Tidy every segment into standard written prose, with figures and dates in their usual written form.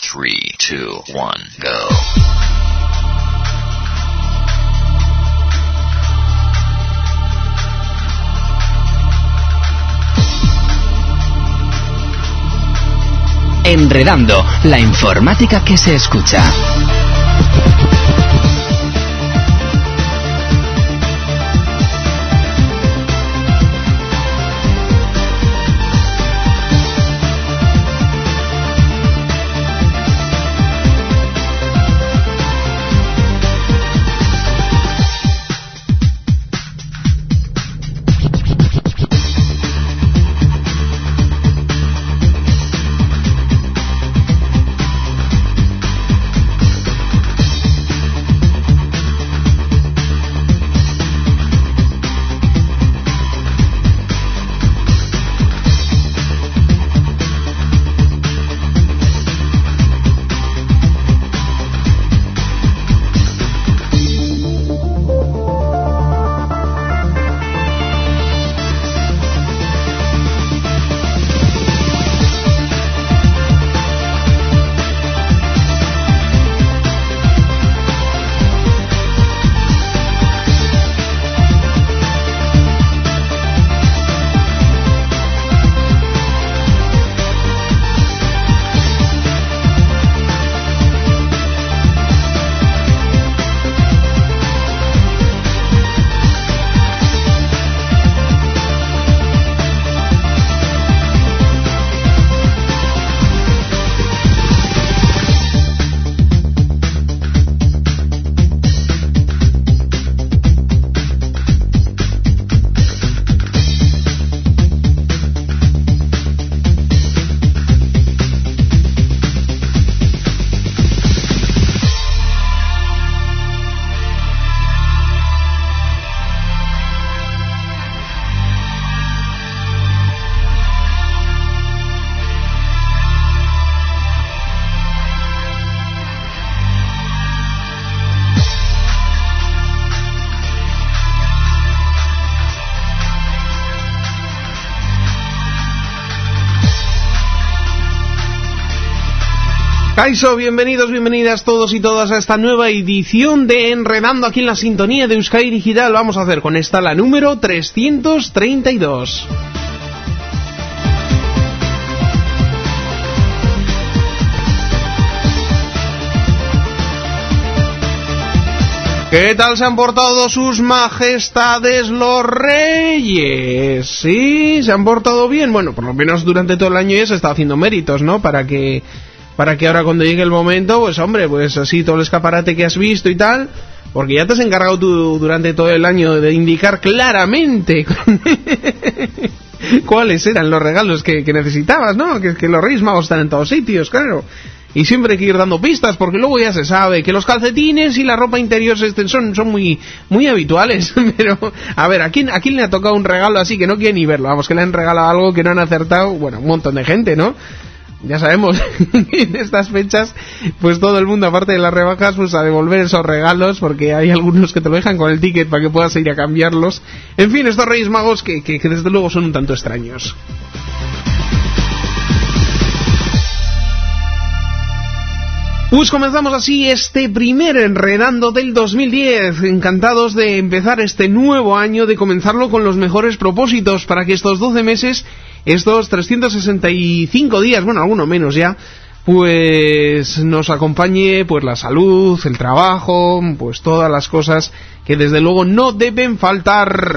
3, 2, 1, go. Enredando, la informática que se escucha. Kaiso, bienvenidos, bienvenidas todos y todas a esta nueva edición de Enredando aquí en la sintonía de Euskadi Digital. Vamos a hacer con esta la número 332. ¿Qué tal se han portado sus majestades los reyes? ¿Sí? ¿Se han portado bien? Bueno, por lo menos durante todo el año ya se está haciendo méritos, ¿no? Para que ahora cuando llegue el momento, pues hombre, pues así todo el escaparate que has visto y tal, porque ya te has encargado tú durante todo el año de indicar claramente cuáles eran los regalos que necesitabas, ¿no? Que los Reyes Magos están en todos sitios, claro. Y siempre hay que ir dando pistas, porque luego ya se sabe que los calcetines y la ropa interior son muy habituales. Pero, a ver, ¿a quién le ha tocado un regalo así que no quiere ni verlo? Vamos, que le han regalado algo que no han acertado, bueno, un montón de gente, ¿no? Ya sabemos que en estas fechas, pues todo el mundo, aparte de las rebajas, pues a devolver esos regalos, porque hay algunos que te lo dejan con el ticket para que puedas ir a cambiarlos. En fin, estos Reyes Magos que desde luego son un tanto extraños. Pues comenzamos así este primer Enredando del 2010, encantados de empezar este nuevo año, de comenzarlo con los mejores propósitos para que estos 12 meses, estos 365 días, bueno, alguno menos ya, pues nos acompañe pues la salud, el trabajo, pues todas las cosas que desde luego no deben faltar.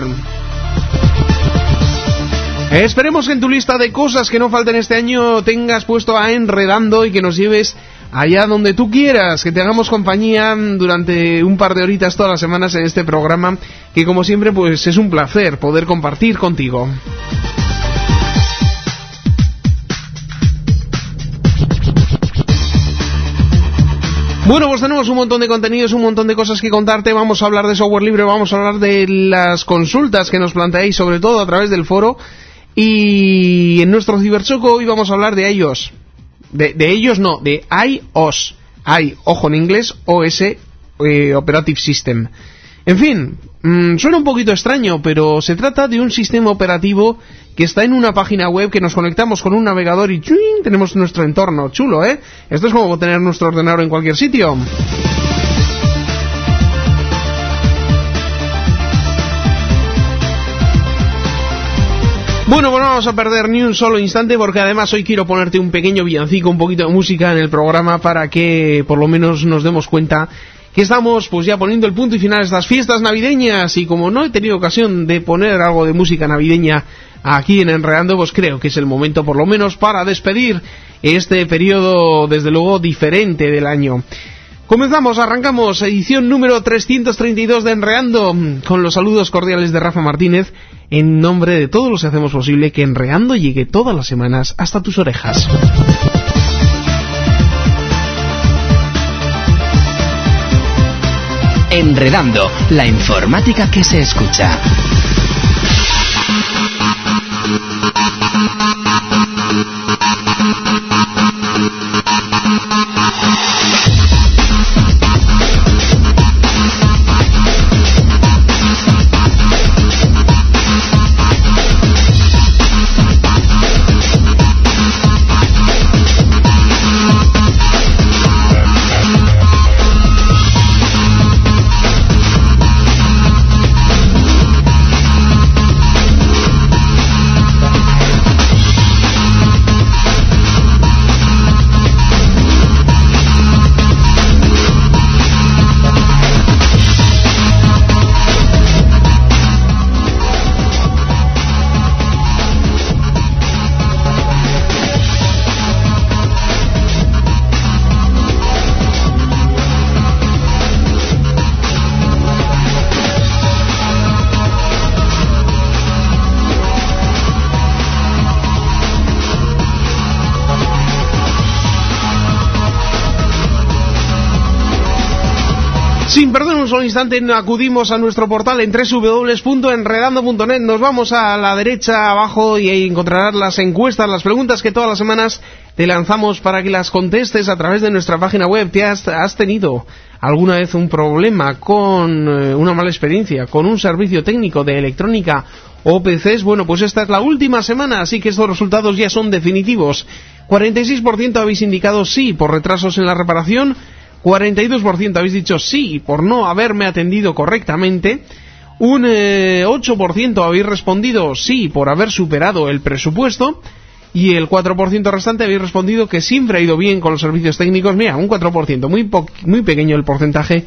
Esperemos que en tu lista de cosas que no falten este año tengas puesto a Enredando y que nos lleves allá donde tú quieras, que te hagamos compañía durante un par de horitas todas las semanas en este programa, que como siempre pues es un placer poder compartir contigo. Bueno, pues tenemos un montón de contenidos, un montón de cosas que contarte. Vamos a hablar de software libre, vamos a hablar de las consultas que nos planteáis, sobre todo a través del foro. Y en nuestro ciberchoco hoy vamos a hablar de iOS. De ellos no, de iOS. Ojo en inglés, OS, Operative System. En fin, suena un poquito extraño, pero se trata de un sistema operativo que está en una página web que nos conectamos con un navegador y ¡chuing!, tenemos nuestro entorno. Chulo, ¿eh? Esto es como tener nuestro ordenador en cualquier sitio. Bueno, pues no vamos a perder ni un solo instante, porque además hoy quiero ponerte un pequeño villancico, un poquito de música en el programa para que por lo menos nos demos cuenta que estamos pues ya poniendo el punto y final a estas fiestas navideñas, y como no he tenido ocasión de poner algo de música navideña aquí en Enredando, pues creo que es el momento por lo menos para despedir este periodo desde luego diferente del año. Comenzamos, arrancamos edición número 332 de Enredando, con los saludos cordiales de Rafa Martínez, en nombre de todos los que hacemos posible que Enredando llegue todas las semanas hasta tus orejas. Enredando, la informática que se escucha. Sin perder un solo instante, acudimos a nuestro portal en www.enredando.net. Nos vamos a la derecha abajo y ahí encontrarás las encuestas, las preguntas que todas las semanas te lanzamos para que las contestes a través de nuestra página web. ¿Has tenido alguna vez un problema con una mala experiencia con un servicio técnico de electrónica o PCs? Bueno, pues esta es la última semana, así que estos resultados ya son definitivos. 46% habéis indicado sí por retrasos en la reparación, 42% habéis dicho sí por no haberme atendido correctamente, un 8% habéis respondido sí por haber superado el presupuesto, y el 4% restante habéis respondido que siempre ha ido bien con los servicios técnicos. Mira, un 4%, muy pequeño el porcentaje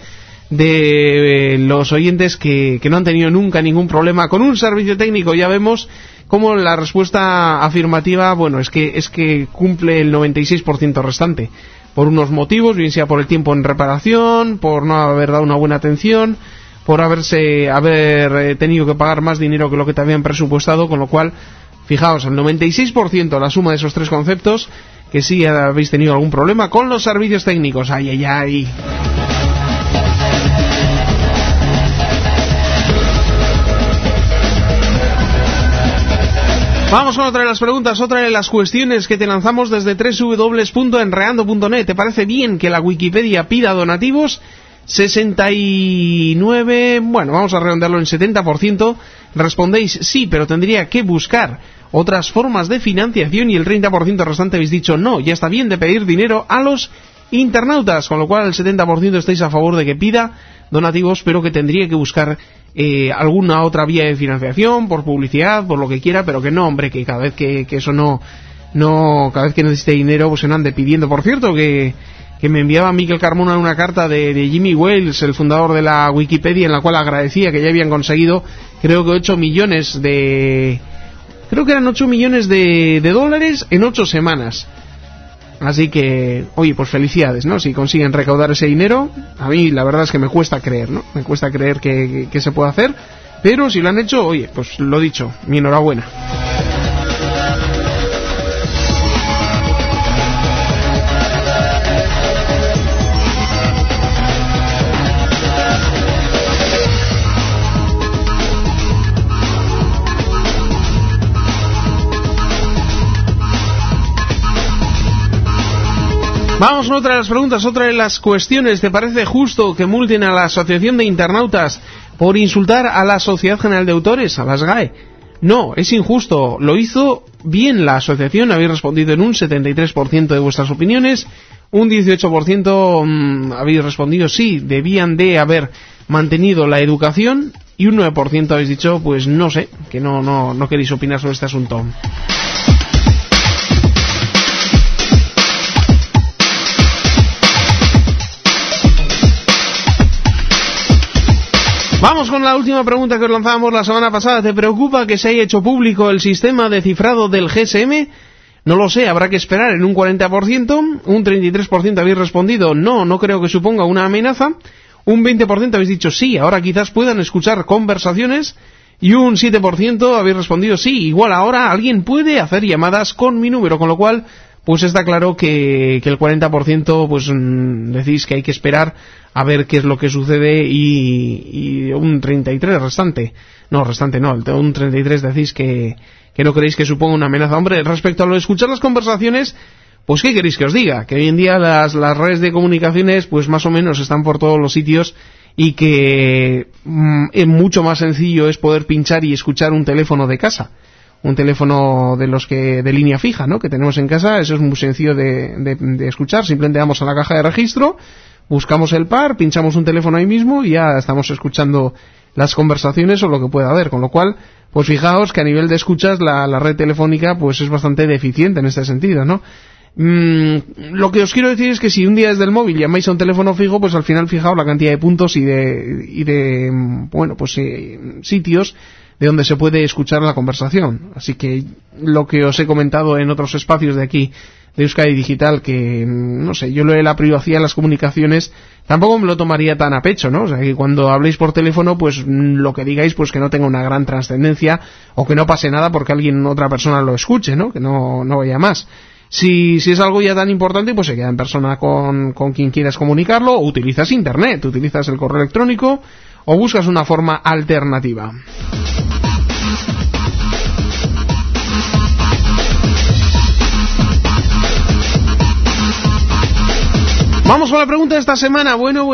de los oyentes que no han tenido nunca ningún problema con un servicio técnico. Ya vemos cómo la respuesta afirmativa, bueno, es que cumple el 96% restante, por unos motivos, bien sea por el tiempo en reparación, por no haber dado una buena atención, por haber tenido que pagar más dinero que lo que te habían presupuestado, con lo cual, fijaos, el 96%, la suma de esos tres conceptos, que sí habéis tenido algún problema con los servicios técnicos. ¡Ay, ay, ay! Vamos con otra de las preguntas, otra de las cuestiones que te lanzamos desde www.enredando.net. ¿Te parece bien que la Wikipedia pida donativos? 69, bueno, vamos a redondearlo en 70%. Respondéis sí, pero tendría que buscar otras formas de financiación, y el 30% restante habéis dicho no, ya está bien de pedir dinero a los internautas, con lo cual el 70% estáis a favor de que pida donativos, pero que tendría que buscar alguna otra vía de financiación, por publicidad, por lo que quiera, pero que no, hombre, que cada vez que eso no, cada vez que necesite dinero, pues se ande pidiendo. Por cierto, que me enviaba Miquel Carmona una carta de Jimmy Wales, el fundador de la Wikipedia, en la cual agradecía que ya habían conseguido, creo que 8 millones de dólares en 8 semanas. Así que, oye, pues felicidades, ¿no? Si consiguen recaudar ese dinero, a mí la verdad es que me cuesta creer, ¿no? Me cuesta creer que se pueda hacer, pero si lo han hecho, oye, pues lo dicho, mi enhorabuena. Vamos con otra de las preguntas, otra de las cuestiones. ¿Te parece justo que multen a la Asociación de Internautas por insultar a la Sociedad General de Autores, a las GAE. No, es injusto. Lo hizo bien la asociación. Habéis respondido en un 73% de vuestras opiniones. Un 18% habéis respondido sí, debían de haber mantenido la educación. Y un 9% habéis dicho, pues no sé, que no queréis opinar sobre este asunto. Vamos con la última pregunta que os lanzábamos la semana pasada. ¿Te preocupa que se haya hecho público el sistema de cifrado del GSM? No lo sé, habrá que esperar en un 40%. Un 33% habéis respondido no creo que suponga una amenaza. Un 20% habéis dicho sí, ahora quizás puedan escuchar conversaciones. Y un 7% habéis respondido sí, igual ahora alguien puede hacer llamadas con mi número, con lo cual pues está claro que el 40% pues decís que hay que esperar a ver qué es lo que sucede y un 33% restante. No, un 33% decís que no creéis que suponga una amenaza. Hombre, respecto a lo de escuchar las conversaciones, pues ¿qué queréis que os diga? Que hoy en día las redes de comunicaciones pues más o menos están por todos los sitios y que mucho más sencillo es poder pinchar y escuchar un teléfono de casa. Un teléfono de los que de línea fija, ¿no?, que tenemos en casa. Eso es muy sencillo de escuchar. Simplemente damos a la caja de registro, buscamos el par, pinchamos un teléfono ahí mismo y ya estamos escuchando las conversaciones o lo que pueda haber. Con lo cual, pues fijaos que a nivel de escuchas la red telefónica pues es bastante deficiente en este sentido, ¿no? Lo que os quiero decir es que si un día desde el móvil llamáis a un teléfono fijo, pues al final fijaos la cantidad de puntos y de sitios de donde se puede escuchar la conversación. Así que lo que os he comentado en otros espacios de aquí de Euskadi Digital, que no sé, yo lo de la privacidad de las comunicaciones tampoco me lo tomaría tan a pecho, ¿no? O sea, que cuando habléis por teléfono, pues lo que digáis, pues que no tenga una gran trascendencia o que no pase nada porque otra persona lo escuche, ¿no? Que no vaya más. Si es algo ya tan importante, pues se queda en persona con quien quieras comunicarlo, o utilizas internet, utilizas el correo electrónico, o buscas una forma alternativa. Vamos con la pregunta de esta semana. Bueno,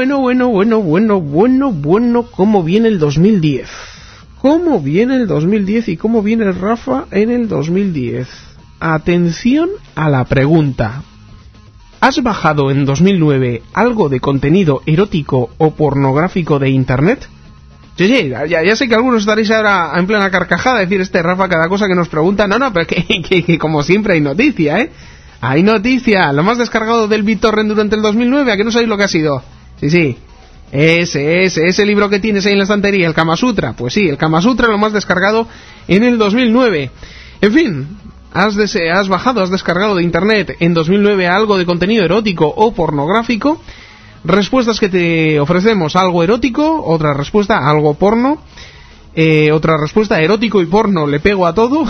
¿cómo viene el 2010? ¿Cómo viene el 2010 y cómo viene el Rafa en el 2010? Atención a la pregunta. ¿Has bajado en 2009 algo de contenido erótico o pornográfico de internet? Sí, ya sé que algunos estaréis ahora en plena carcajada, decir Rafa cada cosa que nos pregunta. No, pero que como siempre hay noticia, ¿eh? Hay noticia. Lo más descargado del BitTorrent durante el 2009, ¿a qué no sabéis lo que ha sido? Sí. Ese libro que tienes ahí en la estantería, el Kama Sutra. Pues sí, el Kama Sutra lo más descargado en el 2009. En fin, has descargado de internet en 2009 algo de contenido erótico o pornográfico. Respuestas que te ofrecemos: algo erótico, otra respuesta algo porno, otra respuesta erótico y porno, le pego a todo.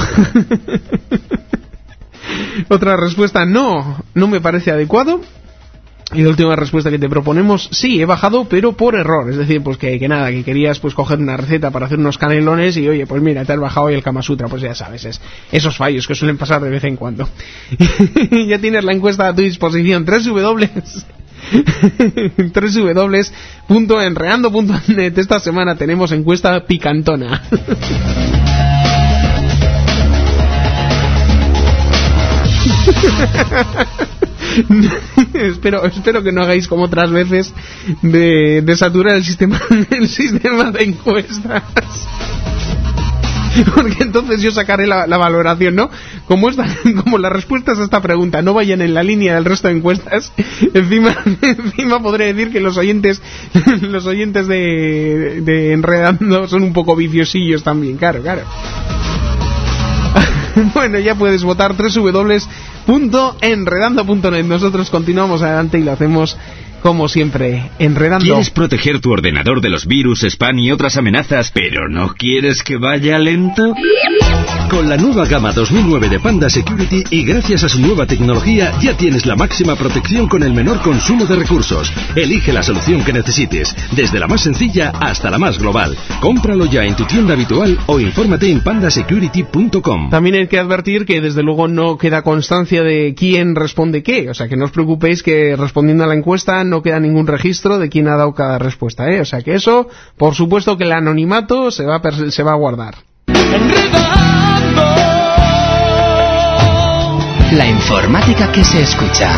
Otra respuesta no me parece adecuado. Y la última respuesta que te proponemos: sí, he bajado pero por error. Es decir, pues que querías pues coger una receta para hacer unos canelones y oye, pues mira, te has bajado hoy el Kama Sutra. Pues ya sabes, esos fallos que suelen pasar de vez en cuando. Ya tienes la encuesta a tu disposición: www.enreando.net. Esta semana tenemos encuesta picantona. Espero que no hagáis como otras veces de saturar el sistema de encuestas, porque entonces yo sacaré la valoración, ¿no? Como las respuestas a esta pregunta no vayan en la línea del resto de encuestas, encima podré decir que los oyentes de Enredando son un poco viciosillos también, claro. Bueno, ya puedes votar www.enredando.net. Nosotros continuamos adelante y lo hacemos como siempre, enredando. ¿Quieres proteger tu ordenador de los virus, spam y otras amenazas, pero no quieres que vaya lento? Con la nueva gama 2009 de Panda Security y gracias a su nueva tecnología ya tienes la máxima protección con el menor consumo de recursos. Elige la solución que necesites, desde la más sencilla hasta la más global. Cómpralo ya en tu tienda habitual o infórmate en pandasecurity.com. También hay que advertir que desde luego no queda constancia de quién responde qué, o sea que no os preocupéis que respondiendo a la encuesta no queda ningún registro de quién ha dado cada respuesta, o sea que eso, por supuesto que el anonimato se va a guardar. La informática que se escucha.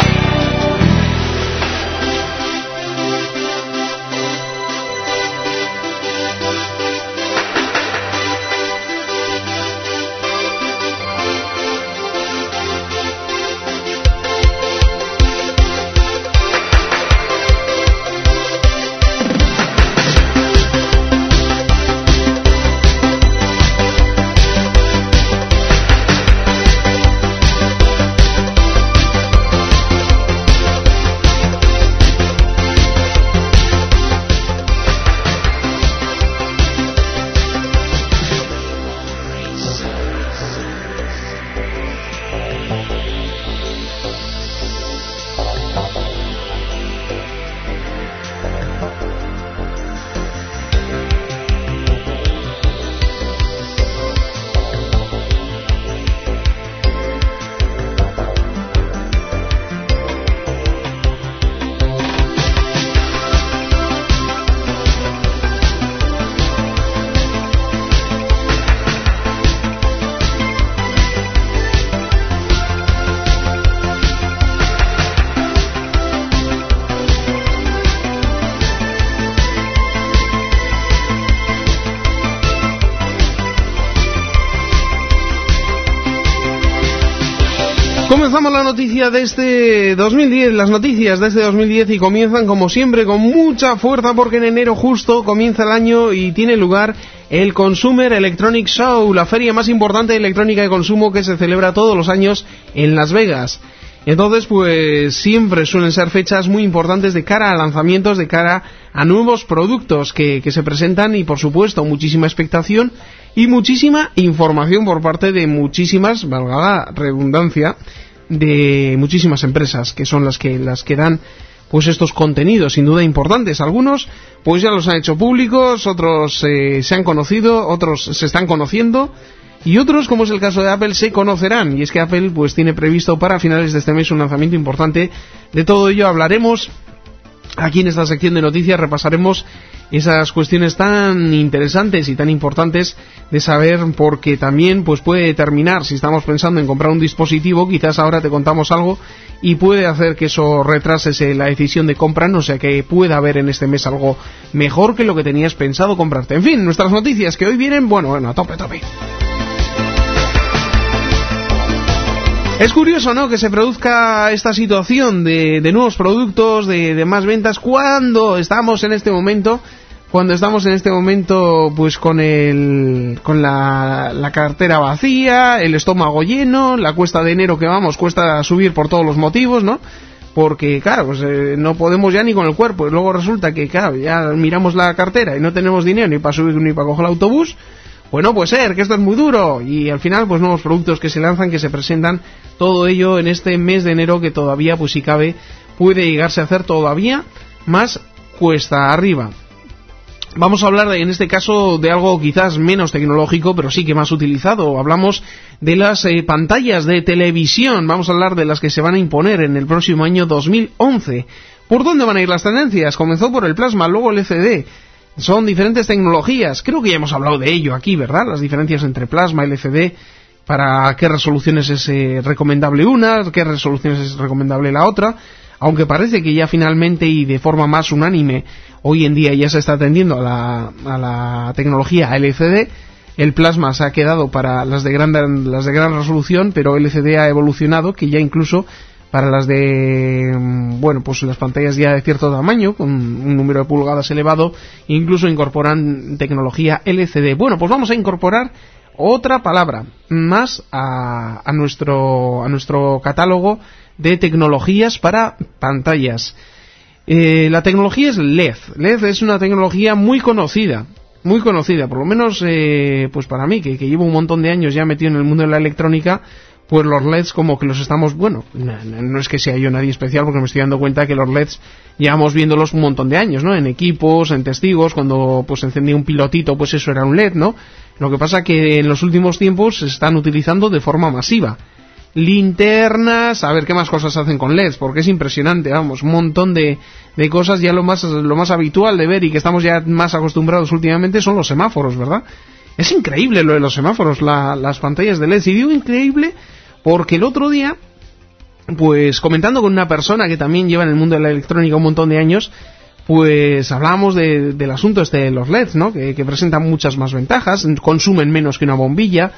Comenzamos la noticia de este 2010, las noticias de este 2010 y comienzan como siempre con mucha fuerza porque en enero justo comienza el año y tiene lugar el Consumer Electronic Show, la feria más importante de electrónica de consumo que se celebra todos los años en Las Vegas. Entonces, pues siempre suelen ser fechas muy importantes de cara a lanzamientos, de cara a nuevos productos que se presentan y, por supuesto, muchísima expectación y muchísima información por parte de muchísimas, valga la redundancia, de muchísimas empresas que son las que dan pues estos contenidos sin duda importantes. Algunos pues ya los han hecho públicos, otros se han conocido, otros se están conociendo y otros, como es el caso de Apple, se conocerán. Y es que Apple pues tiene previsto para finales de este mes un lanzamiento importante. De todo ello hablaremos aquí en esta sección de noticias, repasaremos esas cuestiones tan interesantes y tan importantes de saber, porque también pues puede determinar si estamos pensando en comprar un dispositivo. Quizás ahora te contamos algo y puede hacer que eso retrase la decisión de compra, no sea que pueda haber en este mes algo mejor que lo que tenías pensado comprarte. En fin, nuestras noticias que hoy vienen, bueno, a tope. Es curioso, ¿no?, que se produzca esta situación de nuevos productos, de más ventas, cuando estamos en este momento pues con la cartera vacía, el estómago lleno, la cuesta de enero que vamos, cuesta subir por todos los motivos, ¿no? Porque, claro, pues no podemos ya ni con el cuerpo, y luego resulta que, claro, ya miramos la cartera y no tenemos dinero ni para subir ni para coger el autobús. Pues no puede ser, que esto es muy duro. Y al final, pues nuevos productos que se lanzan, que se presentan, todo ello en este mes de enero que todavía, pues si cabe, puede llegarse a hacer todavía más cuesta arriba. Vamos a hablar en este caso de algo quizás menos tecnológico, pero sí que más utilizado. Hablamos de las pantallas de televisión. Vamos a hablar de las que se van a imponer en el próximo año 2011. ¿Por dónde van a ir las tendencias? Comenzó por el plasma, luego el LCD. Son diferentes tecnologías, creo que ya hemos hablado de ello aquí, ¿verdad? Las diferencias entre plasma y LCD, para qué resoluciones es recomendable una, qué resoluciones es recomendable la otra, aunque parece que ya finalmente y de forma más unánime hoy en día ya se está tendiendo a la tecnología LCD. El plasma se ha quedado para las de gran resolución, pero LCD ha evolucionado, que ya incluso para las de, bueno, pues las pantallas ya de cierto tamaño, con un número de pulgadas elevado, incluso incorporan tecnología LCD. Bueno, pues vamos a incorporar otra palabra más a nuestro catálogo de tecnologías para pantallas. La tecnología es LED. LED es una tecnología muy conocida. muy conocida, por lo menos pues para mí, que llevo un montón de años ya metido en el mundo de la electrónica, pues los LEDs como que los estamos, bueno, no es que sea yo nadie especial, porque me estoy dando cuenta que los LEDs llevamos viéndolos un montón de años, ¿no? En equipos, en testigos, cuando pues encendía un pilotito, pues eso era un LED, ¿no? Lo que pasa que en los últimos tiempos se están utilizando de forma masiva. Linternas, a ver qué más cosas hacen con LEDs, porque es impresionante, vamos, un montón de cosas. Ya lo más habitual de ver y que estamos ya más acostumbrados últimamente son los semáforos, ¿verdad? Es increíble lo de los semáforos, las pantallas de LED, y digo increíble porque el otro día, pues comentando con una persona que también lleva en el mundo de la electrónica un montón de años, pues hablábamos del asunto de los LEDs, ¿no? Que presentan muchas más ventajas, consumen menos que una bombilla,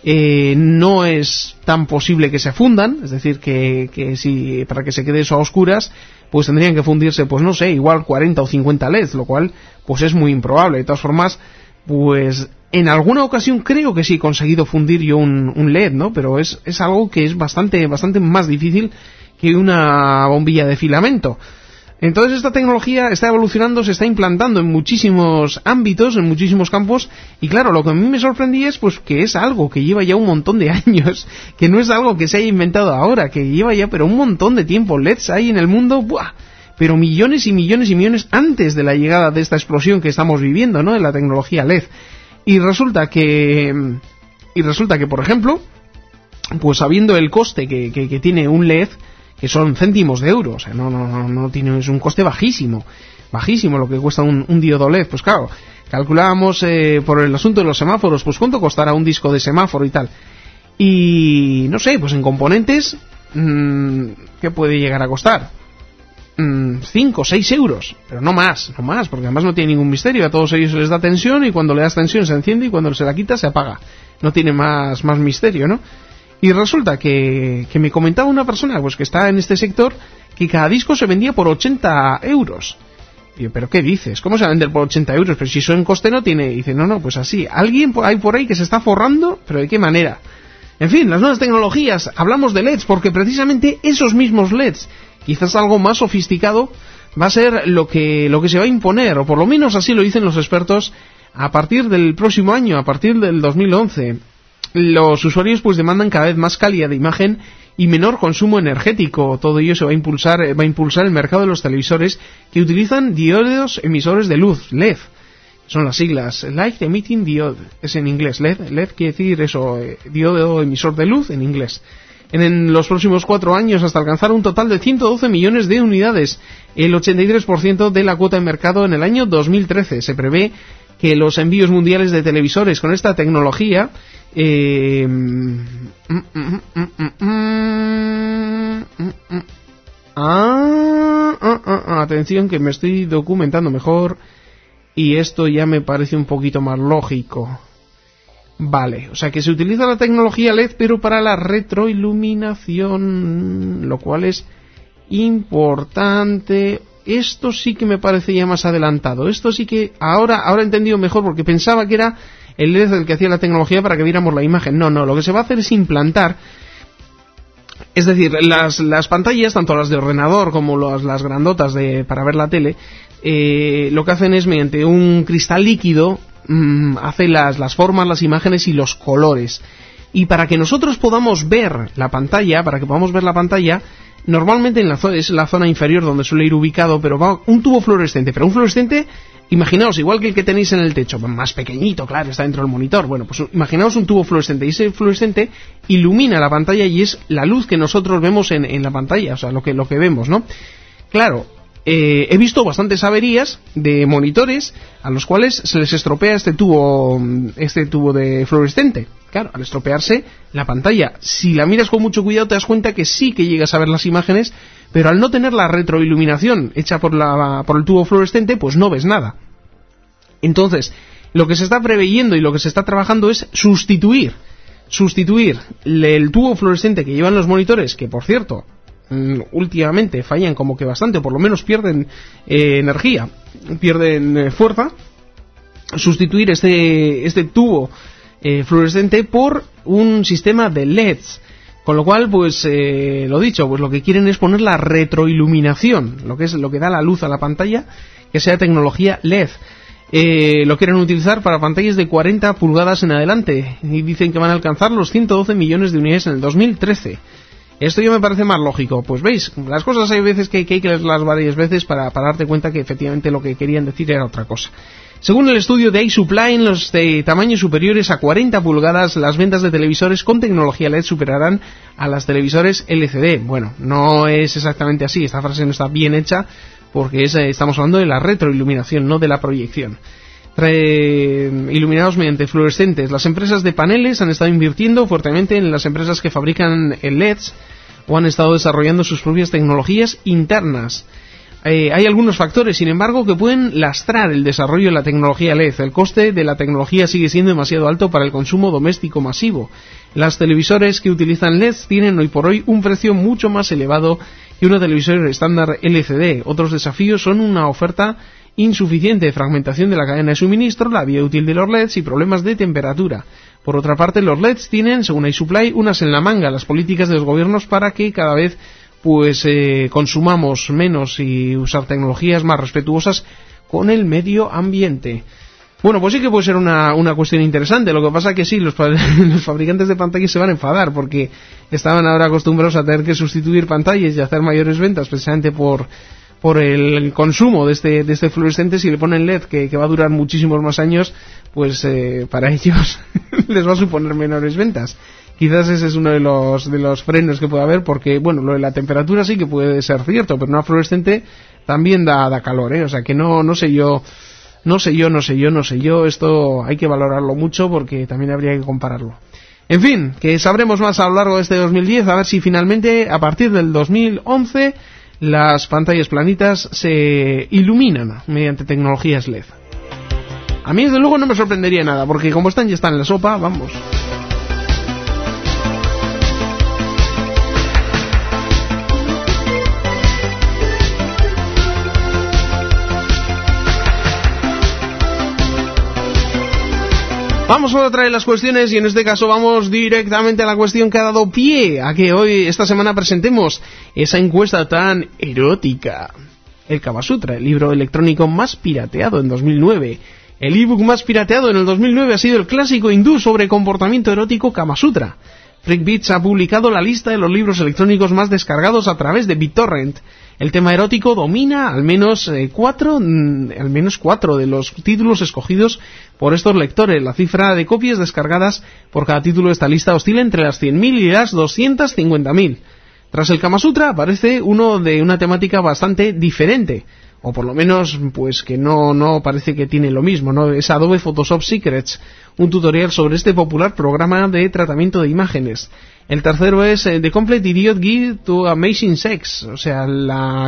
no es tan posible que se fundan, es decir, que si para que se quede eso a oscuras, pues tendrían que fundirse, pues no sé, igual 40 o 50 LEDs, lo cual pues es muy improbable. De todas formas, pues en alguna ocasión creo que sí he conseguido fundir yo un LED, ¿no? Pero es algo que es bastante más difícil que una bombilla de filamento. Entonces esta tecnología está evolucionando, se está implantando en muchísimos ámbitos, en muchísimos campos, y claro, lo que a mí me sorprendía es pues que es algo que lleva ya un montón de años, que no es algo que se haya inventado ahora, que lleva ya pero un montón de tiempo. LEDs hay en el mundo, ¡buah!, pero millones y millones y millones antes de la llegada de esta explosión que estamos viviendo, ¿no?, de la tecnología LED. Y resulta que, por ejemplo, pues sabiendo el coste que tiene un LED, que son céntimos de euro, o sea, no tiene, es un coste bajísimo lo que cuesta un diodo LED. Pues claro, calculábamos por el asunto de los semáforos, pues cuánto costará un disco de semáforo y tal. Y no sé, pues en componentes, ¿qué puede llegar a costar? 5 o 6 euros, pero no más, porque además no tiene ningún misterio. A todos ellos se les da tensión y cuando le das tensión se enciende y cuando se la quita se apaga. No tiene más misterio, ¿no? Y resulta que me comentaba una persona pues que está en este sector que cada disco se vendía por 80 euros. Y yo, ¿pero qué dices? ¿Cómo se va a vender por 80 euros? Pero si eso en coste no tiene. Y dice, no, pues así. Alguien hay por ahí que se está forrando, pero ¿de qué manera? En fin, las nuevas tecnologías. Hablamos de LEDs porque precisamente esos mismos LEDs, quizás algo más sofisticado, va a ser lo que se va a imponer, o por lo menos así lo dicen los expertos, a partir del próximo año, a partir del 2011. Los usuarios pues demandan cada vez más calidad de imagen y menor consumo energético. Todo ello se va a impulsar el mercado de los televisores que utilizan diodos emisores de luz, LED. Son las siglas Light Emitting Diode, es en inglés. LED quiere decir eso, diodo emisor de luz en inglés. En los próximos 4 años hasta alcanzar un total de 112 millones de unidades, el 83% de la cuota de mercado en el año 2013. Se prevé que los envíos mundiales de televisores con esta tecnología atención, que me estoy documentando mejor y esto ya me parece un poquito más lógico. Vale, o sea que se utiliza la tecnología LED pero para la retroiluminación, lo cual es importante. Esto sí que me parece ya más adelantado. Esto sí que ahora he entendido mejor, porque pensaba que era el LED el que hacía la tecnología para que viéramos la imagen. No, lo que se va a hacer es implantar, es decir, las pantallas, tanto las de ordenador como las grandotas para ver la tele, lo que hacen es mediante un cristal líquido, hace las formas, las imágenes y los colores. Y para que nosotros podamos ver la pantalla, normalmente es la zona inferior donde suele ir ubicado, pero va un tubo fluorescente. Pero un fluorescente, imaginaos, igual que el que tenéis en el techo, más pequeñito, claro, está dentro del monitor. Bueno, pues imaginaos un tubo fluorescente, y ese fluorescente ilumina la pantalla y es la luz que nosotros vemos en la pantalla, o sea, lo que vemos, ¿no? Claro, he visto bastantes averías de monitores a los cuales se les estropea este tubo de fluorescente. Claro, al estropearse la pantalla, si la miras con mucho cuidado te das cuenta que sí que llegas a ver las imágenes, pero al no tener la retroiluminación hecha por el tubo fluorescente, pues no ves nada. Entonces, lo que se está preveyendo y lo que se está trabajando es sustituir el tubo fluorescente que llevan los monitores, que por cierto, últimamente fallan como que bastante, o por lo menos pierden energía, pierden fuerza. Sustituir este tubo fluorescente por un sistema de LEDs, con lo cual pues lo dicho, pues lo que quieren es poner la retroiluminación, lo que da la luz a la pantalla, que sea tecnología LED. lo quieren utilizar para pantallas de 40 pulgadas en adelante y dicen que van a alcanzar los 112 millones de unidades en el 2013. Esto ya me parece más lógico. Pues veis, las cosas hay veces que hay que leerlas varias veces para darte cuenta que efectivamente lo que querían decir era otra cosa. Según el estudio de iSupply, en los de tamaños superiores a 40 pulgadas, las ventas de televisores con tecnología LED superarán a las televisores LCD. Bueno, no es exactamente así, esta frase no está bien hecha porque estamos hablando de la retroiluminación, no de la proyección. Iluminados mediante fluorescentes. Las empresas de paneles han estado invirtiendo fuertemente en las empresas que fabrican LEDs o han estado desarrollando sus propias tecnologías internas. Hay algunos factores, sin embargo, que pueden lastrar el desarrollo de la tecnología LED. El coste de la tecnología sigue siendo demasiado alto para el consumo doméstico masivo. Las televisores que utilizan LEDs tienen hoy por hoy un precio mucho más elevado que una televisor estándar LCD. Otros desafíos son una oferta insuficiente, fragmentación de la cadena de suministro, la vida útil de los LEDs y problemas de temperatura. Por otra parte, los LEDs tienen, según iSupply, unas en la manga, las políticas de los gobiernos para que cada vez consumamos menos y usar tecnologías más respetuosas con el medio ambiente. Bueno, pues sí que puede ser una cuestión interesante. Lo que pasa que sí, los fabricantes de pantallas se van a enfadar porque estaban ahora acostumbrados a tener que sustituir pantallas y hacer mayores ventas precisamente por el consumo de este fluorescente. Si le ponen LED que va a durar muchísimos más años, pues para ellos les va a suponer menores ventas. Quizás ese es uno de los frenos que puede haber, porque bueno, lo de la temperatura sí que puede ser cierto, pero una fluorescente también da calor, o sea que no sé yo, esto hay que valorarlo mucho porque también habría que compararlo. En fin, que sabremos más a lo largo de este 2010, a ver si finalmente a partir del 2011 las pantallas planitas se iluminan mediante tecnologías LED. A mí desde luego no me sorprendería nada, porque como ya están en la sopa, vamos. Vamos a otra de las cuestiones y en este caso vamos directamente a la cuestión que ha dado pie a que hoy, esta semana, presentemos esa encuesta tan erótica. El Kama Sutra, el libro electrónico más pirateado en 2009. El ebook más pirateado en el 2009 ha sido el clásico hindú sobre comportamiento erótico Kama Sutra. Freakbeats ha publicado la lista de los libros electrónicos más descargados a través de BitTorrent. El tema erótico domina al menos cuatro de los títulos escogidos por estos lectores. La cifra de copias descargadas por cada título de esta lista oscila entre las 100.000 y las 250.000. Tras el Kama Sutra aparece uno de una temática bastante diferente, o por lo menos pues que no parece que tiene lo mismo, ¿no? Es Adobe Photoshop Secrets, un tutorial sobre este popular programa de tratamiento de imágenes. El tercero es The Complete Idiot Guide to Amazing Sex, o sea, la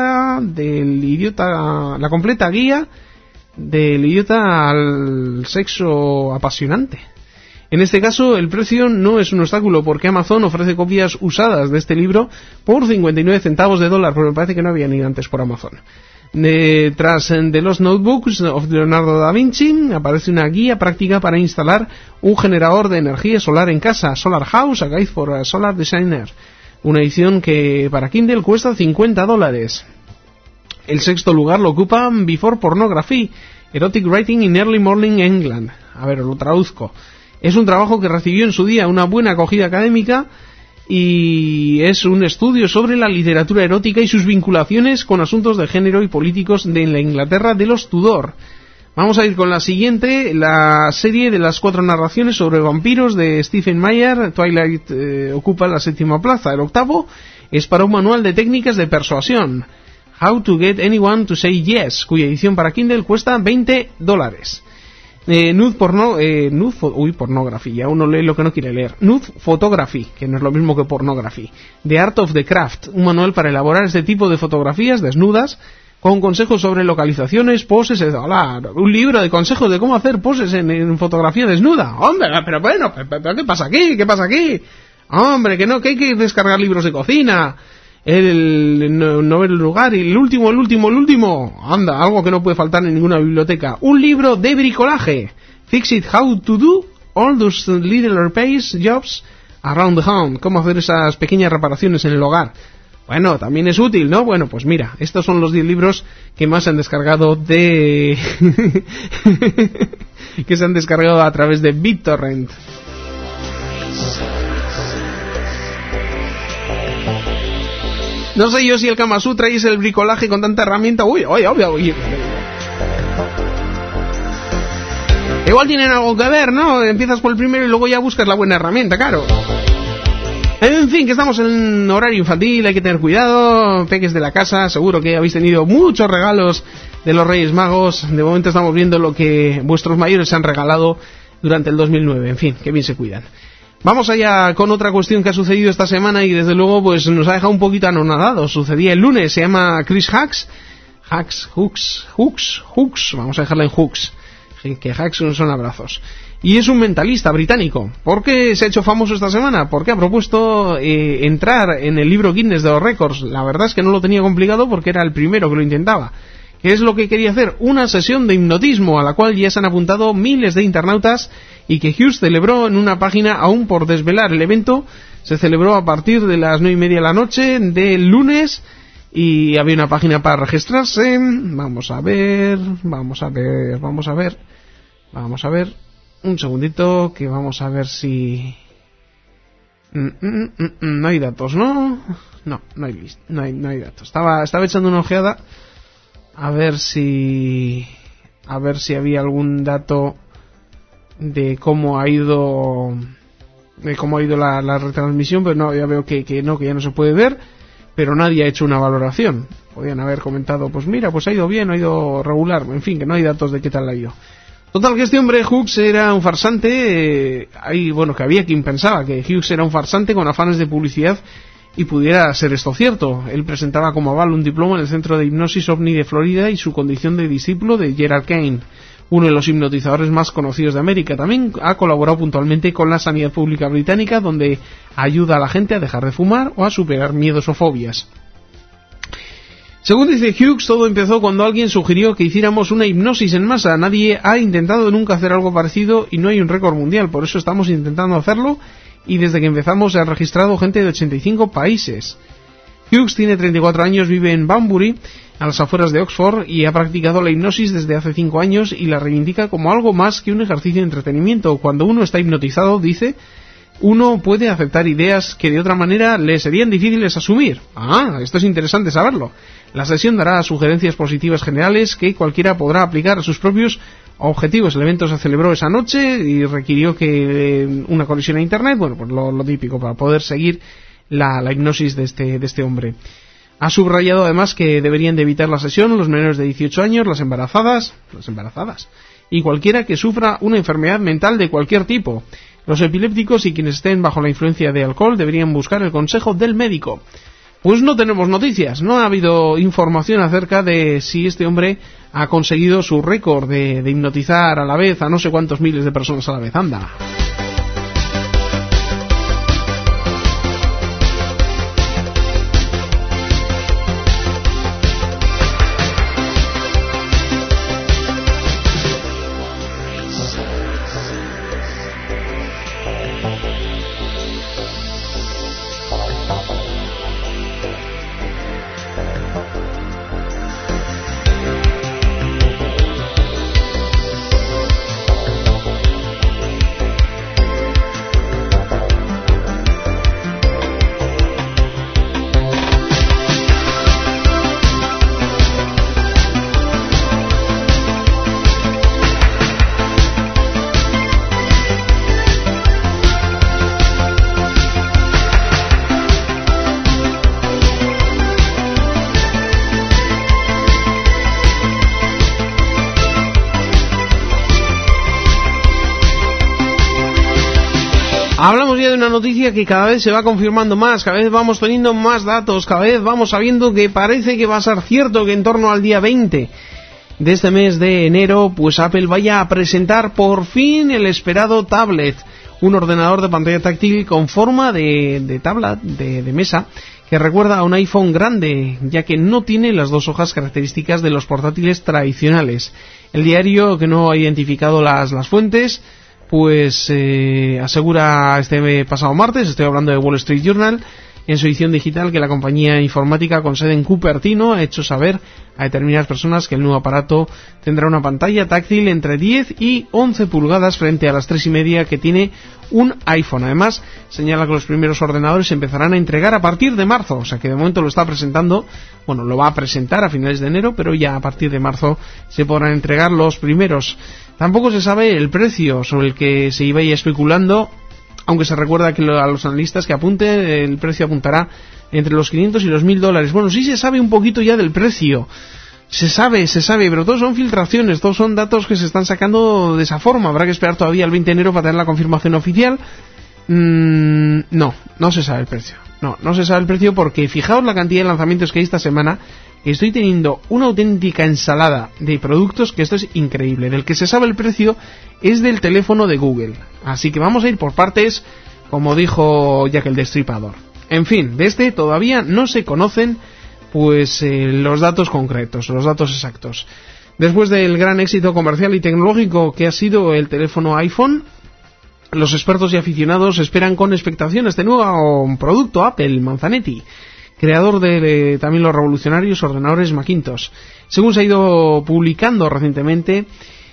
completa guía del idiota al sexo apasionante. En este caso, el precio no es un obstáculo porque Amazon ofrece copias usadas de este libro por 59 centavos de dólar, pero me parece que no había ni antes por Amazon. Tras The Lost Notebooks of Leonardo da Vinci aparece una guía práctica para instalar un generador de energía solar en casa, Solar House, a Guide for a Solar Designer, una edición que para Kindle cuesta $50. El sexto lugar lo ocupa Before Pornography, Erotic Writing in Early Morning England. A ver, lo traduzco. Es un trabajo que recibió en su día una buena acogida académica y es un estudio sobre la literatura erótica y sus vinculaciones con asuntos de género y políticos de la Inglaterra de los Tudor. Vamos a ir con la siguiente, la serie de las 4 narraciones sobre vampiros de Stephen Meyer. Twilight ocupa la 7ª plaza. El octavo es para un manual de técnicas de persuasión, How to Get Anyone to Say Yes, cuya edición para Kindle cuesta $20. Pornography, ya uno lee lo que no quiere leer. Nude Photography, que no es lo mismo que pornography. The Art of the Craft, un manual para elaborar este tipo de fotografías desnudas, con consejos sobre localizaciones, poses, un libro de consejos de cómo hacer poses en fotografía desnuda. Hombre, pero bueno, ¿pero qué pasa aquí? ¿Qué pasa aquí? Hombre, que hay que descargar libros de cocina. No ver el lugar. Y el último, anda, algo que no puede faltar en ninguna biblioteca, un libro de bricolaje, Fix It How to Do All Those Little Repair Jobs Around the Home, cómo hacer esas pequeñas reparaciones en el hogar. Bueno, también es útil, ¿no? Bueno, pues mira, estos son los 10 libros que más se han descargado que se han descargado a través de BitTorrent. No sé yo si el Kama Sutra y es el bricolaje con tanta herramienta. Uy. Igual tienen algo que ver, ¿no? Empiezas por el primero y luego ya buscas la buena herramienta, claro. En fin, que estamos en horario infantil, hay que tener cuidado. Peques de la casa, seguro que habéis tenido muchos regalos de los Reyes Magos. De momento estamos viendo lo que vuestros mayores se han regalado durante el 2009. En fin, que bien se cuidan. Vamos allá con otra cuestión que ha sucedido esta semana y desde luego pues nos ha dejado un poquito anonadados. Sucedía el lunes, se llama Chris Hughes, vamos a dejarla en Hughes, que Hacks son abrazos. Y es un mentalista británico. ¿Por qué se ha hecho famoso esta semana? Porque ha propuesto entrar en el libro Guinness de los récords. La verdad es que no lo tenía complicado porque era el primero que lo intentaba. ¿Qué es lo que quería hacer? Una sesión de hipnotismo a la cual ya se han apuntado miles de internautas y que Hughes celebró en una página aún por desvelar. El evento se celebró a partir de las 9:30 de la noche del lunes y había una página para registrarse. Vamos a ver. Un segundito que vamos a ver si... No hay datos, ¿no? No hay datos. Estaba echando una ojeada a ver si había algún dato de cómo ha ido la retransmisión, pero no, ya veo que ya no se puede ver, pero nadie ha hecho una valoración. Podían haber comentado, pues mira, pues ha ido bien, ha ido regular, en fin, que no hay datos de qué tal ha ido. Total, que este hombre Hughes era un farsante, que había quien pensaba que Hughes era un farsante con afanes de publicidad y pudiera ser esto cierto. Él presentaba como aval un diploma en el Centro de Hipnosis OVNI de Florida y su condición de discípulo de Gerald Kane, uno de los hipnotizadores más conocidos de América. También ha colaborado puntualmente con la sanidad pública británica, donde ayuda a la gente a dejar de fumar o a superar miedos o fobias. Según dice Hughes, todo empezó cuando alguien sugirió que hiciéramos una hipnosis en masa. Nadie ha intentado nunca hacer algo parecido y no hay un récord mundial, por eso estamos intentando hacerlo, y desde que empezamos se ha registrado gente de 85 países. Hughes tiene 34 años, vive en Banbury, a las afueras de Oxford, y ha practicado la hipnosis desde hace 5 años y la reivindica como algo más que un ejercicio de entretenimiento. Cuando uno está hipnotizado, dice, uno puede aceptar ideas que de otra manera le serían difíciles asumir. Esto es interesante saberlo. La sesión dará sugerencias positivas generales que cualquiera podrá aplicar a sus propios objetivos. El evento se celebró esa noche y requirió que una conexión a internet, pues lo típico para poder seguir la hipnosis de este hombre. Ha subrayado además que deberían de evitar la sesión los menores de 18 años, las embarazadas y cualquiera que sufra una enfermedad mental de cualquier tipo. Los epilépticos y quienes estén bajo la influencia de alcohol deberían buscar el consejo del médico. Pues no tenemos noticias, no ha habido información acerca de si este hombre ha conseguido su récord de hipnotizar a la vez a no sé cuántos miles de personas a la vez. Anda. Hablamos ya de una noticia que cada vez se va confirmando más, cada vez vamos teniendo más datos, cada vez vamos sabiendo que parece que va a ser cierto que en torno al día 20 de este mes de enero, pues Apple vaya a presentar por fin el esperado tablet, un ordenador de pantalla táctil con forma de tabla, de mesa, que recuerda a un iPhone grande, ya que no tiene las dos hojas características de los portátiles tradicionales. El diario, que no ha identificado las fuentes, pues asegura este pasado martes, estoy hablando de Wall Street Journal, en su edición digital que la compañía informática con sede en Cupertino ha hecho saber a determinadas personas que el nuevo aparato tendrá una pantalla táctil entre 10 y 11 pulgadas frente a las 3,5 que tiene un iPhone. Además, señala que los primeros ordenadores se empezarán a entregar a partir de marzo, o sea que de momento lo está presentando, bueno, lo va a presentar a finales de enero, pero ya a partir de marzo se podrán entregar los primeros. Tampoco se sabe el precio sobre el que se iba especulando, aunque se recuerda que a los analistas que el precio apuntará entre los 500 y los $1.000. Bueno, sí se sabe un poquito ya del precio. Se sabe, pero todos son filtraciones, todos son datos que se están sacando de esa forma. Habrá que esperar todavía el 20 de enero para tener la confirmación oficial. No se sabe el precio. No se sabe el precio porque fijaos la cantidad de lanzamientos que hay esta semana. Estoy teniendo una auténtica ensalada de productos que esto es increíble. Del que se sabe el precio es del teléfono de Google. Así que vamos a ir por partes, como dijo Jack el Destripador. En fin, de este todavía no se conocen los datos concretos, los datos exactos. Después del gran éxito comercial y tecnológico que ha sido el teléfono iPhone, los expertos y aficionados esperan con expectación este nuevo producto Apple Manzanetti, creador de también los revolucionarios ordenadores Macintosh. Según se ha ido publicando recientemente,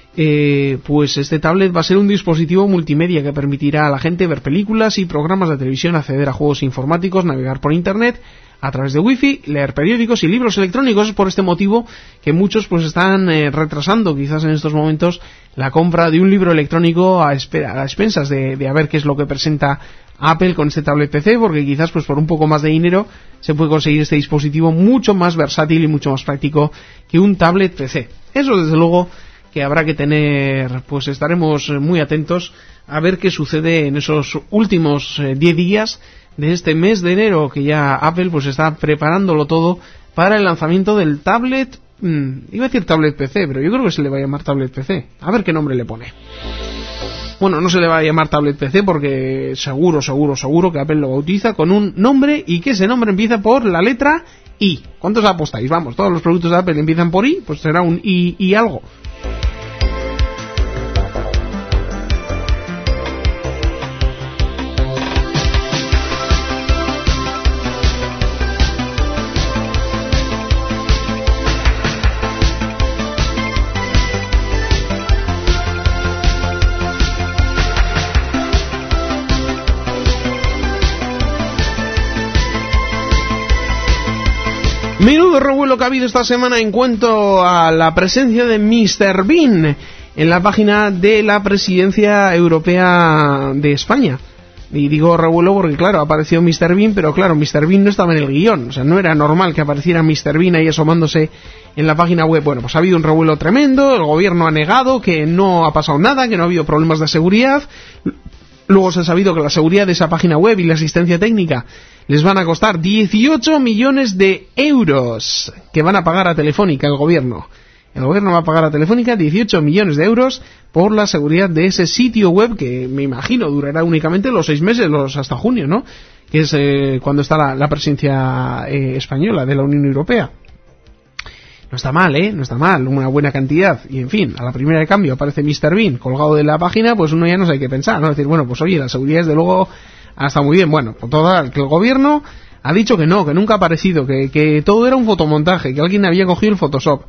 este tablet va a ser un dispositivo multimedia que permitirá a la gente ver películas y programas de televisión, acceder a juegos informáticos, navegar por internet a través de wifi, leer periódicos y libros electrónicos. Es por este motivo que muchos están retrasando quizás en estos momentos la compra de un libro electrónico a expensas de a ver qué es lo que presenta Apple con este tablet PC, porque quizás por un poco más de dinero se puede conseguir este dispositivo mucho más versátil y mucho más práctico que un tablet PC. Eso desde luego que habrá que tener, estaremos muy atentos a ver qué sucede en esos últimos 10 días de este mes de enero, que ya Apple está preparándolo todo para el lanzamiento del tablet, iba a decir tablet PC, pero yo creo que se le va a llamar tablet PC, a ver qué nombre le pone. Bueno, no se le va a llamar tablet PC porque seguro que Apple lo bautiza con un nombre y que ese nombre empieza por la letra I. ¿Cuántos apostáis? Vamos, todos los productos de Apple empiezan por I, pues será un I y algo. Menudo revuelo que ha habido esta semana en cuanto a la presencia de Mr. Bean en la página de la Presidencia Europea de España. Y digo revuelo porque, claro, apareció Mr. Bean, pero claro, Mr. Bean no estaba en el guión. O sea, no era normal que apareciera Mr. Bean ahí asomándose en la página web. Bueno, ha habido un revuelo tremendo, el gobierno ha negado que no ha pasado nada, que no ha habido problemas de seguridad. Luego se ha sabido que la seguridad de esa página web y la asistencia técnica les van a costar 18 millones de euros que van a pagar a Telefónica el gobierno. El gobierno va a pagar a Telefónica 18 millones de euros por la seguridad de ese sitio web que me imagino durará únicamente los 6 meses, hasta junio, ¿no? Que es cuando está la presidencia española de la Unión Europea. No está mal, no está mal, una buena cantidad. Y en fin, a la primera de cambio aparece Mr. Bean colgado de la página, pues uno ya no sabe qué pensar, ¿no? Es decir, bueno, pues oye, la seguridad desde luego está muy bien. Bueno, pues que el gobierno ha dicho que no, que nunca ha aparecido, que todo era un fotomontaje, que alguien había cogido el Photoshop.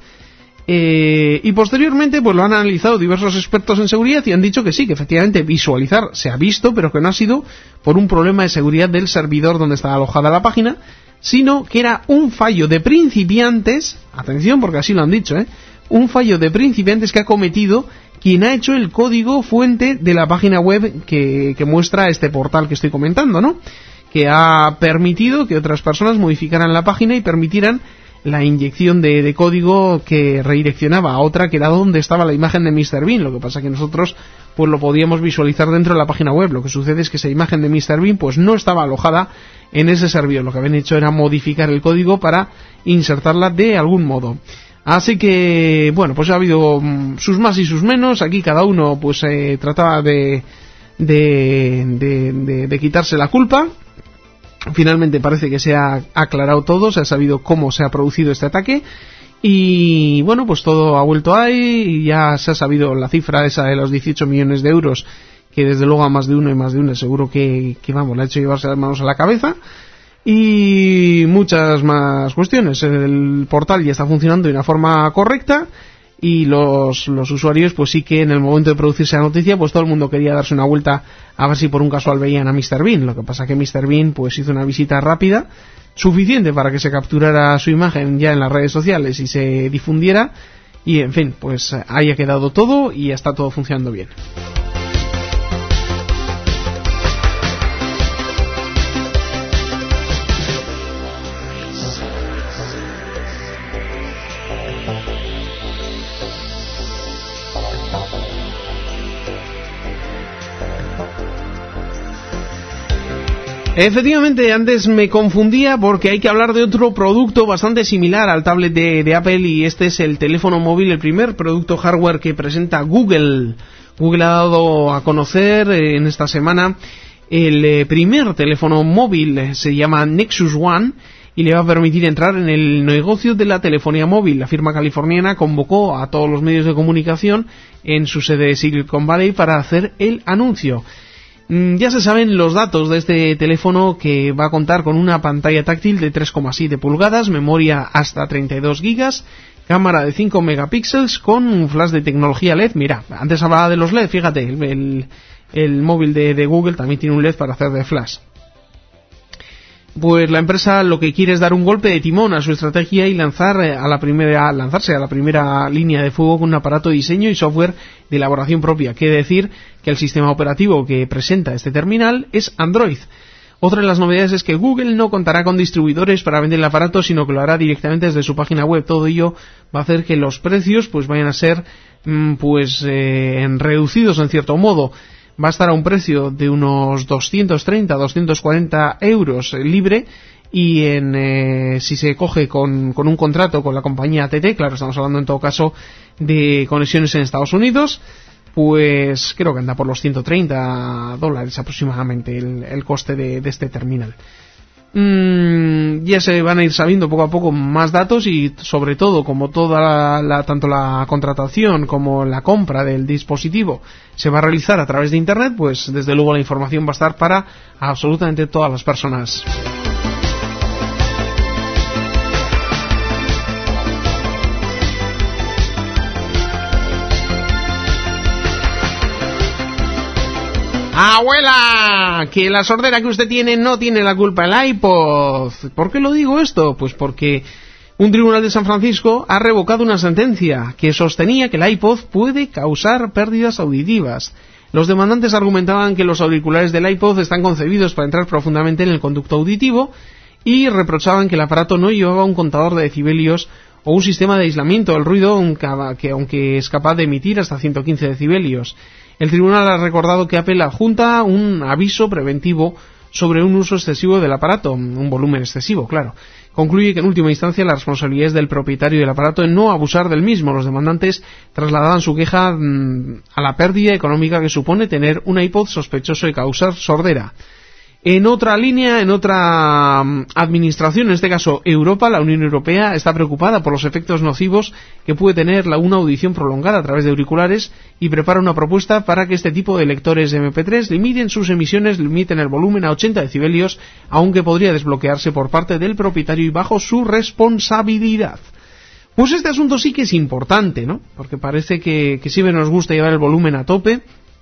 Y posteriormente pues lo han analizado diversos expertos en seguridad y han dicho que sí, que efectivamente visualizar se ha visto, pero que no ha sido por un problema de seguridad del servidor donde estaba alojada la página, sino que era un fallo de principiantes, atención porque así lo han dicho, un fallo de principiantes que ha cometido quien ha hecho el código fuente de la página web que muestra este portal que estoy comentando, ¿no? Que ha permitido que otras personas modificaran la página y permitieran la inyección de código que redireccionaba a otra que era donde estaba la imagen de Mr. Bean. Lo que pasa que nosotros pues lo podíamos visualizar dentro de la página web. Lo que sucede es que esa imagen de Mr. Bean pues no estaba alojada en ese servidor. Lo que habían hecho era modificar el código para insertarla de algún modo. Así que, bueno, pues ha habido sus más y sus menos. Aquí cada uno pues trataba de quitarse la culpa. Finalmente parece que se ha aclarado todo, se ha sabido cómo se ha producido este ataque y bueno, pues todo ha vuelto ahí y ya se ha sabido la cifra esa de los 18 millones de euros que desde luego a más de uno y más de una seguro que vamos, le ha hecho llevarse las manos a la cabeza. y muchas más cuestiones. El portal ya está funcionando de una forma correcta y los usuarios pues sí que en el momento de producirse la noticia pues todo el mundo quería darse una vuelta a ver si por un casual veían a Mr. Bean. Lo que pasa que Mr. Bean pues hizo una visita rápida suficiente para que se capturara su imagen ya en las redes sociales y se difundiera y en fin pues ahí ha quedado todo y ya está todo funcionando bien. Efectivamente, antes me confundía porque hay que hablar de otro producto bastante similar al tablet de Apple y este es el teléfono móvil, el primer producto hardware que presenta Google. Google ha dado a conocer en esta semana el primer teléfono móvil, se llama Nexus One y le va a permitir entrar en el negocio de la telefonía móvil. La firma californiana convocó a todos los medios de comunicación en su sede de Silicon Valley para hacer el anuncio. Ya se saben los datos de este teléfono, que va a contar con una pantalla táctil de 3,7 pulgadas, memoria hasta 32 gigas, cámara de 5 megapíxeles con un flash de tecnología LED. Mira, antes hablaba de los LED, fíjate, el móvil de Google también tiene un LED para hacer de flash. Pues la empresa lo que quiere es dar un golpe de timón a su estrategia y lanzarse a la primera línea de fuego con un aparato de diseño y software de elaboración propia. Quiere decir que el sistema operativo que presenta este terminal es Android. Otra de las novedades es que Google no contará con distribuidores para vender el aparato, sino que lo hará directamente desde su página web. Todo ello va a hacer que los precios pues vayan a ser reducidos en cierto modo. Va a estar a un precio de unos 230-240 euros libre y si se coge con un contrato con la compañía AT&T, claro, estamos hablando en todo caso de conexiones en Estados Unidos, pues creo que anda por los $130 aproximadamente el coste de este terminal. Ya se van a ir sabiendo poco a poco más datos y sobre todo, como tanto la contratación como la compra del dispositivo se va a realizar a través de internet, pues desde luego la información va a estar para absolutamente todas las personas. ¡Abuela! Que la sordera que usted tiene no tiene la culpa el iPod. ¿Por qué lo digo esto? Pues porque un tribunal de San Francisco ha revocado una sentencia que sostenía que el iPod puede causar pérdidas auditivas. Los demandantes argumentaban que los auriculares del iPod están concebidos para entrar profundamente en el conducto auditivo y reprochaban que el aparato no llevaba un contador de decibelios o un sistema de aislamiento del ruido, aunque es capaz de emitir hasta 115 decibelios. El tribunal ha recordado que Apple adjunta un aviso preventivo sobre un uso excesivo del aparato, un volumen excesivo, claro. Concluye que en última instancia la responsabilidad es del propietario del aparato en no abusar del mismo. Los demandantes trasladaban su queja a la pérdida económica que supone tener un iPod sospechoso de causar sordera. En otra línea, en otra administración, en este caso Europa, la Unión Europea está preocupada por los efectos nocivos que puede tener una audición prolongada a través de auriculares y prepara una propuesta para que este tipo de lectores de MP3 limiten sus emisiones, limiten el volumen a 80 decibelios, aunque podría desbloquearse por parte del propietario y bajo su responsabilidad. Pues este asunto sí que es importante, ¿no? Porque parece que siempre nos gusta llevar el volumen a tope.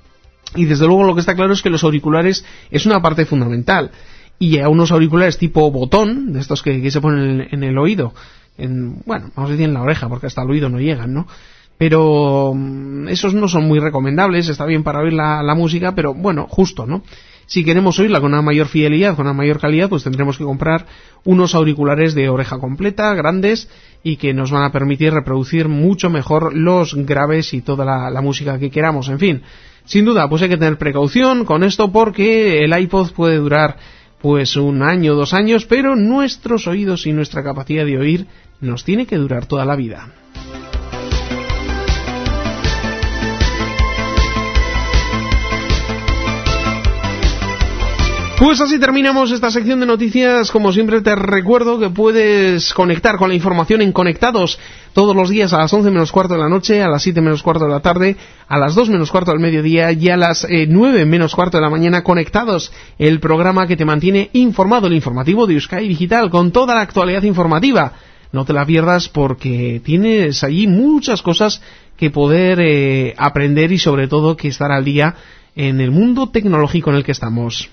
Y desde luego lo que está claro es que los auriculares es una parte fundamental. Y a unos auriculares tipo botón, de estos que se ponen en el oído, vamos a decir en la oreja, porque hasta el oído no llegan, ¿no? Pero esos no son muy recomendables, está bien para oír la música, pero bueno, justo, ¿no? Si queremos oírla con una mayor fidelidad, con una mayor calidad, pues tendremos que comprar unos auriculares de oreja completa, grandes, y que nos van a permitir reproducir mucho mejor los graves y toda la música que queramos, en fin. Sin duda, pues hay que tener precaución con esto porque el iPod puede durar pues 1 año, 2 años, pero nuestros oídos y nuestra capacidad de oír nos tiene que durar toda la vida. Pues así terminamos esta sección de noticias. Como siempre te recuerdo que puedes conectar con la información en Conectados todos los días a las 11 menos cuarto de la noche, a las 7 menos cuarto de la tarde, a las 2 menos cuarto del mediodía y a las 9 menos cuarto de la mañana. Conectados, el programa que te mantiene informado, el informativo de Euskadi Digital, con toda la actualidad informativa. No te la pierdas porque tienes allí muchas cosas que poder aprender y sobre todo que estar al día en el mundo tecnológico en el que estamos.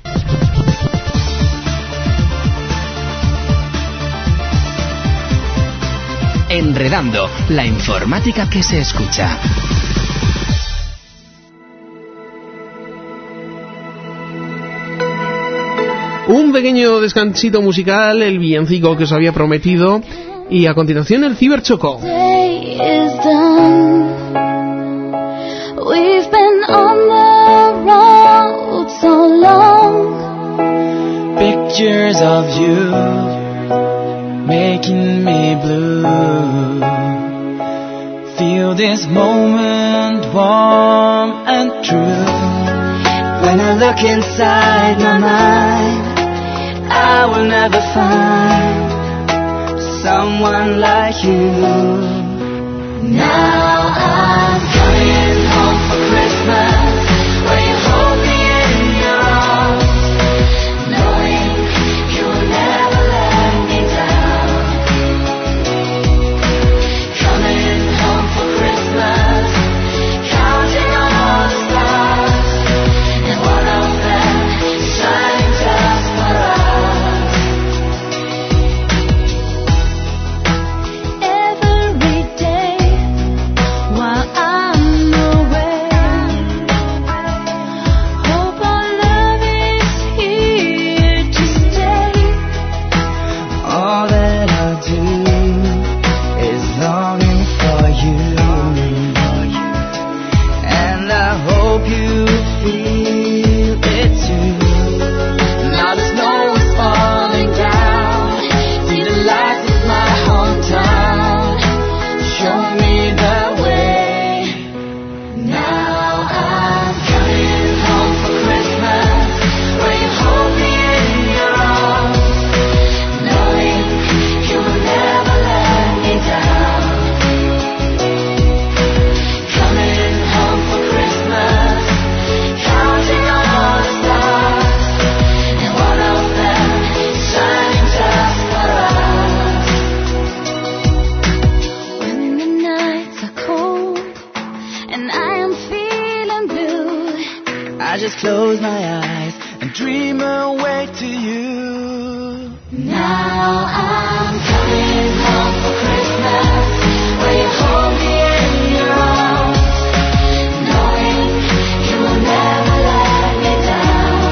Enredando, la informática que se escucha. Un pequeño descansito musical, el villancico que os había prometido, y a continuación el Ciberchoco. We've been on the road so long. Pictures of you making me blue. Feel this moment warm and true. When I look inside my mind, I will never find someone like you. Now I'm coming home for Christmas, where you hold me in your arms, knowing you'll never let me down. Coming home for Christmas, counting on all the stars, and one of them shining just for us. Every day while I'm away, hope our love is here to stay. All that I do is longing for you, and I hope you feel it too. Now the snow is falling down, see the lights of my hometown, show me the way. Now I'm coming home for Christmas, where you hold me in your arms, knowing you will never let me down. Coming home for Christmas, counting on all the stars, and one of them shining just for us. When the nights are cold and I am feeling blue, I just close my eyes and dream away to you. Now I'm coming home for Christmas, where you hold me in your arms, knowing you will never let me down.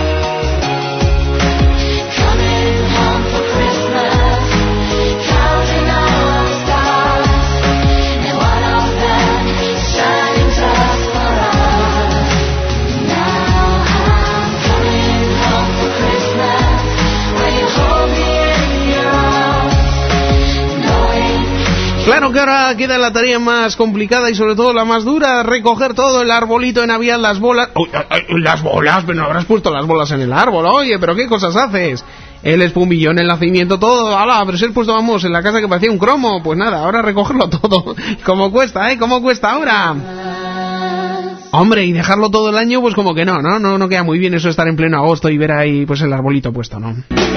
Coming home for Christmas, counting all the stars, and one of them shining just for us. Now I'm coming home for Christmas, where you hold me in your arms, knowing. Claro que ahora queda la tarea más complicada y sobre todo la más dura, recoger todo el arbolito de Navidad, las bolas. ¡Uy, las bolas! Pero no habrás puesto las bolas en el árbol, oye, pero ¿qué cosas haces? El espumillón, el nacimiento, todo, ¡hala! Pero si he puesto, vamos, en la casa que parecía un cromo, pues nada, ahora recogerlo todo. ¿Cómo cuesta, ¿Cómo cuesta ahora? Hombre, y dejarlo todo el año, pues como que no queda muy bien eso de estar en pleno agosto y ver ahí, pues el arbolito puesto, ¿no?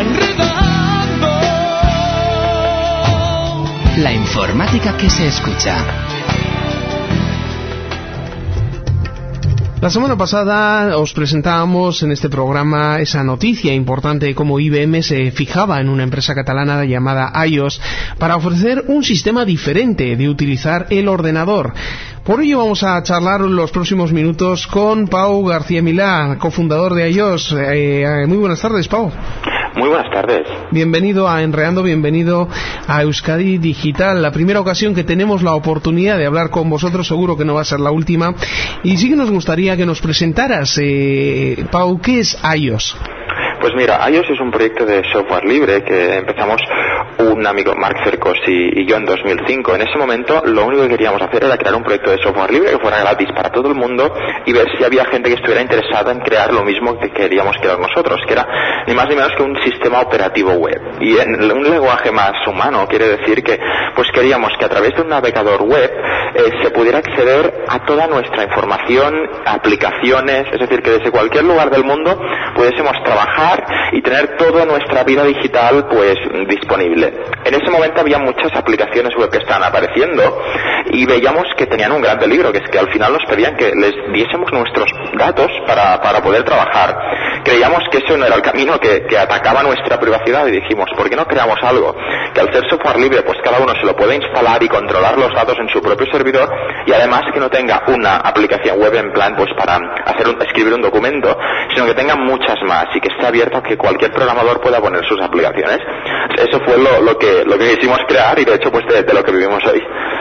La informática que se escucha. La semana pasada os presentábamos en este programa esa noticia importante de cómo IBM se fijaba en una empresa catalana llamada iOS para ofrecer un sistema diferente de utilizar el ordenador. Por ello vamos a charlar los próximos minutos con Pau García Milá, cofundador de iOS. Muy buenas tardes, Pau. Muy buenas tardes. Bienvenido a Enredando, bienvenido a Euskadi Digital. La primera ocasión que tenemos la oportunidad de hablar con vosotros, seguro que no va a ser la última. Y sí que nos gustaría que nos presentaras, Pau, ¿qué es iOS? Pues mira, iOS es un proyecto de software libre que empezamos un amigo, Mark Cercos y yo en 2005. En ese momento lo único que queríamos hacer era crear un proyecto de software libre que fuera gratis para todo el mundo y ver si había gente que estuviera interesada en crear lo mismo que queríamos crear nosotros, que era ni más ni menos que un sistema operativo web. Y en un lenguaje más humano quiere decir que pues queríamos que a través de un navegador web se pudiera acceder a toda nuestra información, aplicaciones, es decir, que desde cualquier lugar del mundo pudiésemos trabajar y tener toda nuestra vida digital pues disponible. En ese momento había muchas aplicaciones web que estaban apareciendo y veíamos que tenían un gran peligro, que es que al final nos pedían que les diésemos nuestros datos para poder trabajar. Creíamos que eso no era el camino, que atacaba nuestra privacidad, y dijimos, ¿por qué no creamos algo que al ser software libre pues cada uno se lo puede instalar y controlar los datos en su propio servidor, y además que no tenga una aplicación web en plan pues para escribir un documento, sino que tenga muchas más y que esté abierto a que cualquier programador pueda poner sus aplicaciones? Eso fue lo que quisimos crear, y de hecho pues de lo que vivimos hoy.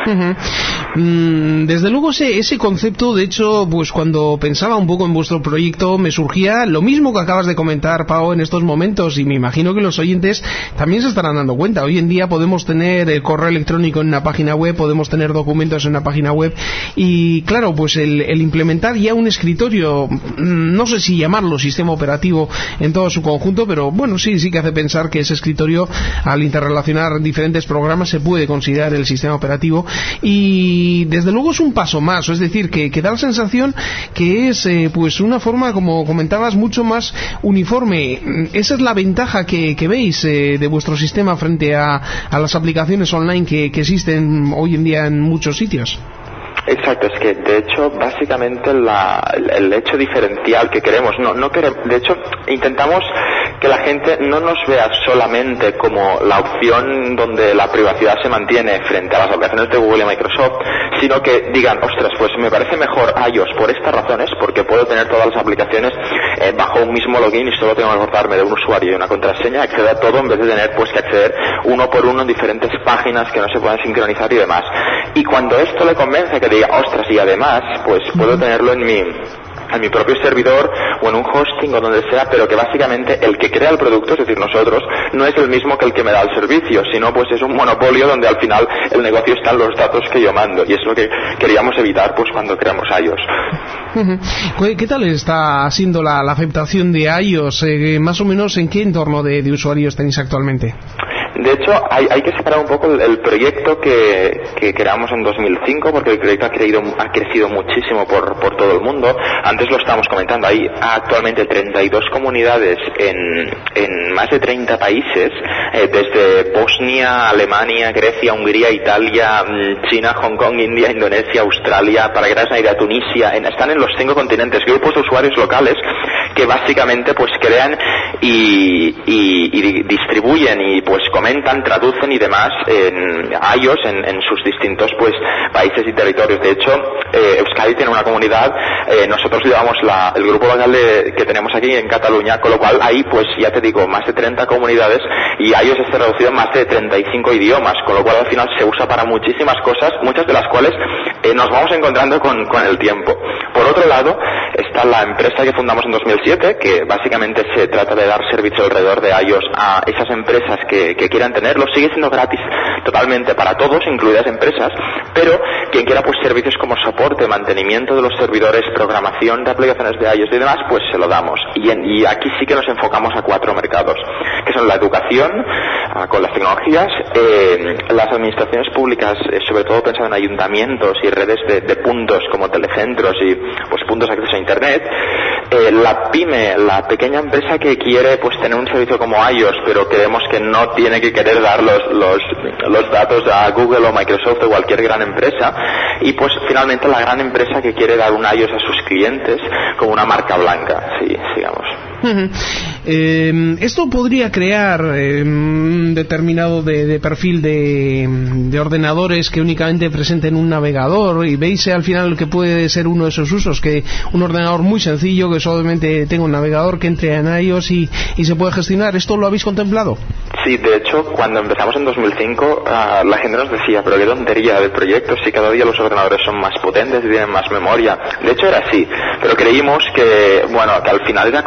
Desde luego ese concepto, de hecho, pues cuando pensaba un poco en vuestro proyecto me surgía lo mismo que acabas de comentar, Pau, en estos momentos, y me imagino que los oyentes también se estarán dando cuenta. Hoy en día podemos tener el correo electrónico en una página web, podemos tener documentos en una página web, y claro, pues el implementar ya un escritorio, no sé si llamarlo sistema operativo en todo su conjunto, pero bueno, sí que hace pensar que ese escritorio, al interrelacionar diferentes programas, se puede considerar el sistema operativo. Y desde luego es un paso más, es decir, que da la sensación que es pues una forma, como comentabas, mucho más uniforme. Esa es la ventaja que veis de vuestro sistema frente a las aplicaciones online que existen hoy en día en muchos sitios. Exacto, es que de hecho básicamente el hecho diferencial que queremos, de hecho intentamos que la gente no nos vea solamente como la opción donde la privacidad se mantiene frente a las aplicaciones de Google y Microsoft, sino que digan, ostras, pues me parece mejor iOS por estas razones, porque puedo tener todas las aplicaciones bajo un mismo login y solo tengo que acordarme de un usuario y una contraseña, acceder a todo en vez de tener pues que acceder uno por uno en diferentes páginas que no se pueden sincronizar y demás. Y cuando esto le convence, que diga, ostras, y además pues puedo tenerlo en mi propio servidor o en un hosting o donde sea, pero que básicamente el que crea el producto, es decir, nosotros, no es el mismo que el que me da el servicio, sino pues es un monopolio donde al final el negocio está en los datos que yo mando, y es lo que queríamos evitar pues cuando creamos iOS. ¿Qué tal está siendo la aceptación de iOS? Más o menos, ¿en qué entorno de usuarios tenéis actualmente? De hecho, hay que separar un poco el proyecto que creamos en 2005, porque el proyecto ha crecido muchísimo por todo el mundo. Antes lo estábamos comentando, hay actualmente 32 comunidades en más de 30 países, desde Bosnia, Alemania, Grecia, Hungría, Italia, China, Hong Kong, India, Indonesia, Australia, para que hagas una idea, Tunisia, están en los 5 continentes, grupos de usuarios locales que básicamente pues crean y distribuyen y pues comentan, traducen y demás en iOS en sus distintos pues países y territorios. De hecho, Euskadi tiene una comunidad, nosotros llevamos el grupo local que tenemos aquí en Cataluña, con lo cual ahí pues ya te digo, más de 30 comunidades, y iOS está traducido en más de 35 idiomas, con lo cual al final se usa para muchísimas cosas, muchas de las cuales nos vamos encontrando con el tiempo. Por otro lado, está la empresa que fundamos en 2007, que básicamente se trata de dar servicio alrededor de iOS a esas empresas que quieran tenerlo. Sigue siendo gratis totalmente para todos, incluidas empresas, pero quien quiera pues servicios como soporte, mantenimiento de los servidores, programación de aplicaciones de iOS y demás, pues se lo damos. Y aquí sí que nos enfocamos a 4 mercados, que son la educación, con las tecnologías, las administraciones públicas, sobre todo pensando en ayuntamientos y redes de puntos como telecentros y pues puntos de acceso a internet, la pyme, la pequeña empresa que quiere pues tener un servicio como iOS, pero creemos que no tiene que querer dar los datos a Google o Microsoft o cualquier gran empresa, y pues finalmente la gran empresa que quiere dar un iOS a sus clientes como una marca blanca, sí, digamos. Esto podría crear un determinado de perfil de ordenadores que únicamente presenten un navegador, y veis al final que puede ser uno de esos usos, que un ordenador muy sencillo que solamente tenga un navegador que entre en iOS y se puede gestionar. ¿Esto lo habéis contemplado? Sí, de hecho, cuando empezamos en 2005, la gente nos decía, pero qué tontería de proyectos, si cada día los ordenadores son más potentes y tienen más memoria. De hecho era así, pero creímos que al final era como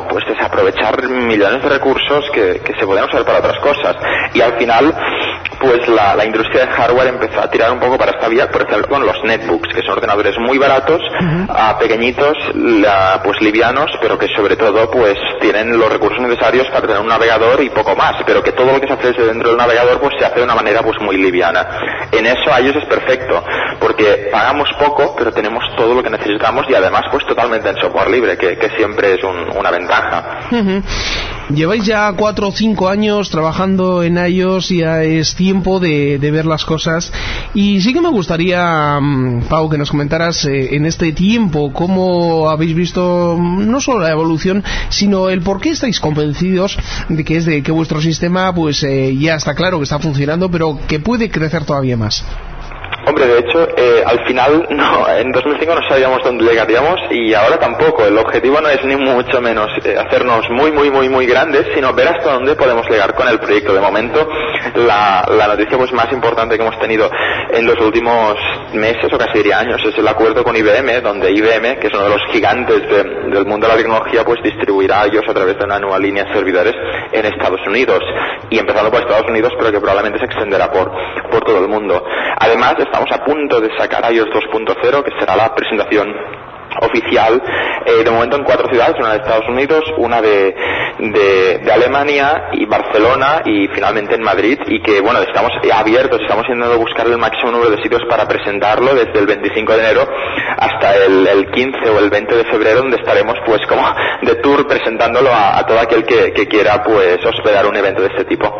pues desaprovechar millones de recursos que se podían usar para otras cosas. Y al final, pues la industria de hardware empezó a tirar un poco para esta vía, por ejemplo, con los netbooks, que son ordenadores muy baratos, pequeñitos, pues livianos, pero que sobre todo pues tienen los recursos necesarios para tener un navegador y poco más, pero que todo lo que se hace dentro del navegador pues se hace de una manera pues muy liviana. En eso iOS es perfecto, porque pagamos poco, pero tenemos todo lo que necesitamos y además pues totalmente en software libre, que siempre es una ventaja. Lleváis ya 4 o 5 años trabajando en iOS y ya es tiempo de ver las cosas, y sí que me gustaría, Pau, que nos comentaras en este tiempo cómo habéis visto no solo la evolución, sino el por qué estáis convencidos de que vuestro sistema pues ya está claro que está funcionando, pero que puede crecer todavía más. Hombre, de hecho, al final en 2005 no sabíamos dónde llegaríamos y ahora tampoco. El objetivo no es ni mucho menos hacernos muy grandes, sino ver hasta dónde podemos llegar con el proyecto. De momento, la noticia pues más importante que hemos tenido en los últimos meses, o casi diría años, es el acuerdo con IBM, donde IBM, que es uno de los gigantes del mundo de la tecnología, pues distribuirá iOS a través de una nueva línea de servidores en Estados Unidos. Y empezando por Estados Unidos, pero que probablemente se extenderá por todo el mundo. Además, estamos a punto de sacar iOS 2.0, que será la presentación oficial, de momento en 4 ciudades, una de Estados Unidos, una de Alemania y Barcelona y finalmente en Madrid, y que bueno, estamos abiertos, estamos intentando buscar el máximo número de sitios para presentarlo desde el 25 de enero hasta el 15 o el 20 de febrero, donde estaremos pues como de tour presentándolo a todo aquel que quiera pues hospedar un evento de este tipo.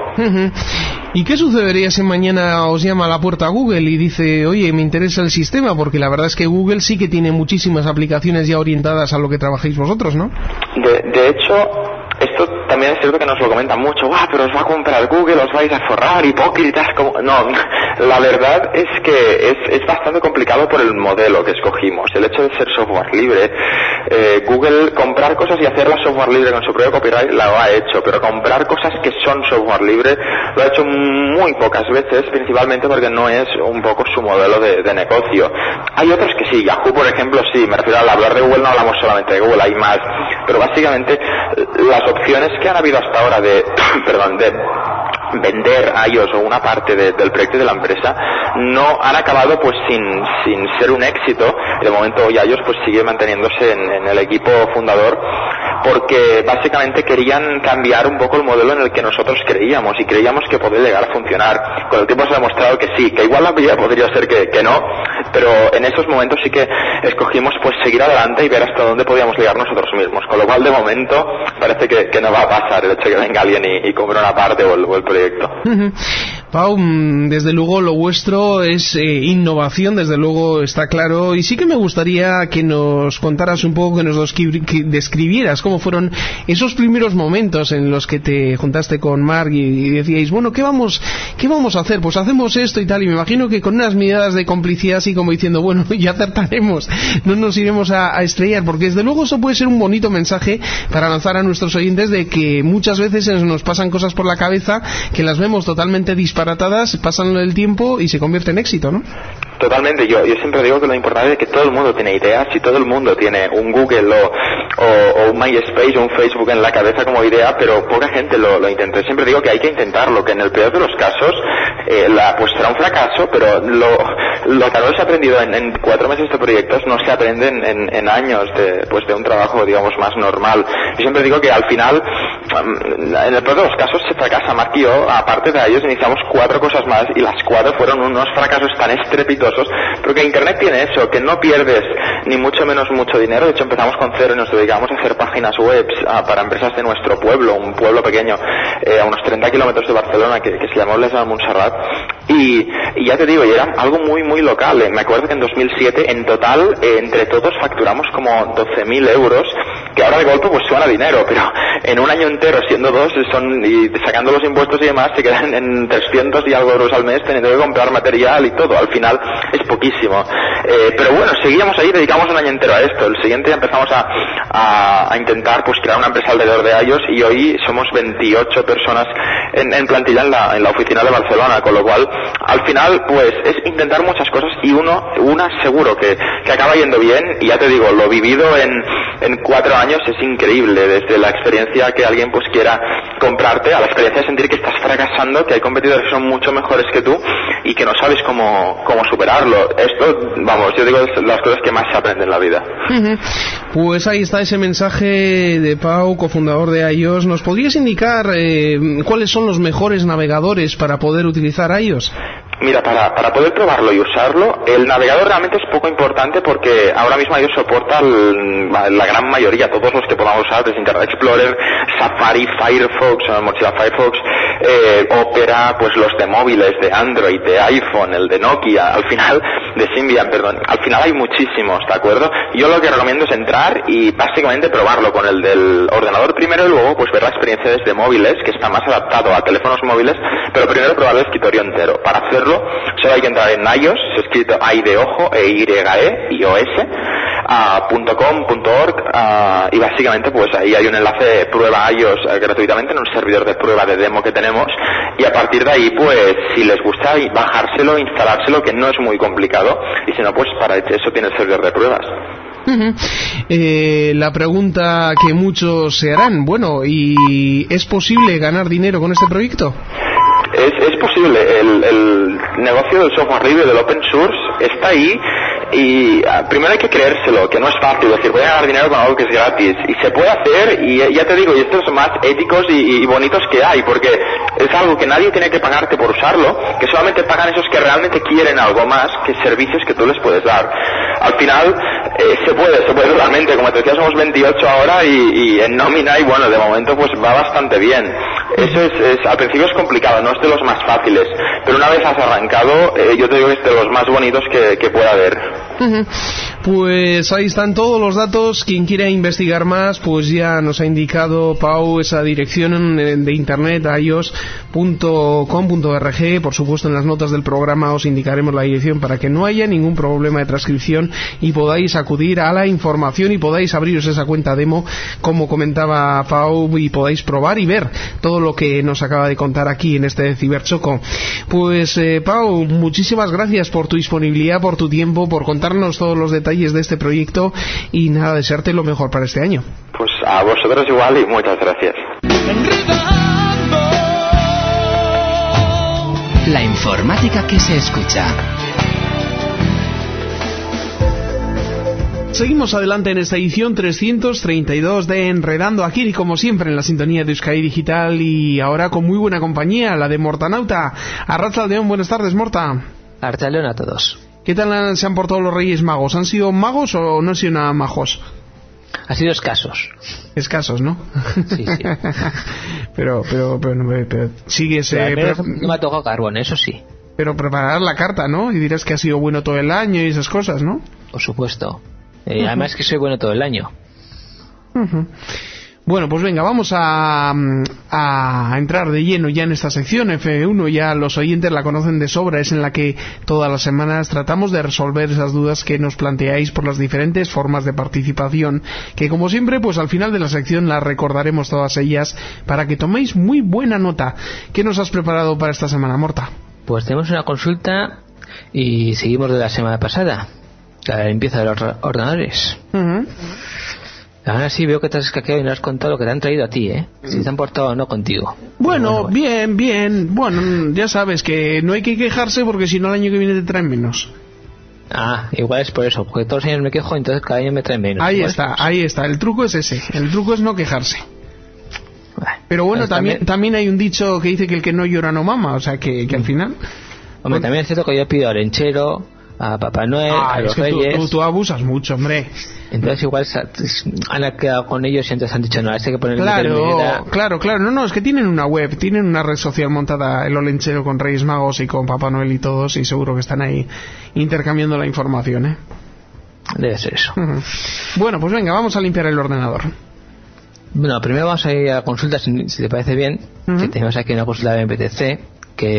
¿Y qué sucedería si mañana os llama a la puerta Google y dice, oye, me interesa el sistema? Porque la verdad es que Google sí que tiene muchísimas aplicaciones ya orientadas a lo que trabajáis vosotros, ¿no? De hecho, esto también es cierto que nos lo comentan mucho, pero os va a comprar Google, os vais a forrar, hipócritas, como... No, la verdad es que es bastante complicado por el modelo que escogimos, el hecho de ser software libre. Google, comprar cosas y hacerlas software libre con su propio copyright lo ha hecho, pero comprar cosas que son software libre lo ha hecho muy pocas veces, principalmente porque no es un poco su modelo de negocio. Hay otros que sí, Yahoo por ejemplo sí, me refiero al hablar de Google, no hablamos solamente de Google, hay más, pero básicamente las opciones que han habido hasta ahora de vender iOS o una parte del proyecto de la empresa no han acabado pues sin ser un éxito. De momento hoy iOS pues sigue manteniéndose en el equipo fundador, porque básicamente querían cambiar un poco el modelo en el que nosotros creíamos, y creíamos que podía llegar a funcionar. Con el tiempo se ha demostrado que sí, que igual la vida podría ser que no, pero en esos momentos sí que escogimos pues seguir adelante y ver hasta dónde podíamos llegar nosotros mismos, con lo cual de momento parece que no va a pasar el hecho de que venga alguien y compre una parte o el proyecto. Pau, desde luego lo vuestro es innovación, desde luego está claro, y sí que me gustaría que nos contaras un poco, que nos describieras cómo fueron esos primeros momentos en los que te juntaste con Mark y decíais, bueno, ¿qué vamos a hacer? Pues hacemos esto y tal, y me imagino que con unas miradas de complicidad así como diciendo, bueno, ya acertaremos, no nos iremos a estrellar, porque desde luego eso puede ser un bonito mensaje para lanzar a nuestros oyentes de que muchas veces nos pasan cosas por la cabeza que las vemos totalmente disparatadas, pasan el tiempo y se convierte en éxito, ¿no? Totalmente, yo siempre digo que lo importante es que todo el mundo tiene ideas y todo el mundo tiene un Google o un MySpace o un Facebook en la cabeza como idea, pero poca gente lo intenta. Siempre digo que hay que intentarlo, que en el peor de los casos pues será un fracaso, pero lo que habéis aprendido en 4 meses de proyectos no se aprenden en años de un trabajo, digamos, más normal. Yo siempre digo que al final, en el peor de los casos, se fracasa. Mark y yo, aparte de ellos, iniciamos 4 cosas más y las 4 fueron unos fracasos tan estrepitosos, porque Internet tiene eso, que no pierdes ni mucho menos mucho dinero. De hecho, empezamos con cero y nos dedicamos a hacer páginas web para empresas de nuestro pueblo, un pueblo pequeño, a unos 30 kilómetros de Barcelona, que se llamó Les de Montserrat, y ya te digo, y era algo muy local. Me acuerdo que en 2007 en total entre todos facturamos como 12.000 euros, que ahora de golpe pues suena dinero, pero en un año entero siendo 2 y sacando los impuestos y demás se quedan en 300 y algo euros al mes, teniendo que comprar material y todo. Al final es poquísimo. Pero bueno, seguíamos ahí, dedicamos un año entero a esto. El siguiente empezamos a intentar pues crear una empresa alrededor de iOS, y hoy somos 28 personas en plantilla en la oficina de Barcelona, con lo cual al final pues es intentar muchas cosas, y una seguro que acaba yendo bien. Y ya te digo, lo vivido en 4 años es increíble, desde la experiencia que alguien pues quiera comprarte, a la experiencia de sentir que estás fracasando, que hay competidores que son mucho mejores que tú y que no sabes cómo superarlo. Esto, vamos, yo digo, es las cosas que más se aprenden en la vida. Pues ahí está ese mensaje de Pau, cofundador de iOS. ¿Nos podrías indicar cuáles son los mejores navegadores para poder utilizar iOS? Mira, para poder probarlo y usarlo, el navegador realmente es poco importante, porque ahora mismo iOS soporta la gran mayoría, todos los que podamos usar, desde Internet Explorer, Safari, Firefox, Mozilla Firefox, Opera, pues los de móviles, de Android, de iPhone, el de Nokia, al final, de Symbian, perdón, al final hay muchísimos, ¿de acuerdo? Yo lo que recomiendo es entrar y básicamente probarlo con el del ordenador primero, y luego pues ver la experiencia desde móviles, que está más adaptado a teléfonos móviles, pero primero probar el escritorio entero. Para hacerlo solo hay que entrar en iOS, escrito I de ojo, .com.org, y básicamente pues ahí hay un enlace de prueba iOS gratuitamente en un servidor de prueba de demo que tenemos, y a partir de ahí pues si les gusta bajárselo, instalárselo, que no es muy complicado, y si no pues para eso tiene el servidor de pruebas. La pregunta que muchos se harán, bueno, ¿y es posible ganar dinero con este proyecto? Es posible. El negocio del software libre, del open source, está ahí, y primero hay que creérselo, que no es fácil decir voy a ganar dinero con algo que es gratis, y se puede hacer, y ya te digo, y estos son más éticos y bonitos que hay, porque es algo que nadie tiene que pagarte por usarlo, que solamente pagan esos que realmente quieren algo más que servicios que tú les puedes dar. Al final se puede realmente, como te decía, somos 28 ahora y en nómina, y bueno, de momento pues va bastante bien. Eso es al principio es complicado, no es de los más fáciles, pero una vez has arrancado, yo te digo que es de los más bonitos que pueda haber. Pues ahí están todos los datos. Quien quiera investigar más, pues ya nos ha indicado Pau esa dirección de internet, ios.com.org. Por supuesto, en las notas del programa os indicaremos la dirección para que no haya ningún problema de transcripción y podáis acudir a la información y podáis abriros esa cuenta demo, como comentaba Pau, y podáis probar y ver todo lo que nos acaba de contar aquí en este Ciberchoco. Pues Pau, muchísimas gracias por tu disponibilidad, por tu tiempo, por contarnos todos los detalles de este proyecto, y nada, desearte lo mejor para este año. Pues a vosotros igual, y muchas gracias. La informática que se escucha. Seguimos adelante en esta edición 332 de Enredando aquí, y como siempre en la sintonía de Euskadi Digital, y ahora con muy buena compañía, la de Mortanauta. Arratsaldeon, buenas tardes, Morta. Arratsaldeon a todos. ¿Qué tal se han portado los Reyes Magos? ¿Han sido magos o no han sido nada majos? Han sido escasos. Escasos, ¿no? Sí. pero sigues... no me ha tocado carbón, eso sí. Pero preparar la carta, ¿no? Y dirás que ha sido bueno todo el año y esas cosas, ¿no? Por supuesto. Además que soy bueno todo el año. Bueno, pues venga, vamos a entrar de lleno ya en esta sección. F1 ya los oyentes la conocen de sobra, es en la que todas las semanas tratamos de resolver esas dudas que nos planteáis por las diferentes formas de participación, que como siempre, pues al final de la sección las recordaremos todas ellas para que toméis muy buena nota. ¿Qué nos has preparado para esta semana, Morta? Pues tenemos una consulta y seguimos de la semana pasada, la limpieza de los ordenadores. Ahora sí veo que te has escaqueado y no has contado lo que te han traído a ti, ¿eh? Si te han portado o no contigo. Bueno, bien. Bueno, ya sabes que no hay que quejarse, porque si no el año que viene te traen menos. Ah, igual es por eso, porque todos los años me quejo, entonces cada año me traen menos. Ahí está, el truco es ese, el truco es no quejarse. Pero bueno, también hay un dicho que dice que el que no llora no mama, o sea que al final... Hombre, también es cierto que yo pido al lenchero, a Papá Noel, a los Reyes... Tú abusas mucho, hombre. Entonces igual han quedado con ellos y entonces han dicho, no, hay que poner... Claro, no, es que tienen una web, tienen una red social montada, el Olenchero, con Reyes Magos y con Papá Noel y todos, y seguro que están ahí intercambiando la información, ¿eh? Debe ser eso. Bueno, pues venga, vamos a limpiar el ordenador. Bueno, primero vamos a ir a la consulta, si te parece bien, que tenemos aquí una consulta de MPTC, que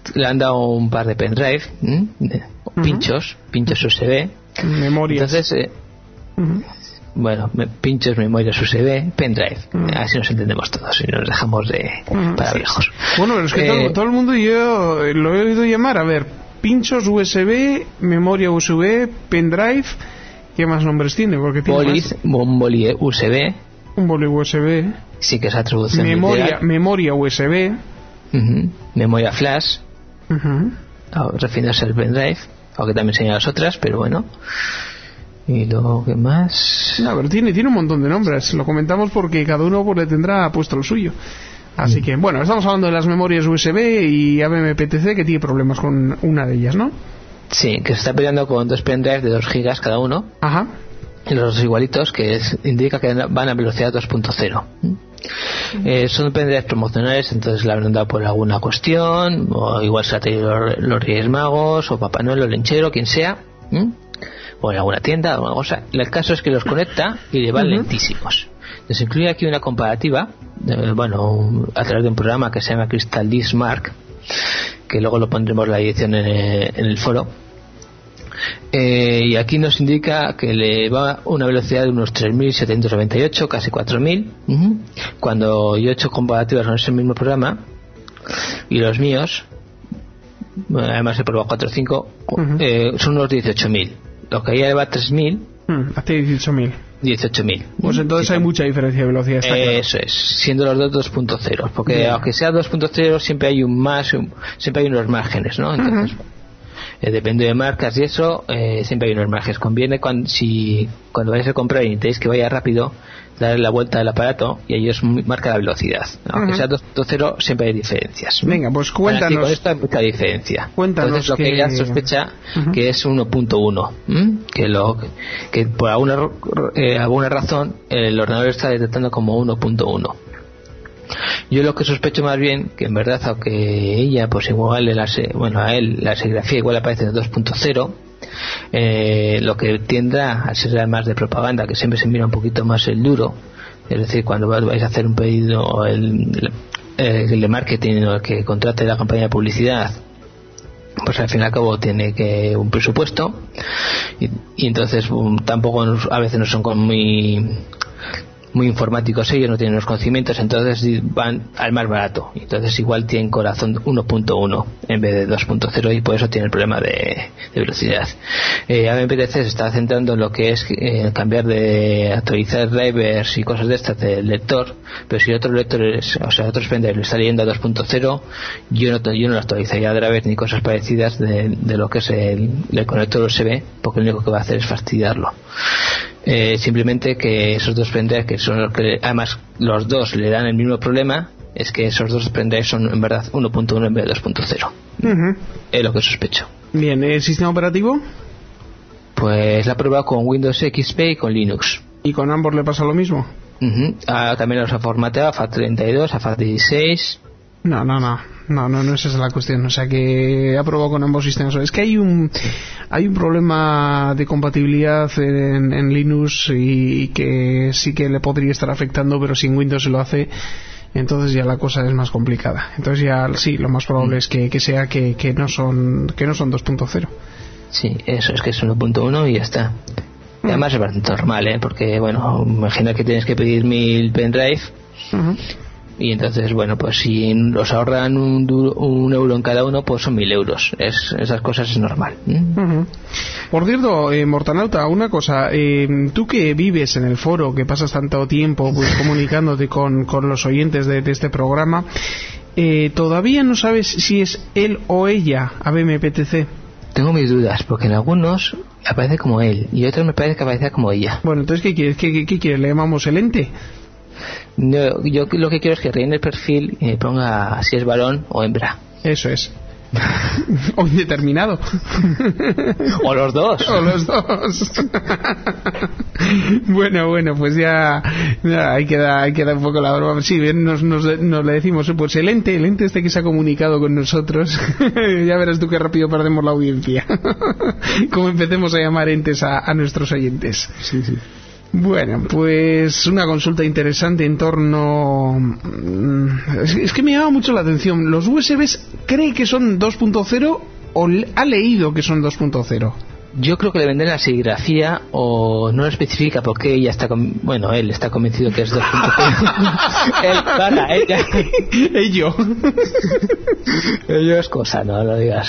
le han dado un par de pendrive, pinchos USB. Memorias. Entonces, bueno, pinchos, memorias USB, pendrive. Así nos entendemos todos y nos dejamos de palabrejos. Bueno, pero es que todo el mundo yo lo he oído llamar, a ver, pinchos USB, memoria USB, pendrive, ¿qué más nombres tiene? Porque tiene un boli USB. Un boli USB. Sí, que es la traducción. Memoria USB. Memoria flash. Refinarse el pendrive, aunque también enseña las otras, pero bueno. Y luego, ¿qué más? No, pero tiene un montón de nombres. Lo comentamos porque cada uno pues le tendrá puesto el suyo. Así que, bueno, estamos hablando de las memorias USB y ABMPTC, que tiene problemas con una de ellas, ¿no? Sí, que se está peleando con dos pendrives de 2 gigas cada uno. Ajá. Y los dos igualitos, que indica que van a velocidad 2.0. Son pendrives promocionales, entonces la habrán dado por alguna cuestión, o igual se ha traído los Reyes Magos, o Papá Noel, o Lenchero, quien sea, o en alguna tienda, o alguna cosa. El caso es que los conecta y le van lentísimos. Les incluye aquí una comparativa, a través de un programa que se llama Crystal Disk Mark, que luego lo pondremos la edición en el foro. Y aquí nos indica que le va una velocidad de unos 3.798, casi 4.000. Cuando yo he hecho comparativas con ese mismo programa y los míos, además he probado 4 o 5, son unos 18.000. Lo que ella le va a 3.000 hasta 18.000. Pues entonces hay mucha diferencia de velocidad. Eso es, siendo los dos 2.0, porque aunque sea 2.0 siempre hay siempre hay unos márgenes, ¿no? Entonces depende de marcas y eso, siempre hay unos márgenes. Conviene cuando vais a comprar y necesitáis que vaya rápido, darle la vuelta al aparato y ahí os marca la velocidad. Aunque sea 2.0 siempre hay diferencias. Venga, pues cuéntanos. Aquí con esto hay mucha diferencia. Cuéntanos. Entonces lo que ella sospecha que es 1.1, que por alguna razón el ordenador está detectando como 1.1. Yo lo que sospecho más bien que en verdad, aunque ella pues igual a él la serigrafía igual aparece en 2.0, lo que tienda a ser más de propaganda, que siempre se mira un poquito más el duro, es decir, cuando vais a hacer un pedido el de marketing o el que contrate la campaña de publicidad, pues al fin y al cabo tiene que un presupuesto y entonces tampoco a veces no son muy informáticos, ellos no tienen los conocimientos, entonces van al más barato, entonces igual tienen corazón 1.1 en vez de 2.0 y por eso tienen el problema de velocidad. ABMPTC se está centrando en lo que es cambiar de actualizar drivers y cosas de estas del lector, pero si otros lectores, o sea otros pendrives le está leyendo a 2.0, yo no lo actualizaría drivers ni cosas parecidas de lo que es el conector USB, porque lo único que va a hacer es fastidiarlo. Simplemente que esos dos pendrives, que son los que además los dos le dan el mismo problema, es que esos dos pendrives son en verdad 1.1 en vez de 2.0. Es lo que sospecho. Bien, ¿el sistema operativo? Pues la he probado con Windows XP y con Linux. ¿Y con ambos le pasa lo mismo? También los ha formateado a FAT32, a FAT16. No, esa es la cuestión. O sea, que ha probado con ambos sistemas. Es que hay un problema de compatibilidad en Linux y que sí que le podría estar afectando, pero si en Windows se lo hace, entonces ya la cosa es más complicada. Entonces ya sí, lo más probable es que sea que no son 2.0. Sí, eso es que es 1.1 y ya está. Y además es bastante normal, porque bueno, imagina que tienes que pedir 1000 pendrive. Y entonces, bueno, pues si os ahorran un euro en cada uno, pues son 1000 euros. Esas cosas es normal. Por cierto, Mortanauta, una cosa. Tú que vives en el foro, que pasas tanto tiempo pues comunicándote con los oyentes de este programa, ¿todavía no sabes si es él o ella ABMPTC? Tengo mis dudas, porque en algunos aparece como él y otros me parece que aparece como ella. Bueno, entonces, ¿qué quieres? ¿Qué quieres? ¿Le llamamos el ente? No, yo lo que quiero es que rellene el perfil y me ponga si es varón o hembra. Eso es. O indeterminado. O los dos. Bueno, pues ya ahí queda un poco la broma. Sí, bien, nos le decimos, pues el ente este que se ha comunicado con nosotros. Ya verás tú qué rápido perdemos la audiencia. Como empecemos a llamar entes a nuestros oyentes. Sí. Bueno, pues una consulta interesante en torno... Es que me llama mucho la atención. ¿Los USBs cree que son 2.0 o ha leído que son 2.0? Yo creo que le venden la serigrafía o no lo especifica porque ella está él está convencido que es 2.0. Ella. Ello es cosa, no lo digas.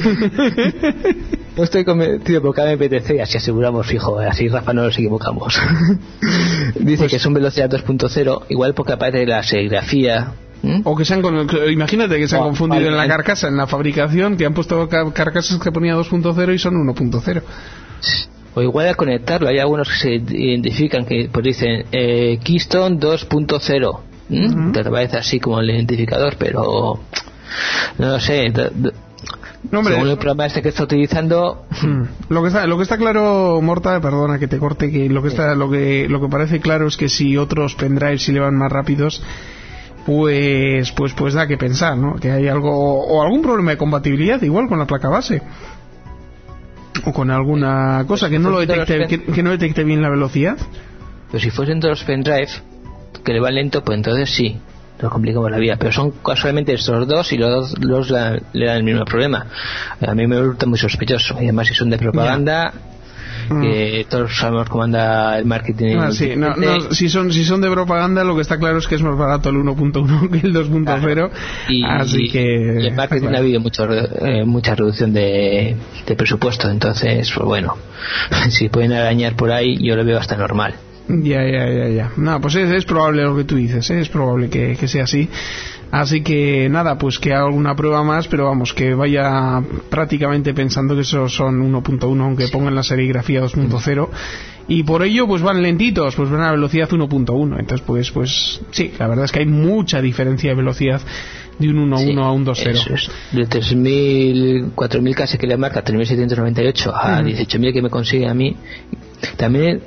No estoy convencido porque a MPTC y así aseguramos fijo, así Rafa no nos equivocamos. Dice pues, que son velocidad 2.0, igual porque aparece la serigrafía. O que imagínate que se han confundido en la carcasa, en la fabricación, que han puesto carcasas que ponía 2.0 y son 1.0. O igual al conectarlo, hay algunos que se identifican que pues dicen Keystone 2.0. Te parece así como el identificador, pero no lo sé. No, hombre, según el programa que está utilizando. Lo que está claro, Morta, perdona que te corte, que lo que parece claro es que si otros pendrives si le van más rápidos, pues da que pensar, ¿no? Que hay algo o algún problema de compatibilidad igual con la placa base o con alguna cosa que no lo detecte, que no detecte bien la velocidad. Pero si fuesen todos los pendrive que le van lento, pues entonces sí nos complicamos la vida, pero son casualmente estos dos y los dos le dan el mismo problema. A mí me resulta muy sospechoso, y además si son de propaganda, que todos sabemos cómo anda el marketing. Si son de propaganda, lo que está claro es que es más barato el 1.1 que el 2.0. Así que y el marketing ha habido mucha reducción de presupuesto, entonces pues bueno, si pueden arañar por ahí, yo lo veo hasta normal. Ya. No, pues es probable lo que tú dices, es probable que sea así. Así que nada, pues que haga alguna prueba más, pero vamos, que vaya prácticamente pensando que esos son 1.1, aunque pongan la serigrafía 2.0. Y por ello pues van lentitos, pues van a velocidad 1.1. Entonces pues sí, la verdad es que hay mucha diferencia de velocidad de un 1.1 a un 2.0. De 3.000, 4.000 casi que le marca, 3.798 a 18.000 que me consigue a mí. También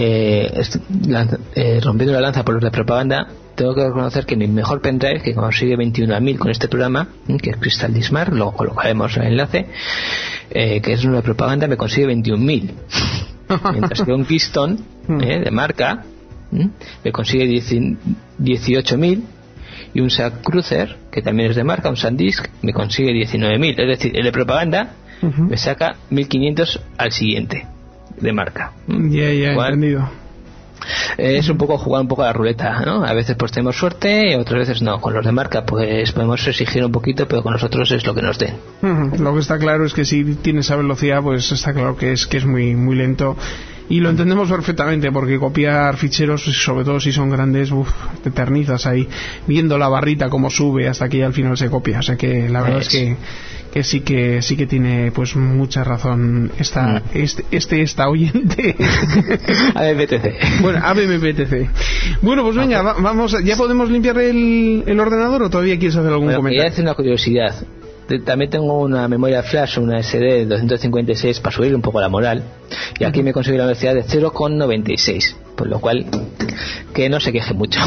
rompiendo la lanza por los de propaganda, tengo que reconocer que mi mejor pendrive, que consigue 21.000 con este programa, que es Crystal Dismar, lo colocaremos en el enlace, que es una propaganda, me consigue 21.000. Mientras que un Keystone de marca me consigue 18.000, y un SAC Cruiser, que también es de marca, un SanDisk, me consigue 19.000. Es decir, el de propaganda me saca 1.500 al siguiente de marca. Entendido. Es un poco jugar un poco a la ruleta, ¿no? A veces pues tenemos suerte, otras veces no. Con los de marca pues podemos exigir un poquito, pero con nosotros es lo que nos den. Lo que está claro es que si tiene esa velocidad, pues está claro que es muy muy lento. Y lo entendemos perfectamente, porque copiar ficheros, sobre todo si son grandes, te eternizas ahí viendo la barrita como sube hasta que ya al final se copia. O sea que la verdad es que sí que tiene pues mucha razón esta oyente. ABMPTC. Bueno, ABMPTC. Bueno, pues venga, vamos, ¿ya podemos limpiar el ordenador o todavía quieres hacer algún comentario? Quería hacer una curiosidad. También tengo una memoria flash, una SD de 256 para subir un poco la moral, y aquí me consigue la velocidad de 0,96, por lo cual que no se queje mucho.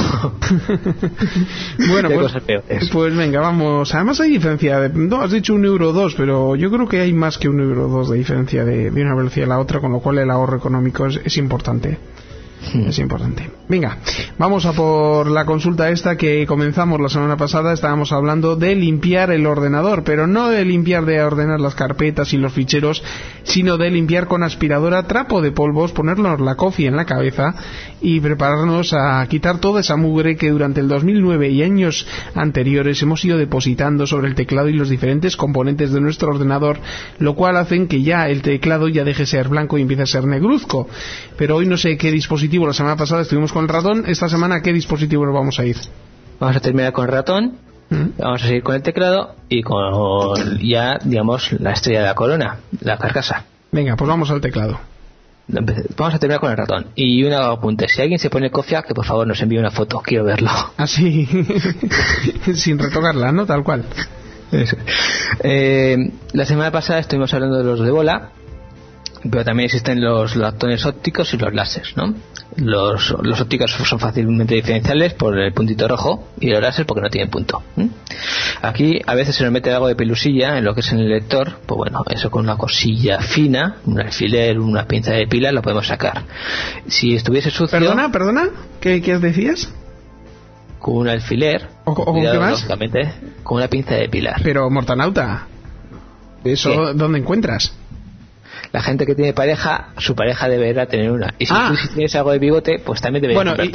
Bueno, pues venga, vamos. Además hay diferencia no has dicho 1 euro 2, pero yo creo que hay más que 1 euro 2 de diferencia de una velocidad a la otra, con lo cual el ahorro económico es importante. Es importante. Venga, vamos a por la consulta esta que comenzamos la semana pasada. Estábamos hablando de limpiar el ordenador, pero no de limpiar de ordenar las carpetas y los ficheros, sino de limpiar con aspiradora, trapo de polvos, ponernos la coffee en la cabeza y prepararnos a quitar toda esa mugre que durante el 2009 y años anteriores hemos ido depositando sobre el teclado y los diferentes componentes de nuestro ordenador, lo cual hacen que ya el teclado ya deje de ser blanco y empiece a ser negruzco. Pero hoy no sé qué dispositivo. La semana pasada estuvimos con el ratón. Esta semana, ¿qué dispositivo nos vamos a ir? Vamos a terminar con el ratón, vamos a seguir con el teclado y con ya, digamos, la estrella de la corona, la carcasa. Venga, pues vamos al teclado. Vamos a terminar con el ratón. Y un apunte: si alguien se pone cofia, que por favor nos envíe una foto, quiero verlo. Así, sin retocarla, ¿no? Tal cual. Eso. La semana pasada estuvimos hablando de los de bola. Pero también existen los ratones ópticos y los láseres, ¿no? Los ópticos son fácilmente diferenciables por el puntito rojo y los láseres porque no tienen punto. Aquí a veces se nos mete algo de pelusilla en lo que es en el lector. Pues bueno, eso con una cosilla fina, un alfiler, una pinza de pila, lo podemos sacar. Si estuviese sucio... Perdona, ¿qué decías? Con un alfiler, ¿O con qué más? lógicamente, con una pinza de pilar. Pero, Mortanauta, ¿eso ¿qué? dónde encuentras? La gente que tiene pareja, su pareja deberá tener una. Y si tú tienes algo de bigote, pues también deberías comprarte.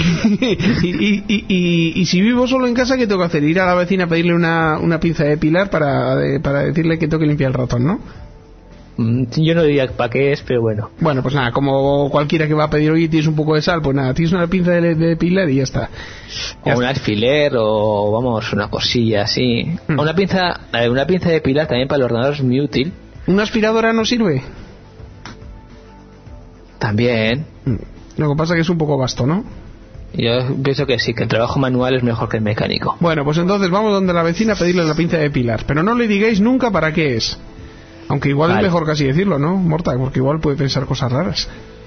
Y si vivo solo en casa, ¿qué tengo que hacer? Ir a la vecina a pedirle una pinza de pilar para decirle que tengo que limpiar el ratón, ¿no? Yo no diría para qué es, pero bueno. Bueno, pues nada, como cualquiera que va a pedir, oye, tienes un poco de sal, pues nada, tienes una pinza de pilar y ya está. O un alfiler, o vamos, una cosilla así. Una pinza de pilar también para el ordenador es muy útil. ¿Una aspiradora no sirve? También. Lo que pasa es que es un poco vasto, ¿no? Yo pienso que sí, que el trabajo manual es mejor que el mecánico. Bueno, pues entonces vamos donde la vecina a pedirle la pinza de pilar, pero no le digáis nunca para qué es. Aunque igual es mejor casi decirlo, ¿no, Morta? Porque igual puede pensar cosas raras.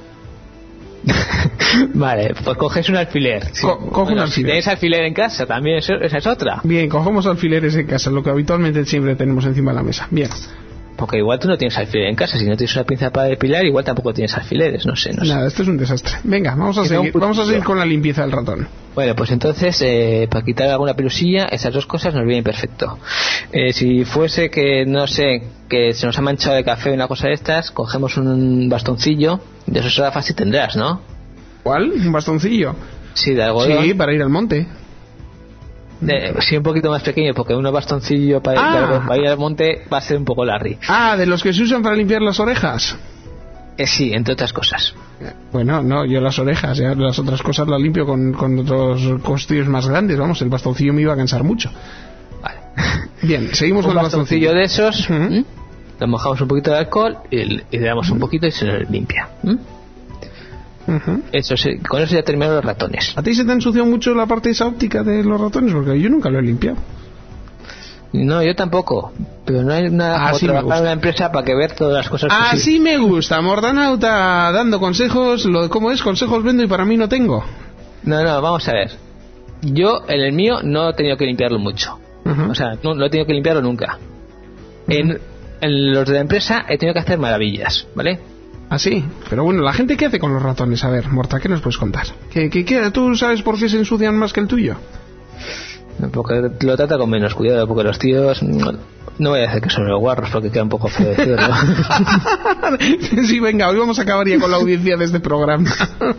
Vale, pues coges un alfiler. Sí. Coge un alfiler. Si tenéis alfiler en casa, también esa es otra. Bien, cogemos alfileres en casa, lo que habitualmente siempre tenemos encima de la mesa. Bien. Porque igual tú no tienes alfiler en casa. Si no tienes una pinza para depilar, igual tampoco tienes alfileres. No sé. Nada, esto es un desastre. Venga, vamos a seguir con la limpieza del ratón. Bueno, pues entonces, para quitar alguna pelusilla, esas dos cosas nos vienen perfecto. Si fuese que, no sé, que se nos ha manchado de café o una cosa de estas, cogemos un bastoncillo. De esos gafas sí tendrás, ¿no? ¿Cuál? ¿Un bastoncillo? Sí, de algodón. Sí, para ir al monte. Sí, un poquito más pequeño, porque un bastoncillo para ir al monte va a ser un poco larry. Ah, de los que se usan para limpiar las orejas. Sí, entre otras cosas. Bueno, no, yo las orejas, ya las otras cosas las limpio con otros costillos más grandes. Vamos, el bastoncillo me iba a cansar mucho. Vale. Bien, seguimos un con el bastoncillo de esos. Lo mojamos un poquito de alcohol y le damos un poquito y se nos limpia. Eso sí, con eso ya terminaron los ratones. ¿A ti se te ha ensuciado mucho la parte esa óptica de los ratones? Porque yo nunca lo he limpiado. No, yo tampoco. Pero no hay nada como trabajar en una empresa para que ver todas las cosas posibles. Así me gusta, Mortanauta dando consejos. ¿Cómo es? Consejos vendo y para mí no tengo. No, vamos a ver. Yo, en el mío, no he tenido que limpiarlo mucho. O sea, no he tenido que limpiarlo nunca. En los de la empresa he tenido que hacer maravillas, ¿vale? Ah, sí. Pero bueno, ¿la gente qué hace con los ratones? A ver, Morta, ¿qué nos puedes contar? ¿Tú sabes por qué se ensucian más que el tuyo? Porque lo trata con menos cuidado, porque los tíos... No voy a decir que son los guarros, porque queda un poco feo decirlo. Sí, venga, hoy vamos a acabar ya con la audiencia de este programa.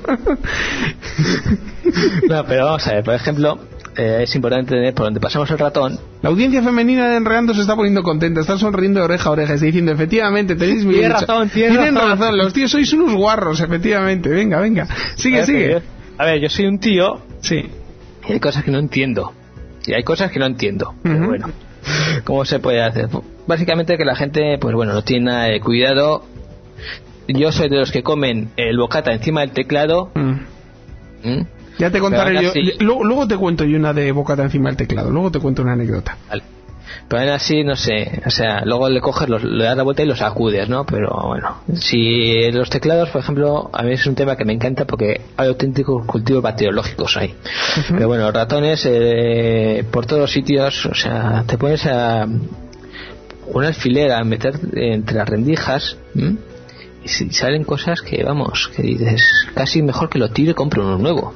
No, pero vamos a ver, por ejemplo... es importante tener por donde pasamos el ratón. La audiencia femenina de Enredando se está poniendo contenta, está sonriendo de oreja a oreja, está diciendo, efectivamente, tenéis mi Tienen razón, los tíos sois unos guarros, efectivamente. Venga, sigue. A ver, yo soy un tío. Sí. Y hay cosas que no entiendo. Pero bueno, ¿cómo se puede hacer? Básicamente que la gente, pues bueno, no tiene nada de cuidado. Yo soy de los que comen el bocata encima del teclado. Ya te contaré yo. Luego te cuento yo una de bocata encima del teclado. Luego te cuento una anécdota. Vale. Pero aún así, no sé. O sea, luego le coges, le das la vuelta y los sacudes, ¿no? Pero bueno. Si los teclados, por ejemplo, a mí es un tema que me encanta porque hay auténticos cultivos bacteriológicos ahí. Pero bueno, los ratones por todos los sitios. O sea, te pones a un alfiler a meter entre las rendijas. Y si salen cosas que, vamos, que dices, casi mejor que lo tire y compre uno nuevo.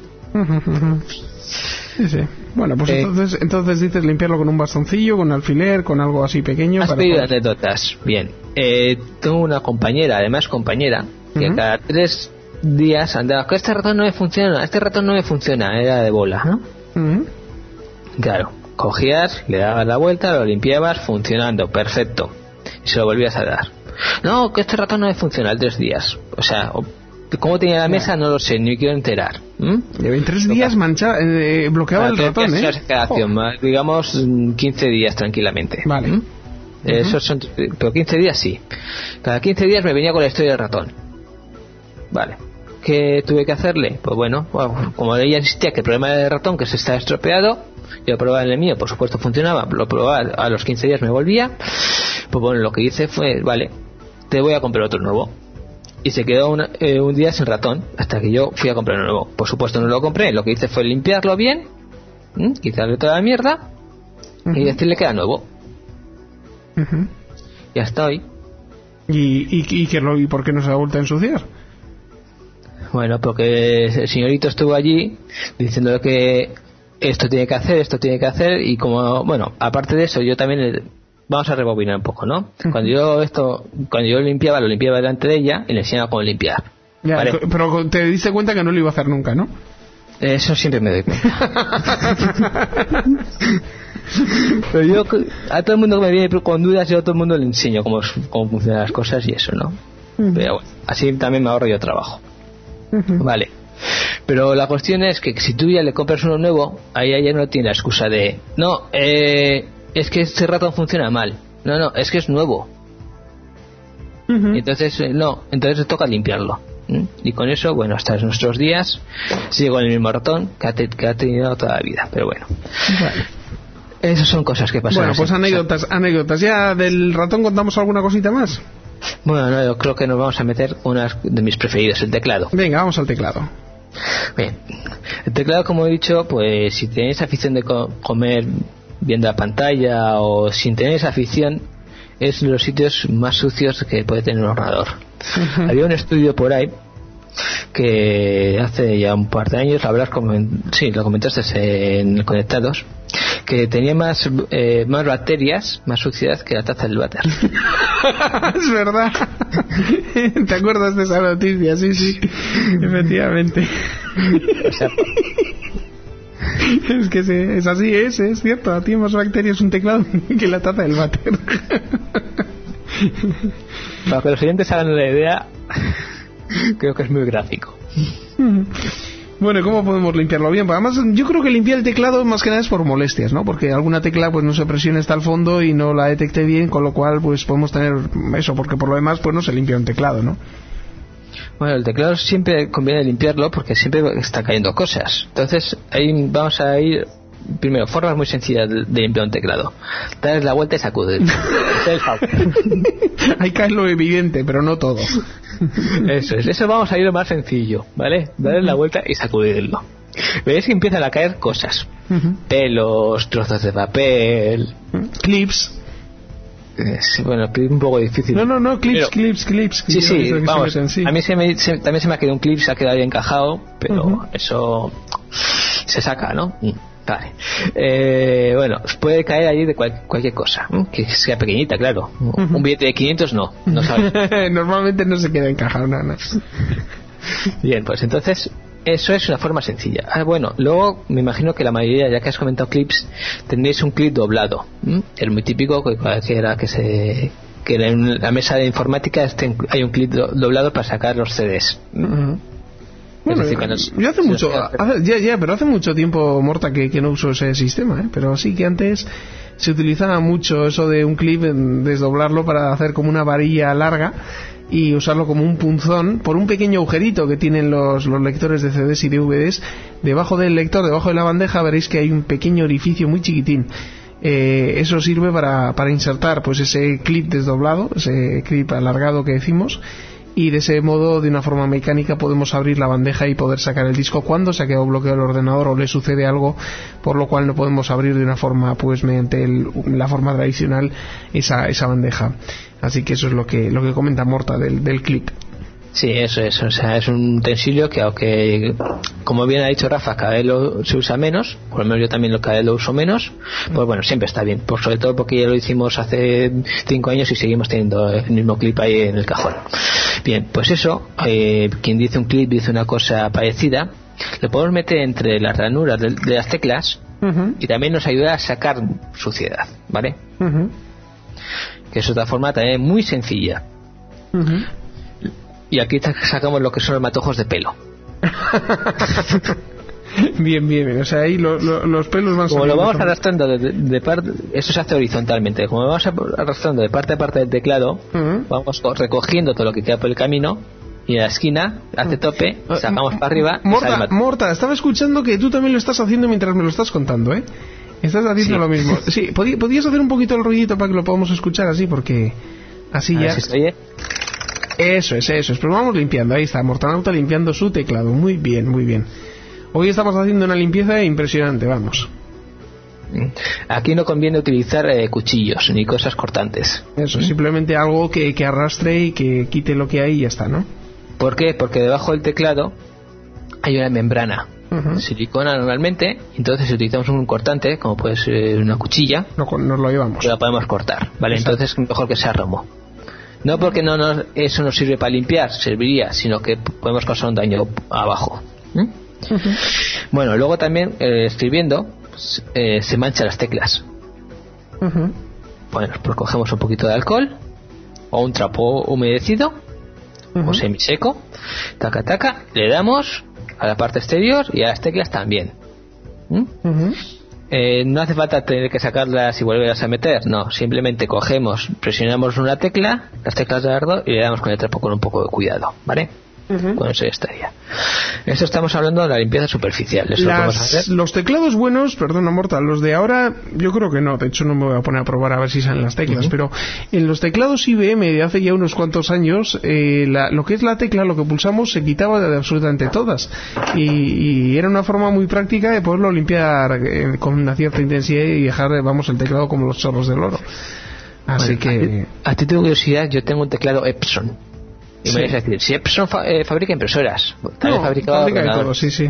Sí. Bueno, pues entonces dices limpiarlo con un bastoncillo, con un alfiler, con algo así pequeño. Has pedido anécdotas. Bien. Tengo una compañera, que cada 3 días andaba, que este ratón no me funciona, era de bola, ¿no? Claro, cogías, le dabas la vuelta, lo limpiabas, funcionando, perfecto, y se lo volvías a dar. No, que este ratón no me funciona, 3 días. O sea, cómo tenía la mesa no lo sé, ni me quiero enterar. En 3 días bloqueaba el ratón, digamos 15 días tranquilamente. Vale. Esos son, pero 15 días sí. Cada 15 días me venía con la historia del ratón. Vale. ¿Qué tuve que hacerle? Pues bueno, como ella insistía que el problema del ratón que se está estropeado, yo probaba en el mío, por supuesto funcionaba, lo probaba, a los 15 días me volvía. Pues bueno, lo que hice fue, vale, te voy a comprar otro nuevo. y se quedó un día sin ratón hasta que yo fui a comprar uno nuevo. Por supuesto no lo compré, lo que hice fue limpiarlo bien, quitarle toda la mierda y decirle que era nuevo. Y hasta hoy. ¿Y por qué no se ha vuelto a ensuciar? Bueno, porque el señorito estuvo allí diciendo que esto tiene que hacer, y como, bueno, aparte de eso, yo también vamos a rebobinar un poco, ¿no? Cuando yo limpiaba, lo limpiaba delante de ella y le enseñaba cómo limpiar. Ya, ¿vale? Pero te diste cuenta que no lo iba a hacer nunca, ¿no? Eso siempre me doy cuenta. Pero yo a todo el mundo que me viene con dudas, yo a todo el mundo le enseño cómo funcionan las cosas y eso, ¿no? Pero bueno, así también me ahorro yo trabajo. Vale. Pero la cuestión es que si tú ya le compras uno nuevo, ahí ella no tiene la excusa de no, es que este ratón funciona mal. No, es que es nuevo. Entonces entonces toca limpiarlo. Y con eso, bueno, hasta nuestros días sigo con el mismo ratón que ha tenido toda la vida. Pero bueno, vale. Esas son cosas que pasan. Bueno, pues anécdotas. ¿Ya del ratón contamos alguna cosita más? Bueno, no, yo creo que nos vamos a meter unas de mis preferidos, el teclado. Venga, vamos al teclado. Bien, el teclado, como he dicho, pues si tenéis afición de comer viendo la pantalla o sin tener esa afición, es de los sitios más sucios que puede tener un ordenador. Había un estudio por ahí que hace ya un par de años, lo comentaste en Conectados, que tenía más bacterias, más suciedad que la taza del váter. Es verdad. ¿Te acuerdas de esa noticia? Sí, efectivamente. O sea, es que es así, es cierto. Tiene más bacterias un teclado que la taza del váter. Para que los oyentes hagan la idea, creo que es muy gráfico. Bueno, ¿cómo podemos limpiarlo bien? Pues además, yo creo que limpiar el teclado más que nada es por molestias, ¿no? Porque alguna tecla pues no se presiona hasta el fondo y no la detecte bien, con lo cual pues podemos tener eso, porque por lo demás pues no se limpia un teclado, ¿no? Bueno, el teclado siempre conviene limpiarlo porque siempre está cayendo cosas. Entonces, ahí vamos a ir. Primero, formas muy sencillas de limpiar un teclado. Darles la vuelta y sacudir. Ahí cae lo evidente, pero no todo. Eso vamos a ir lo más sencillo, ¿vale? Darles la vuelta y sacudirlo. Veréis que empiezan a caer cosas. Pelos, trozos de papel, clips. Bueno, un poco difícil. No, clips. Sí, vamos. Sí. A mí también se me ha quedado un clip, se ha quedado ahí encajado, pero eso se saca, ¿no? Vale. Bueno, puede caer allí de cualquier cosa, que sea pequeñita, claro. Un billete de 500 no sabe. Normalmente no se queda encajado nada. Bien, pues entonces eso es una forma sencilla. Bueno, luego me imagino que la mayoría, ya que has comentado clips, tendréis un clip doblado. Es muy típico que cualquiera que en la mesa de informática hay un clip doblado para sacar los CDs. Bueno, yo hace mucho, pero hace mucho tiempo, Morta, que no uso ese sistema, pero sí que antes se utilizaba mucho eso de un clip, desdoblarlo para hacer como una varilla larga y usarlo como un punzón por un pequeño agujerito que tienen los lectores de CDs y DVDs. Debajo del lector, debajo de la bandeja, veréis que hay un pequeño orificio muy chiquitín. Eso sirve para insertar pues ese clip desdoblado, ese clip alargado que decimos, y de ese modo, de una forma mecánica, podemos abrir la bandeja y poder sacar el disco cuando se ha quedado bloqueado el ordenador o le sucede algo por lo cual no podemos abrir de una forma, pues mediante la forma tradicional esa bandeja. Así que eso es lo que comenta Morta del clip. Sí, eso es, o sea, es un utensilio que, aunque, como bien ha dicho Rafa, cada vez se usa menos, por lo menos yo también cada vez lo uso menos, pues bueno, siempre está bien, sobre todo porque ya lo hicimos hace 5 años y seguimos teniendo el mismo clip ahí en el cajón. Bien, pues eso, quien dice un clip dice una cosa parecida, le podemos meter entre las ranuras de las teclas y también nos ayuda a sacar suciedad, ¿vale? Que es otra forma también muy sencilla. Y aquí sacamos lo que son los matojos de pelo. Bien. O sea, ahí los pelos van. Como lo vamos arrastrando de parte, eso se hace horizontalmente. Como lo vamos arrastrando de parte a parte del teclado, vamos recogiendo todo lo que queda por el camino y en la esquina hace tope, sacamos para arriba. Morta, estaba escuchando que tú también lo estás haciendo mientras me lo estás contando, ¿eh? Estás haciendo lo mismo. Sí, podías hacer un poquito el ruidito para que lo podamos escuchar así, porque así ya. Si se oye. Eso es. Pero vamos limpiando. Ahí está, Mortanauta limpiando su teclado. Muy bien, muy bien. Hoy estamos haciendo una limpieza impresionante, vamos. Aquí no conviene utilizar cuchillos ni cosas cortantes. Eso, simplemente algo que arrastre y que quite lo que hay y ya está, ¿no? ¿Por qué? Porque debajo del teclado hay una membrana silicona normalmente, entonces si utilizamos un cortante, como puede ser una cuchilla, nos lo llevamos. La podemos cortar, ¿vale? Exacto. Entonces mejor que sea romo. No porque eso nos sirve para limpiar, serviría, sino que podemos causar un daño abajo. Bueno, luego también escribiendo se manchan las teclas. Bueno, pues cogemos un poquito de alcohol o un trapo humedecido o semiseco, taca, le damos a la parte exterior y a las teclas también. No hace falta tener que sacarlas y volverlas a meter, no, simplemente cogemos, presionamos una tecla, las teclas de dardo, y le damos con el trapo con un poco de cuidado, ¿vale? Con eso ya estaría. Esto estamos hablando de la limpieza superficial. Eso vamos a hacer. Los teclados buenos, perdona Mortal, los de ahora yo creo que no, de hecho no me voy a poner a probar a ver si salen las teclas, pero en los teclados IBM de hace ya unos cuantos años lo que es la tecla, lo que pulsamos se quitaba de absolutamente todas y era una forma muy práctica de poderlo limpiar con una cierta intensidad y dejar el teclado como los chorros del oro. Así que a ti tengo curiosidad, yo tengo un teclado Epson. Y me vais a decir, si Epson fabrica impresoras, también fabrica de todo, sí.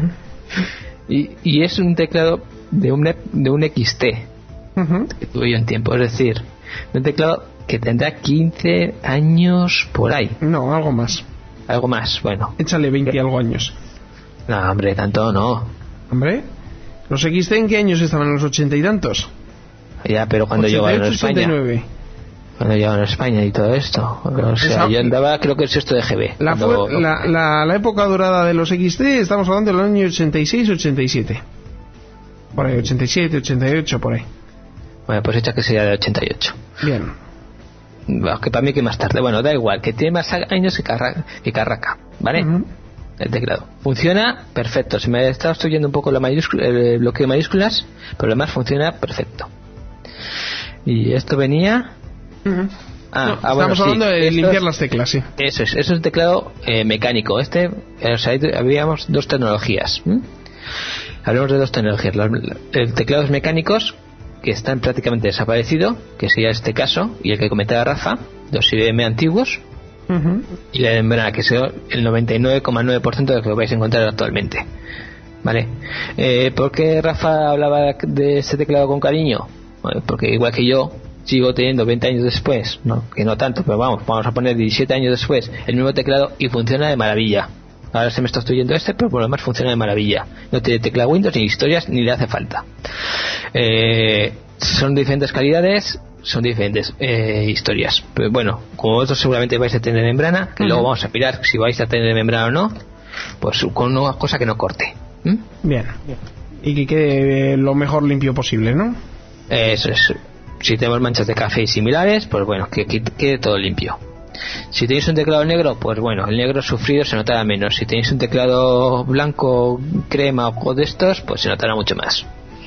Y es un teclado de un XT que tuve yo en tiempo, es decir, un teclado que tendrá 15 años por ahí. No, algo más, bueno. Échale 20 y algo años. No, hombre, tanto no. Hombre, ¿los XT en qué años estaban? ¿En los 80 y tantos? Ya, pero cuando llegaron a España. 89. Cuando llegaron a España y todo esto. O sea, yo andaba, creo que el sexto de GB. La época dorada de los XT, estamos hablando del año 86-87. Por ahí, 87, 88, por ahí. Bueno, pues echa que sería de 88. Bien. Bueno, que para mí que más tarde. Bueno, da igual, que tiene más años que Carraca, ¿vale? El teclado. Funciona perfecto. Se me está obstruyendo un poco el bloqueo de mayúsculas, pero lo demás funciona perfecto. Y esto venía... estamos hablando de limpiar las teclas, sí. Eso es un teclado mecánico. Habíamos dos tecnologías. Hablamos de dos tecnologías. El teclados mecánicos, que están prácticamente desaparecidos, que sería este caso, y el que comentaba Rafa, los IBM antiguos, y la membrana, que es el 99,9% de lo que vais a encontrar actualmente. ¿Vale? ¿Por qué Rafa hablaba de este teclado con cariño? Bueno, porque igual que yo sigo teniendo 20 años después, no, que no tanto, pero vamos a poner 17 años después el mismo teclado y funciona de maravilla. Ahora se me está obstruyendo pero por lo demás funciona de maravilla. No tiene tecla Windows ni historias, ni le hace falta. Son diferentes calidades, son diferentes historias. Pero bueno, como vosotros seguramente vais a tener membrana, que luego vamos a mirar si vais a tener membrana o no, pues con una cosa que no corte. Bien. Y que quede lo mejor limpio posible, ¿no? Eso es. Si tenemos manchas de café y similares, pues bueno, que quede todo limpio. Si tenéis un teclado negro, pues bueno, el negro sufrido se notará menos. Si tenéis un teclado blanco, crema o de estos, pues se notará mucho más.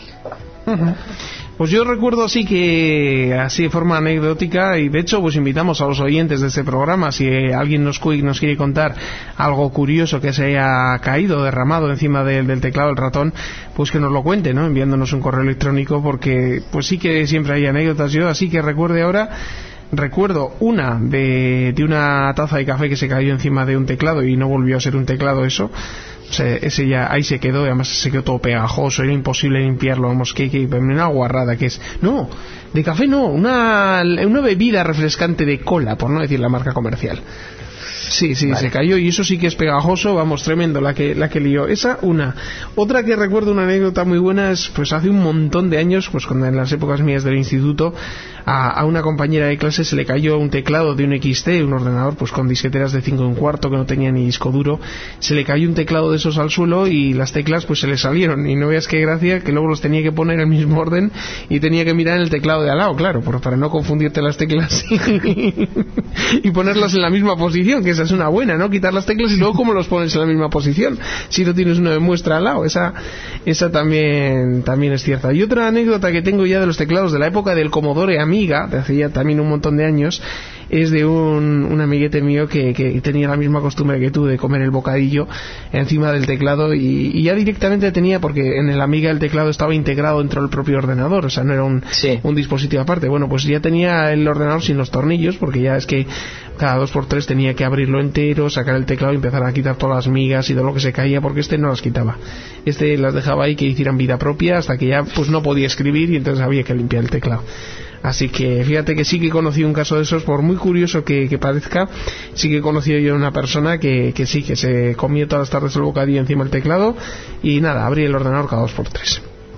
Pues yo recuerdo así de forma anecdótica, y de hecho pues invitamos a los oyentes de este programa, si alguien nos quiere contar algo curioso que se haya caído, derramado encima del teclado del ratón, pues que nos lo cuente, ¿no? Enviándonos un correo electrónico, porque pues sí que siempre hay anécdotas. Yo así que recuerdo una de una taza de café que se cayó encima de un teclado y no volvió a ser un teclado eso. O sea, ese ya ahí se quedó, y además se quedó todo pegajoso, era imposible limpiarlo, vamos, que una guarrada que es. No, de café no, una bebida refrescante de cola, por no decir la marca comercial. Sí, vale. Se cayó, y eso sí que es pegajoso, vamos, tremendo la que lió. Esa, una. Otra que recuerdo, una anécdota muy buena, es pues hace un montón de años, pues cuando en las épocas mías del instituto, a una compañera de clase se le cayó un teclado de un XT, un ordenador pues con disqueteras de 5 1/4 que no tenía ni disco duro. Se le cayó un teclado de esos al suelo y las teclas pues se le salieron, y no veas qué gracia, que luego los tenía que poner en el mismo orden y tenía que mirar en el teclado de al lado, claro, para no confundirte las teclas y ponerlas en la misma posición, que esa es una buena, ¿no? Quitar las teclas y luego cómo los pones en la misma posición si no tienes uno de muestra al lado. Esa también es cierta. Y otra anécdota que tengo ya de los teclados de la época del Commodore Amiga, de hace ya también un montón de años, es de un amiguete mío que tenía la misma costumbre que tú de comer el bocadillo encima del teclado y ya directamente tenía, porque en el Amiga el teclado estaba integrado dentro del propio ordenador, o sea, no era un dispositivo aparte. Bueno, pues ya tenía el ordenador sin los tornillos, porque ya es que cada 2x3 tenía que abrirlo entero, sacar el teclado y empezar a quitar todas las migas y todo lo que se caía, porque este no las quitaba. Este las dejaba ahí que hicieran vida propia hasta que ya pues no podía escribir y entonces había que limpiar el teclado. Así que fíjate que sí que conocí un caso de esos, por muy curioso que parezca, sí que he conocido yo a una persona que sí, que se comió todas las tardes el bocadillo encima del teclado y nada, abría el ordenador cada 2x3.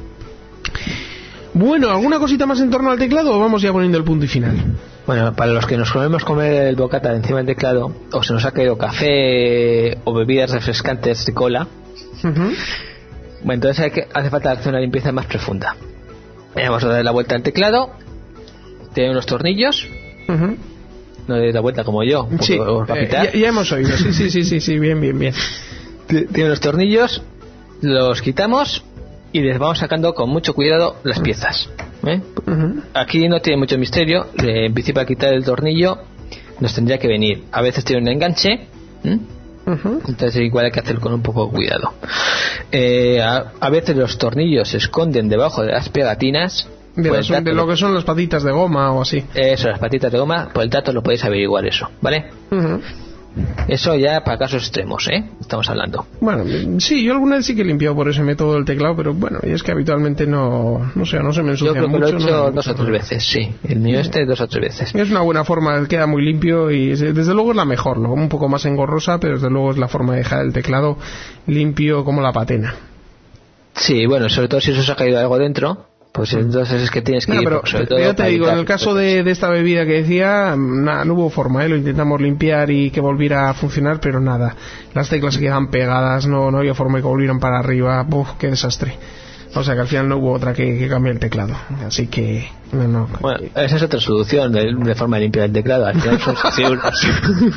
Bueno, ¿alguna cosita más en torno al teclado o vamos ya poniendo el punto y final? Bueno, para los que nos comemos comer el bocata encima del teclado, o se nos ha caído café o bebidas refrescantes de cola, bueno, entonces hace falta hacer una limpieza más profunda. Vamos a dar la vuelta al teclado, tiene unos tornillos, no deis la vuelta como yo, sí, ya hemos oído, sí, bien. Tiene unos tornillos, los quitamos y les vamos sacando con mucho cuidado las piezas. Aquí no tiene mucho misterio. En principio, al quitar el tornillo nos tendría que venir, a veces tiene un enganche, entonces igual hay que hacerlo con un poco de cuidado. A veces los tornillos se esconden debajo de las pegatinas de lo que son las patitas de goma o así. Eso, las patitas de goma, por el dato lo podéis averiguar eso, ¿vale? Eso ya para casos extremos, estamos hablando. Bueno, sí, yo alguna vez sí que he limpiado por ese método el teclado, pero bueno, y es que habitualmente no se me ensucia mucho. Yo creo que lo he hecho 2 o 3 veces, sí. El mío 2 o 3 veces. Es una buena forma, queda muy limpio y desde luego es la mejor, luego un poco más engorrosa, pero desde luego es la forma de dejar el teclado limpio como la patena. Sí, bueno, sobre todo si eso se ha caído algo dentro, pues entonces es que tienes que ir, pero sobre todo ya te digo, en el caso de esta bebida que decía, no hubo forma, lo intentamos limpiar y que volviera a funcionar, pero nada, las teclas se quedan pegadas, no había forma de que volvieran para arriba. Qué desastre. O sea que al final no hubo otra que cambiar el teclado, así que no. Bueno, esa es otra solución de forma de limpiar el teclado, al final son figuras.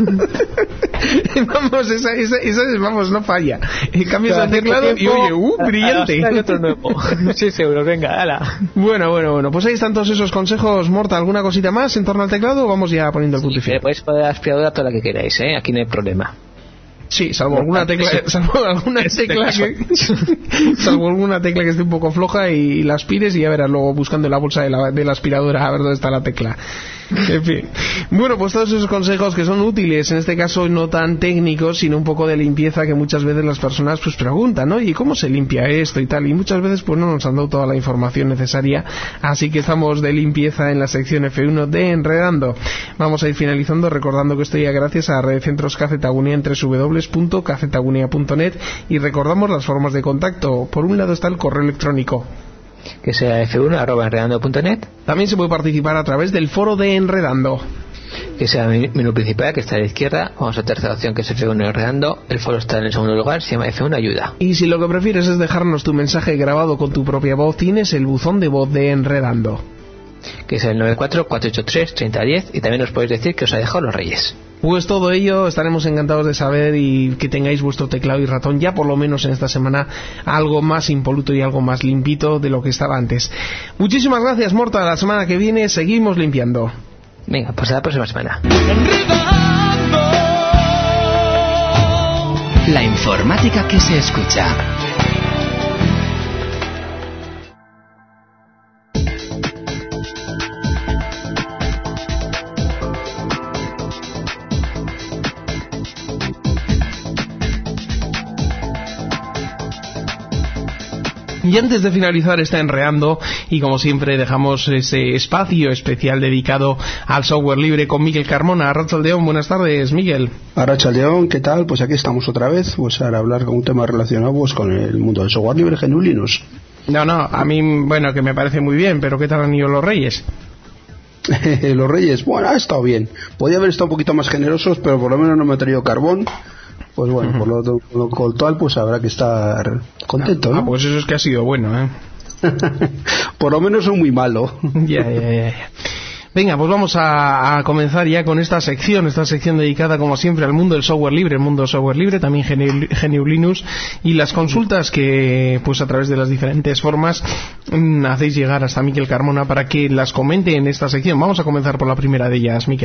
Vamos, esa no falla. Cambias el teclado y oye, brillante. Otro nuevo. Sí, seguro, venga, hala. Bueno, pues ahí están todos esos consejos. Morta, ¿alguna cosita más en torno al teclado o vamos ya poniendo el punto y final? Podéis poner la aspiradora toda la que queráis, aquí no hay problema. Sí, salvo alguna tecla que esté un poco floja y la aspires y ya verás luego buscando en la bolsa de la aspiradora a ver dónde está la tecla. En fin. Bueno, pues todos esos consejos que son útiles, en este caso no tan técnicos, sino un poco de limpieza que muchas veces las personas pues preguntan, ¿no? ¿Y cómo se limpia esto y tal? Y muchas veces pues no nos han dado toda la información necesaria, así que estamos de limpieza en la sección F1 de Enredando. Vamos a ir finalizando recordando que esto ya gracias a Red Centros Cacetagunea en www.cacetagunea.net y recordamos las formas de contacto. Por un lado está el correo electrónico, que sea f1@enredando.net. También se puede participar a través del foro de Enredando, que sea el menú principal, que está a la izquierda. Vamos a la tercera opción, que es F1 Enredando. El foro está en el segundo lugar, se llama F1 Ayuda. Y si lo que prefieres es dejarnos tu mensaje grabado con tu propia voz, tienes el buzón de voz de Enredando, que es el 94-483-3010, y también os podéis decir que os ha dejado los Reyes. Pues todo ello estaremos encantados de saber y que tengáis vuestro teclado y ratón ya por lo menos en esta semana algo más impoluto y algo más limpito de lo que estaba antes. Muchísimas gracias, Morta. La semana que viene seguimos limpiando. Venga, pues a la próxima semana. La informática que se escucha. Y antes de finalizar está Enredando, y como siempre dejamos ese espacio especial dedicado al software libre con Miguel Carmona. Arratsaldeón, buenas tardes, Miguel. Arratsaldeón, ¿qué tal? Pues aquí estamos otra vez, pues para hablar con un tema relacionado pues, con el mundo del software libre, GNU Linux. No, a mí, bueno, que me parece muy bien, pero ¿qué tal han ido los Reyes? Los Reyes, bueno, ha estado bien. Podía haber estado un poquito más generosos, pero por lo menos no me ha traído carbón. Pues bueno, por lo cual pues habrá que estar contento, ¿no? Pues eso es que ha sido bueno, Por lo menos un muy malo. Ya. Venga, pues vamos a comenzar ya con esta sección dedicada como siempre al mundo del software libre, el mundo del software libre, también GNU Linux, y las consultas que pues a través de las diferentes formas hacéis llegar hasta Miguel Carmona para que las comente en esta sección. Vamos a comenzar por la primera de ellas, Miguel.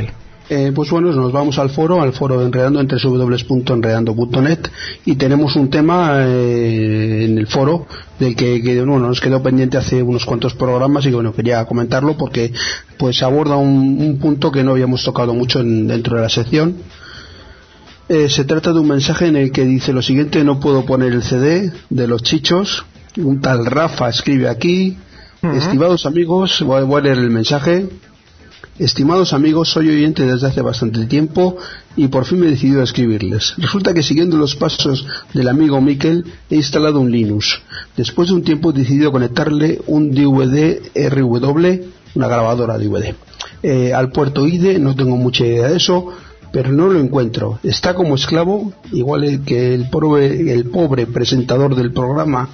Pues bueno, nos vamos al foro de Enredando en www.enredando.net, y tenemos un tema en el foro del que bueno, nos quedó pendiente hace unos cuantos programas, y que bueno, quería comentarlo porque pues aborda un punto que no habíamos tocado mucho dentro de la sección. Se trata de un mensaje en el que dice lo siguiente: no puedo poner el CD de los Chichos. Un tal Rafa escribe aquí: estimados amigos, voy a leer el mensaje. Estimados amigos, soy oyente desde hace bastante tiempo y por fin me he decidido a escribirles. Resulta que siguiendo los pasos del amigo Miquel he instalado un Linux. Después de un tiempo he decidido conectarle un DVD RW, una grabadora DVD, al puerto IDE. No tengo mucha idea de eso, pero no lo encuentro. Está como esclavo, igual que el pobre presentador del programa.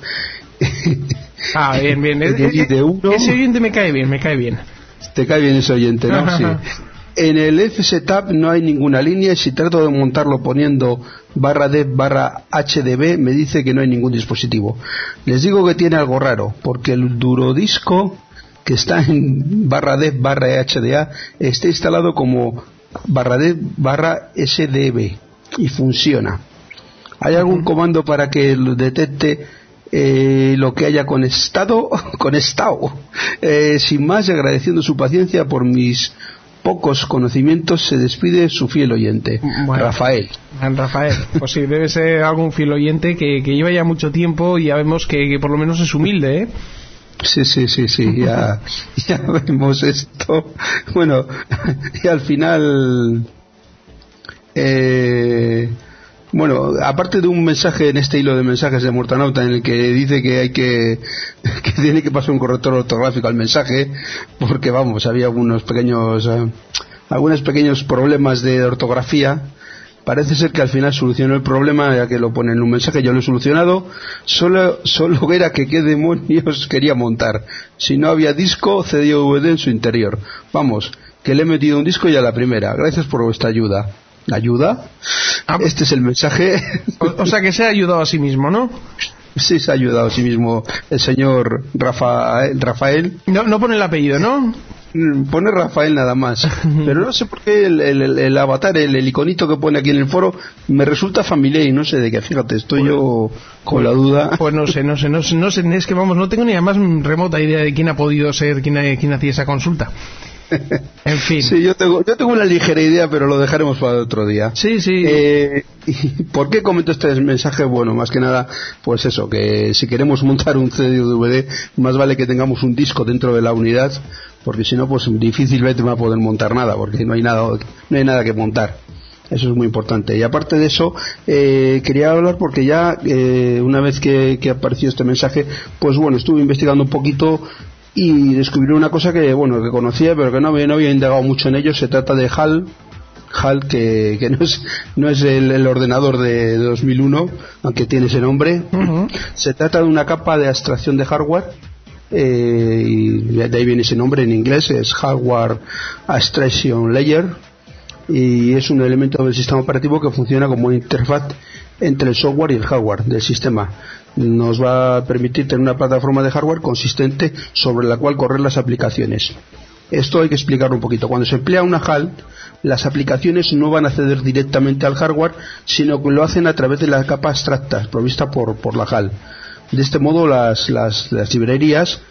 Bien. Ese oyente me cae bien. Te cae bien ese oyente, ¿no? Sí. En el FSTab no hay ninguna línea, y si trato de montarlo poniendo /dev/hdb me dice que no hay ningún dispositivo. Les digo que tiene algo raro, porque el durodisco que está en /dev/hda está instalado como /dev/sdb y funciona. ¿Hay algún comando para que lo detecte lo que haya conectado? Sin más, y agradeciendo su paciencia por mis pocos conocimientos, se despide su fiel oyente, bueno, Rafael. Pues sí, debe ser algún fiel oyente que lleva ya mucho tiempo, y ya vemos que por lo menos es humilde, ¿eh? Sí, ya vemos esto. Bueno, y al final bueno, aparte de un mensaje en este hilo de mensajes de Mortanauta en el que dice que tiene que pasar un corrector ortográfico al mensaje, porque vamos, había algunos pequeños problemas de ortografía. Parece ser que al final solucionó el problema, ya que lo pone en un mensaje. Yo lo he solucionado. Solo era que qué demonios quería montar. Si no había disco, CD o DVD en su interior. Vamos, que le he metido un disco ya a la primera. Gracias por vuestra ayuda. ¿Ayuda? Este es el mensaje. O sea que se ha ayudado a sí mismo, ¿no? Sí, se ha ayudado a sí mismo el señor Rafael. No pone el apellido, ¿no? Pone Rafael nada más. Pero no sé por qué el avatar, el iconito que pone aquí en el foro, me resulta familiar y no sé de qué. Fíjate, estoy yo con la duda. Pues no sé, es que vamos, no tengo ni la más remota idea de quién ha podido ser, quién hacía esa consulta. En fin. Sí, yo tengo una ligera idea, pero lo dejaremos para otro día. Sí. ¿Y por qué comento este mensaje? Bueno, más que nada, pues eso, que si queremos montar un CD o DVD, más vale que tengamos un disco dentro de la unidad, porque si no, pues difícilmente va a poder montar nada, porque no hay nada que montar. Eso es muy importante. Y aparte de eso, quería hablar porque ya una vez que apareció este mensaje, pues bueno, estuve investigando un poquito y descubrí una cosa que conocía, pero que no había indagado mucho en ello. Se trata de HAL, que no es el ordenador de 2001, aunque tiene ese nombre. Se trata de una capa de abstracción de hardware, y de ahí viene ese nombre en inglés, es Hardware Abstraction Layer, y es un elemento del sistema operativo que funciona como una interfaz entre el software y el hardware del sistema. Nos va a permitir tener una plataforma de hardware consistente sobre la cual correr las aplicaciones. Esto hay que explicarlo un poquito. Cuando se emplea una HAL, las aplicaciones no van a acceder directamente al hardware, sino que lo hacen a través de la capa abstracta provista por la HAL. De este modo, las librerías,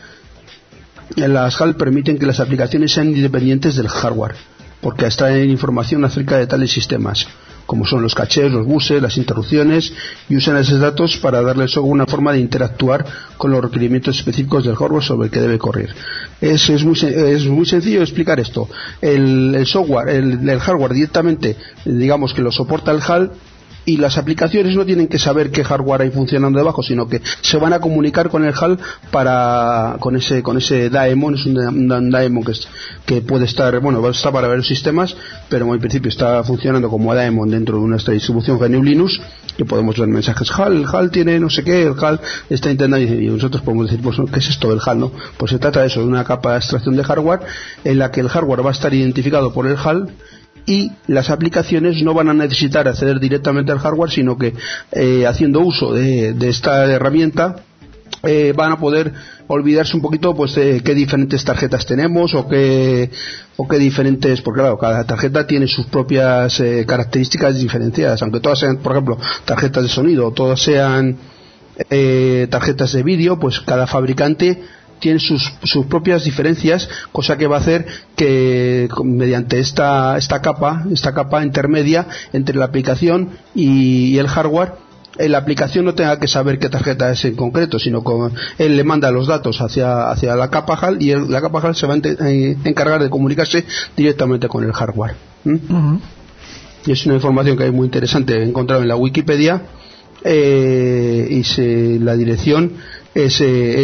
las HAL, permiten que las aplicaciones sean independientes del hardware, porque extraen información acerca de tales sistemas, como son los cachés, los buses, las interrupciones, y usan esos datos para darle al software una forma de interactuar con los requerimientos específicos del hardware sobre el que debe correr. Es muy sencillo explicar esto. El software, el hardware directamente, digamos que lo soporta el HAL, y las aplicaciones no tienen que saber qué hardware hay funcionando debajo, sino que se van a comunicar con el HAL con ese daemon. Es un daemon que puede estar, va a estar para varios sistemas, pero en principio está funcionando como daemon dentro de nuestra distribución GNU Linux, que podemos ver mensajes el HAL tiene no sé qué, el HAL está intentando, y nosotros podemos decir, pues, ¿qué es esto del HAL, no? Pues se trata de eso, de una capa de abstracción de hardware en la que el hardware va a estar identificado por el HAL, y las aplicaciones no van a necesitar acceder directamente al hardware, sino que haciendo uso de esta herramienta van a poder olvidarse un poquito pues de qué diferentes tarjetas tenemos o qué diferentes, porque claro, cada tarjeta tiene sus propias características diferenciadas, aunque todas sean, por ejemplo, tarjetas de sonido o todas sean tarjetas de vídeo, pues cada fabricante tiene sus propias diferencias, cosa que va a hacer que mediante esta capa intermedia entre la aplicación y el hardware, la aplicación no tenga que saber qué tarjeta es en concreto, sino que él le manda los datos hacia la capa HAL y la capa HAL se va a encargar de comunicarse directamente con el hardware. Y es una información que es muy interesante, encontrado en la Wikipedia, y la dirección es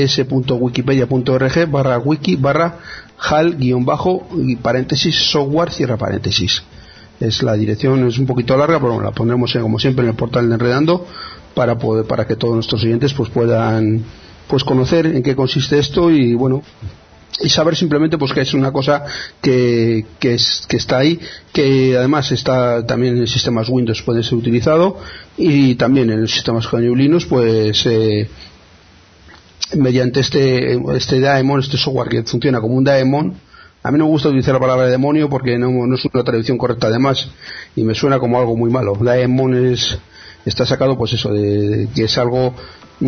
es.wiki.org/HAL-software. Es la dirección, es un poquito larga, pero bueno, la pondremos como siempre en el portal de Enredando para que todos nuestros oyentes pues puedan pues conocer en qué consiste esto y bueno, y saber simplemente pues que es una cosa que está ahí, que además está también en sistemas Windows, puede ser utilizado, y también en los sistemas GNU Linux pues mediante este daemon, este software que funciona como un daemon. A mí no me gusta utilizar la palabra demonio porque no es una traducción correcta además, y me suena como algo muy malo. Daemon está sacado pues eso, de que es algo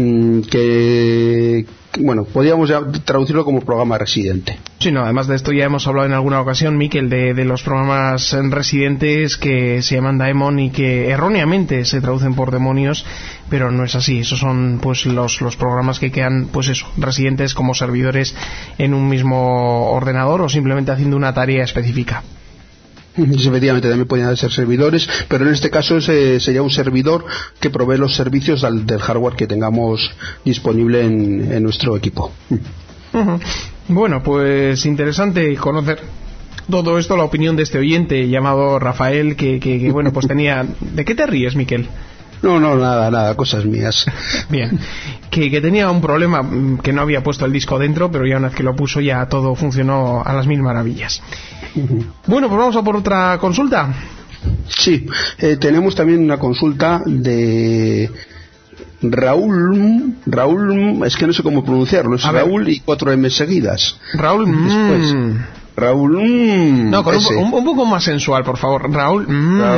que bueno, podríamos ya traducirlo como programa residente. Sí, no, además de esto ya hemos hablado en alguna ocasión, Miquel, de los programas residentes que se llaman daemon y que erróneamente se traducen por demonios, pero no es así. Esos son pues los programas que quedan pues eso, residentes como servidores en un mismo ordenador o simplemente haciendo una tarea específica. Efectivamente, también podrían ser servidores, pero en este caso sería un servidor que provee los servicios del hardware que tengamos disponible en nuestro equipo. Bueno, pues interesante conocer todo esto, la opinión de este oyente llamado Rafael, que bueno, pues tenía... ¿De qué te ríes, Miquel? No, nada, cosas mías. Bien, que tenía un problema, que no había puesto el disco dentro, pero ya una vez que lo puso ya todo funcionó a las mil maravillas. Bueno, pues vamos a por otra consulta. Sí, tenemos también una consulta de Raúl, es que no sé cómo pronunciarlo, es Raúl y 4 M seguidas. Raúl, después Raúl, no, con un poco más sensual, por favor. Raúl,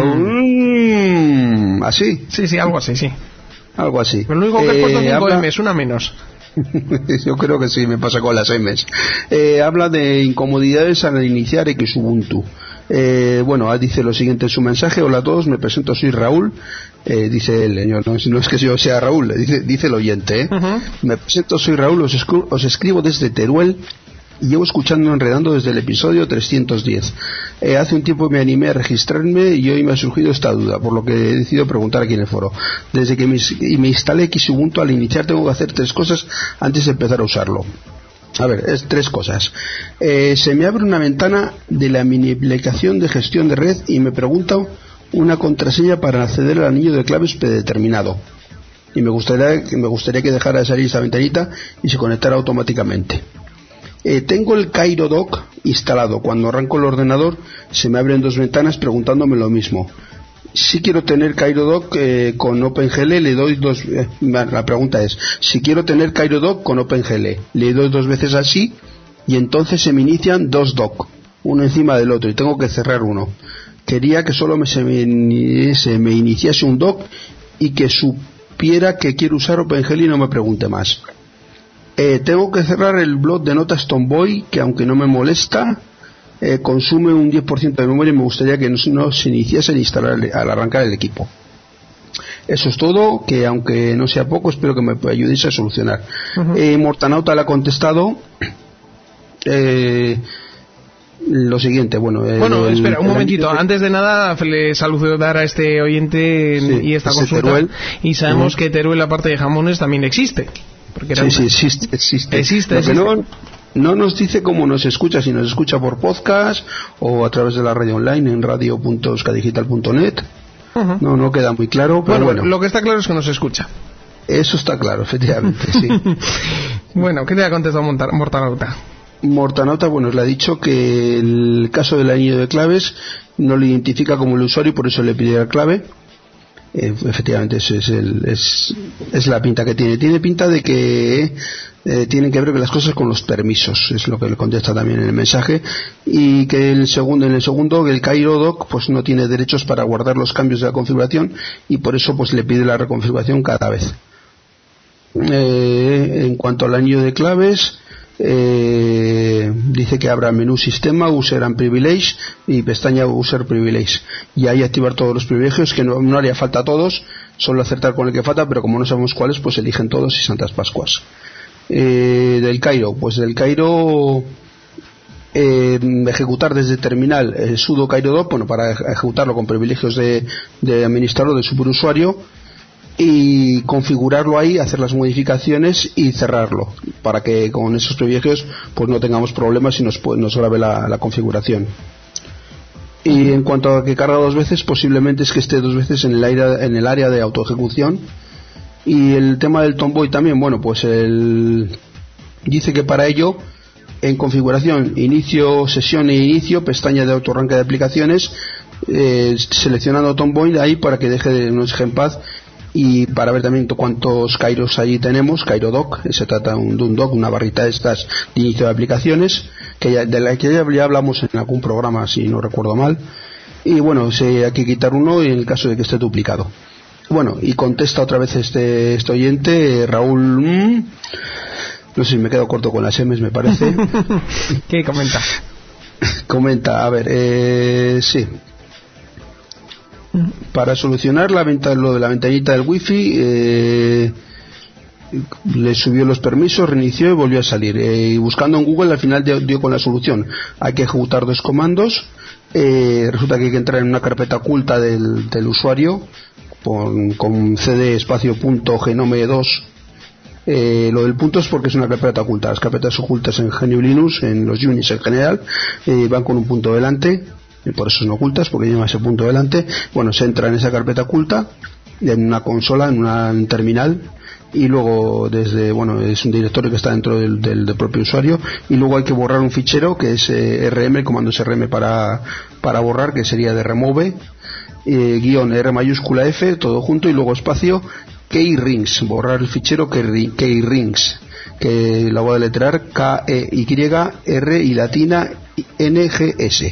¿así? Sí, algo así, sí. Algo así. Pero lo único que he puesto 5 M es una menos. Yo creo que sí, me pasa con las M's. Habla de incomodidades al iniciar Xubuntu. Bueno, dice lo siguiente en su mensaje: hola a todos, me presento, soy Raúl. Dice él, no es que yo sea Raúl, dice el oyente. Me presento, soy Raúl, os escribo desde Teruel. Llevo escuchando Enredando desde el episodio 310. Hace un tiempo me animé a registrarme y hoy me ha surgido esta duda, por lo que he decidido preguntar aquí en el foro. Desde que me instalé Xubuntu, al iniciar tengo que hacer 3 cosas antes de empezar a usarlo. A ver, es 3 cosas. Se me abre una ventana de la mini aplicación de gestión de red y me pregunta una contraseña para acceder al anillo de claves predeterminado. Y me gustaría que dejara de salir esa ventanita y se conectara automáticamente. Tengo el CairoDoc instalado. Cuando arranco el ordenador se me abren 2 ventanas preguntándome lo mismo. Si quiero tener CairoDoc con OpenGL, le doy 2. La pregunta es: si quiero tener CairoDoc con OpenGL, le doy 2 veces así y entonces se me inician 2 doc, uno encima del otro, y tengo que cerrar uno. Quería que solo se me iniciase un doc y que supiera que quiero usar OpenGL y no me pregunte más. Tengo que cerrar el blog de notas Tomboy, que aunque no me molesta, consume un 10% de memoria y me gustaría que no se iniciase al arrancar el equipo. Eso es todo, que aunque no sea poco, espero que me ayudéis a solucionar. Mortanauta le ha contestado lo siguiente. Bueno, espera un momentito, antes de nada le saludar a este oyente y esta consulta Teruel. Y sabemos que Teruel, aparte de jamones, también existe. Sí, existe. Lo que no nos dice cómo nos escucha, si nos escucha por podcast o a través de la radio online en radio.euskadigital.net. No queda muy claro, pero bueno. Lo que está claro es que nos escucha. Eso está claro, efectivamente, sí. Bueno, ¿qué te ha contestado Mortanauta? Mortanauta, bueno, le ha dicho que el caso del anillo de claves no le identifica como el usuario y por eso le pide la clave. efectivamente es la pinta que tiene. Tiene pinta de que tienen que ver las cosas con los permisos, es lo que le contesta también en el mensaje, y que en el segundo el Cairo Dock pues no tiene derechos para guardar los cambios de la configuración y por eso pues le pide la reconfiguración cada vez. En cuanto al anillo de claves, dice que abra menú sistema, user and privilege y pestaña user privilege y ahí activar todos los privilegios, que no haría falta a todos, solo acertar con el que falta, pero como no sabemos cuáles pues eligen todos y Santas Pascuas. Del Cairo, ejecutar desde terminal sudo Cairo Dock, bueno, para ejecutarlo con privilegios de administrador, de superusuario, y configurarlo ahí, hacer las modificaciones y cerrarlo para que con esos privilegios pues no tengamos problemas y nos grabe la configuración. Y en cuanto a que carga 2 veces, posiblemente es que esté 2 veces en el área de autoejecución. Y el tema del Tomboy también, bueno, pues dice que para ello en configuración, inicio, sesión e inicio, pestaña de autorranque de aplicaciones, seleccionando Tomboy ahí para que deje de no deje en paz, y para ver también cuántos Kairos allí tenemos. Cairo Dock, se trata de un dock, una barrita de estas de inicio de aplicaciones, de la que ya hablamos en algún programa si no recuerdo mal, y bueno, hay que quitar uno en el caso de que esté duplicado. Bueno, y contesta otra vez este oyente, Raúl, no sé si me quedo corto con las M's, me parece. ¿Qué comenta? Comenta, a ver, sí. Para solucionar lo de la ventanita del wifi, le subió los permisos, reinició y volvió a salir. Y buscando en Google al final dio con la solución. Hay que ejecutar 2 comandos. Resulta que hay que entrar en una carpeta oculta del usuario con cd espacio punto genome 2. Lo del punto es porque es una carpeta oculta. Las carpetas ocultas en GNU Linux, en los Unix en general, van con un punto delante, y por eso son ocultas, porque lleva ese punto delante. Bueno, se entra en esa carpeta oculta en una consola, en un terminal, y luego es un directorio que está dentro del propio usuario, y luego hay que borrar un fichero que es rm, el comando es rm para borrar, que sería de remove, guión R mayúscula F, todo junto, y luego espacio keyrings, borrar el fichero keyrings, que la voy a deletrear KEYR y latina NGS.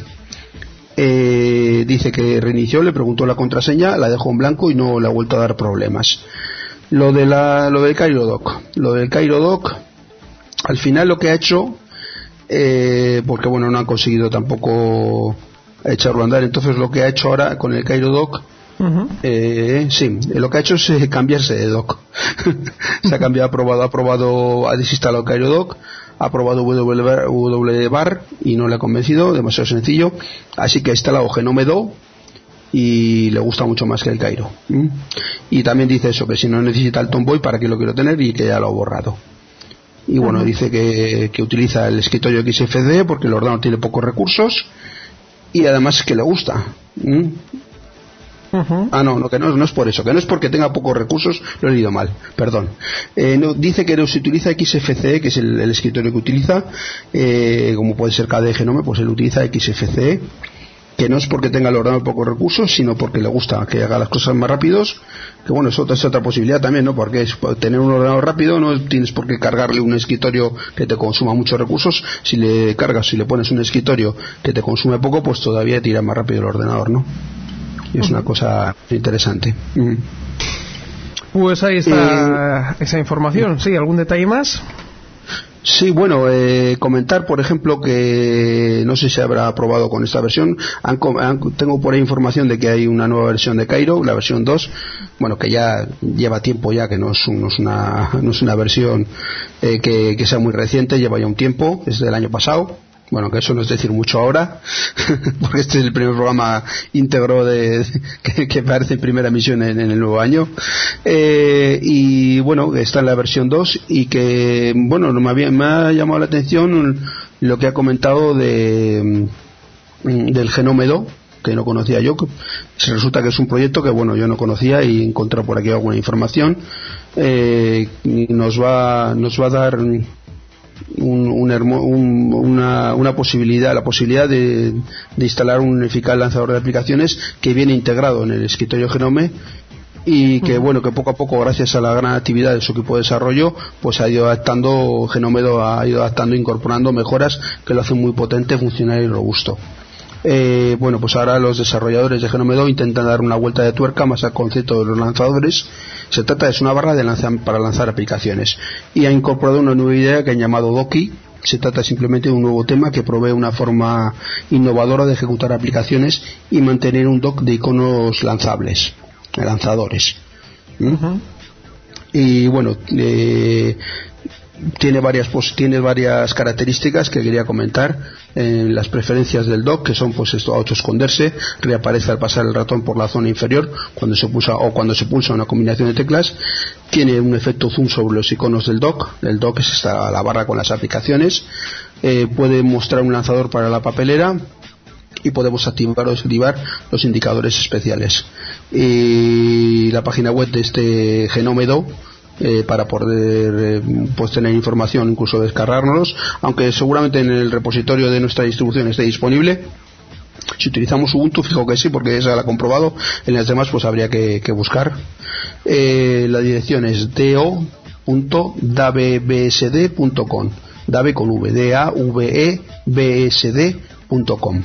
Dice que reinició, le preguntó la contraseña, la dejó en blanco y no le ha vuelto a dar problemas. Lo del Cairo Dock, al final lo que ha hecho, porque bueno, no han conseguido tampoco echarlo a andar, entonces lo que ha hecho ahora con el Cairo Dock, lo que ha hecho es cambiarse de dock. Se ha cambiado, ha desinstalado Cairo Dock, ha probado wbar y no le ha convencido, demasiado sencillo, así que ha instalado Genome Do y le gusta mucho más que el Cairo. Y también dice eso, que si no necesita el Tomboy, para qué lo quiero tener, y que ya lo ha borrado. Y bueno, dice que utiliza el escritorio XFCE porque el ordenador tiene pocos recursos y además que le gusta. Que no es por eso, que no es porque tenga pocos recursos, lo he leído mal, perdón. Dice que no se utiliza XFCE, que es el escritorio que utiliza, como puede ser KDE Genome, pues él utiliza XFCE, que no es porque tenga el ordenador pocos recursos, sino porque le gusta que haga las cosas más rápidos, que bueno, eso es otra posibilidad también, ¿no? Porque tener un ordenador rápido no tienes por qué cargarle un escritorio que te consuma muchos recursos. Si le pones un escritorio que te consume poco, pues todavía tira más rápido el ordenador, ¿no? Y es una cosa interesante. Pues ahí está esa información. ¿Sí? ¿Algún detalle más? Sí, bueno, comentar, por ejemplo, que no sé si habrá probado con esta versión. Tengo por ahí información de que hay una nueva versión de Cairo, la versión 2, bueno, que ya lleva tiempo ya, que no es una versión que sea muy reciente, lleva ya un tiempo, es del año pasado. Bueno, que eso no es decir mucho ahora, porque este es el primer programa íntegro que aparece en primera emisión en el nuevo año. Y bueno, está en la versión 2 y que, bueno, me ha llamado la atención lo que ha comentado del Genome Do, que no conocía yo. Resulta que es un proyecto que, bueno, yo no conocía y he encontrado por aquí alguna información. Nos va a dar la posibilidad de instalar un eficaz lanzador de aplicaciones que viene integrado en el escritorio Genome, y que bueno, que poco a poco, gracias a la gran actividad de su equipo de desarrollo, pues ha ido adaptando, Genomedo ha ido adaptando, incorporando mejoras que lo hacen muy potente, funcional y robusto. Bueno, pues ahora los desarrolladores de Genomedo intentan dar una vuelta de tuerca más al concepto de los lanzadores. Se trata de una barra para lanzar aplicaciones, y ha incorporado una nueva idea que han llamado Doki. Se trata simplemente de un nuevo tema que provee una forma innovadora de ejecutar aplicaciones y mantener un dock de iconos lanzadores. Y bueno, tiene varias características que quería comentar. Las preferencias del dock, que son pues esto: autoesconderse, reaparece al pasar el ratón por la zona inferior cuando se pulsa una combinación de teclas. Tiene un efecto zoom sobre los iconos del dock. El dock es la barra con las aplicaciones. Puede mostrar un lanzador para la papelera, y podemos activar o desactivar los indicadores especiales. Y la página web de este Genomedo, para poder pues tener información, incluso descargárnoslos, aunque seguramente en el repositorio de nuestra distribución esté disponible. Si utilizamos Ubuntu, fijo que sí, porque esa la he comprobado. En las demás pues habría que buscar. La dirección es do.davebsd.com, Dave con V, davebsd.com,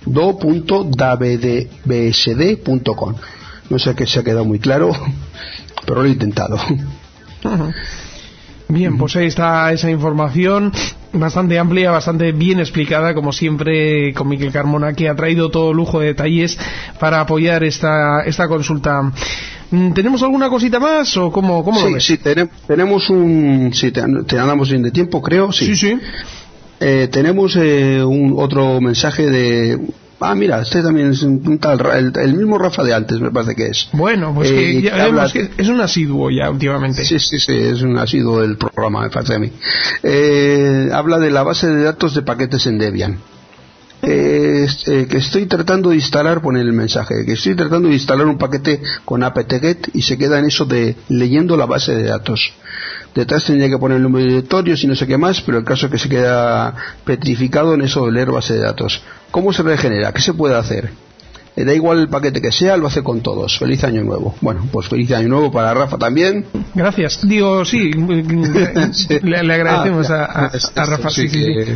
do.davebsd.com. No sé que se ha quedado muy claro, pero lo he intentado. Ajá. Bien, pues ahí está esa información bastante amplia, bastante bien explicada, como siempre, con Miquel Carmona, que ha traído todo lujo de detalles para apoyar esta consulta. ¿Tenemos alguna cosita más o cómo lo ves? Sí, tenemos te andamos bien de tiempo, creo. Sí. Tenemos otro mensaje de... mira, este también es un tal, el mismo Rafa de antes, me parece que es. Bueno, pues que ya vemos que es un asiduo ya últimamente. Sí, es un asiduo del programa, me parece a mí. Habla de la base de datos de paquetes en Debian. Que estoy tratando de instalar, pone el mensaje, que estoy tratando de instalar un paquete con apt-get y se queda en eso de leyendo la base de datos. Detrás tendría que poner el número de directorios y no sé qué más, pero el caso es que se queda petrificado en eso de leer base de datos. ¿Cómo se regenera? ¿Qué se puede hacer? Da igual el paquete que sea, lo hace con todos. Feliz año nuevo. Bueno, pues feliz año nuevo para Rafa también. Gracias. Digo, sí, le agradecemos a Rafa. Sí.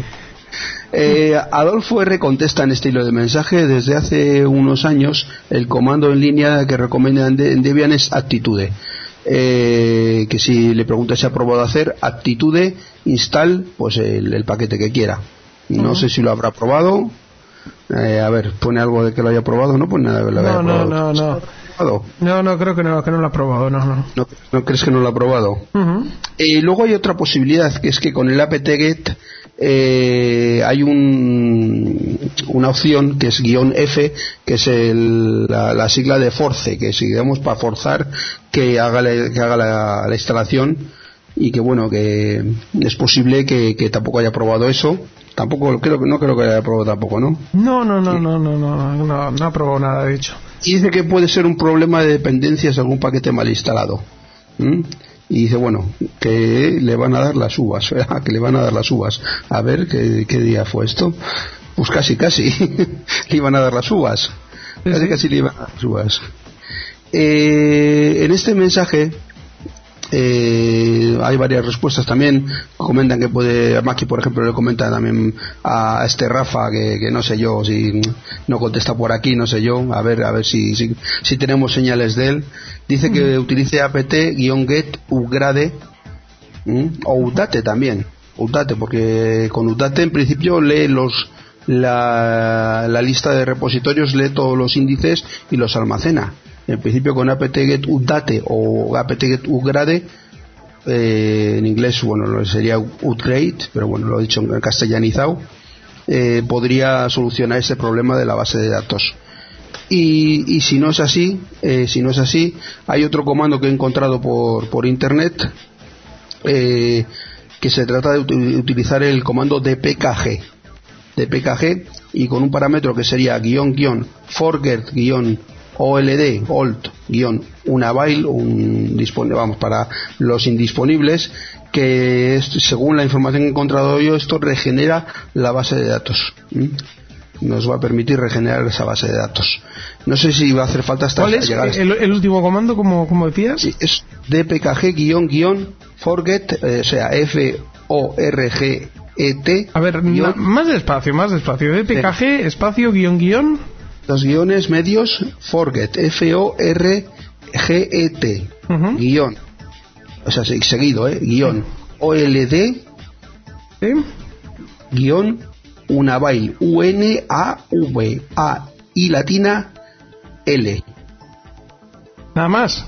Adolfo R. contesta en estilo de mensaje. Desde hace unos años el comando en línea que recomiendan en Debian es Attitude. Que si le pregunta si ha probado hacer Attitude install, pues el paquete que quiera. No sé si lo habrá probado. A ver, pone algo de que lo haya probado. No pone nada de que lo haya probado. No, creo que no lo ha probado. ¿No crees que no lo ha probado? Y luego hay otra posibilidad, que es que con el apt-get hay una opción que es -F, que es la sigla de force, que si digamos para forzar que haga la instalación, y que bueno, que es posible que tampoco haya probado eso. Tampoco no creo que haya probado tampoco, ¿no? No ha probado nada, de hecho. Y dice que puede ser un problema de dependencias de algún paquete mal instalado. Y dice, bueno, que le van a dar las uvas, ¿verdad? Que le van a dar las uvas. A ver, ¿qué día fue esto? Pues casi le iban a dar las uvas. Casi le iban a dar las uvas. En este mensaje hay varias respuestas también. Comentan que puede, a Maki por ejemplo le comenta también a este Rafa que no sé yo si no contesta por aquí, no sé yo, a ver si tenemos señales de él. Dice que utilice apt-get upgrade o udate también, udate, porque con udate en principio lee la lista de repositorios, lee todos los índices y los almacena. En principio con apt-get update o apt-get upgrade, en inglés bueno sería upgrade, pero bueno lo he dicho en castellanizado, podría solucionar ese problema de la base de datos. Y si no es así, hay otro comando que he encontrado por internet, que se trata de utilizar el comando dpkg, y con un parámetro que sería --forget old-unavail, para los indisponibles, que según la información que he encontrado yo, esto regenera la base de datos. nos va a permitir regenerar esa base de datos. No sé si va a hacer falta hasta ¿Cuál es llegar el último comando, como decías? Sí, es dpkg-forget, o sea, forget. A ver, más despacio. dpkg, espacio, guión. Los guiones medios, forget, forget, guión. O sea, seguido, guión. old, ¿sí? guión, unaval, unav, a, y latina, l. Nada más.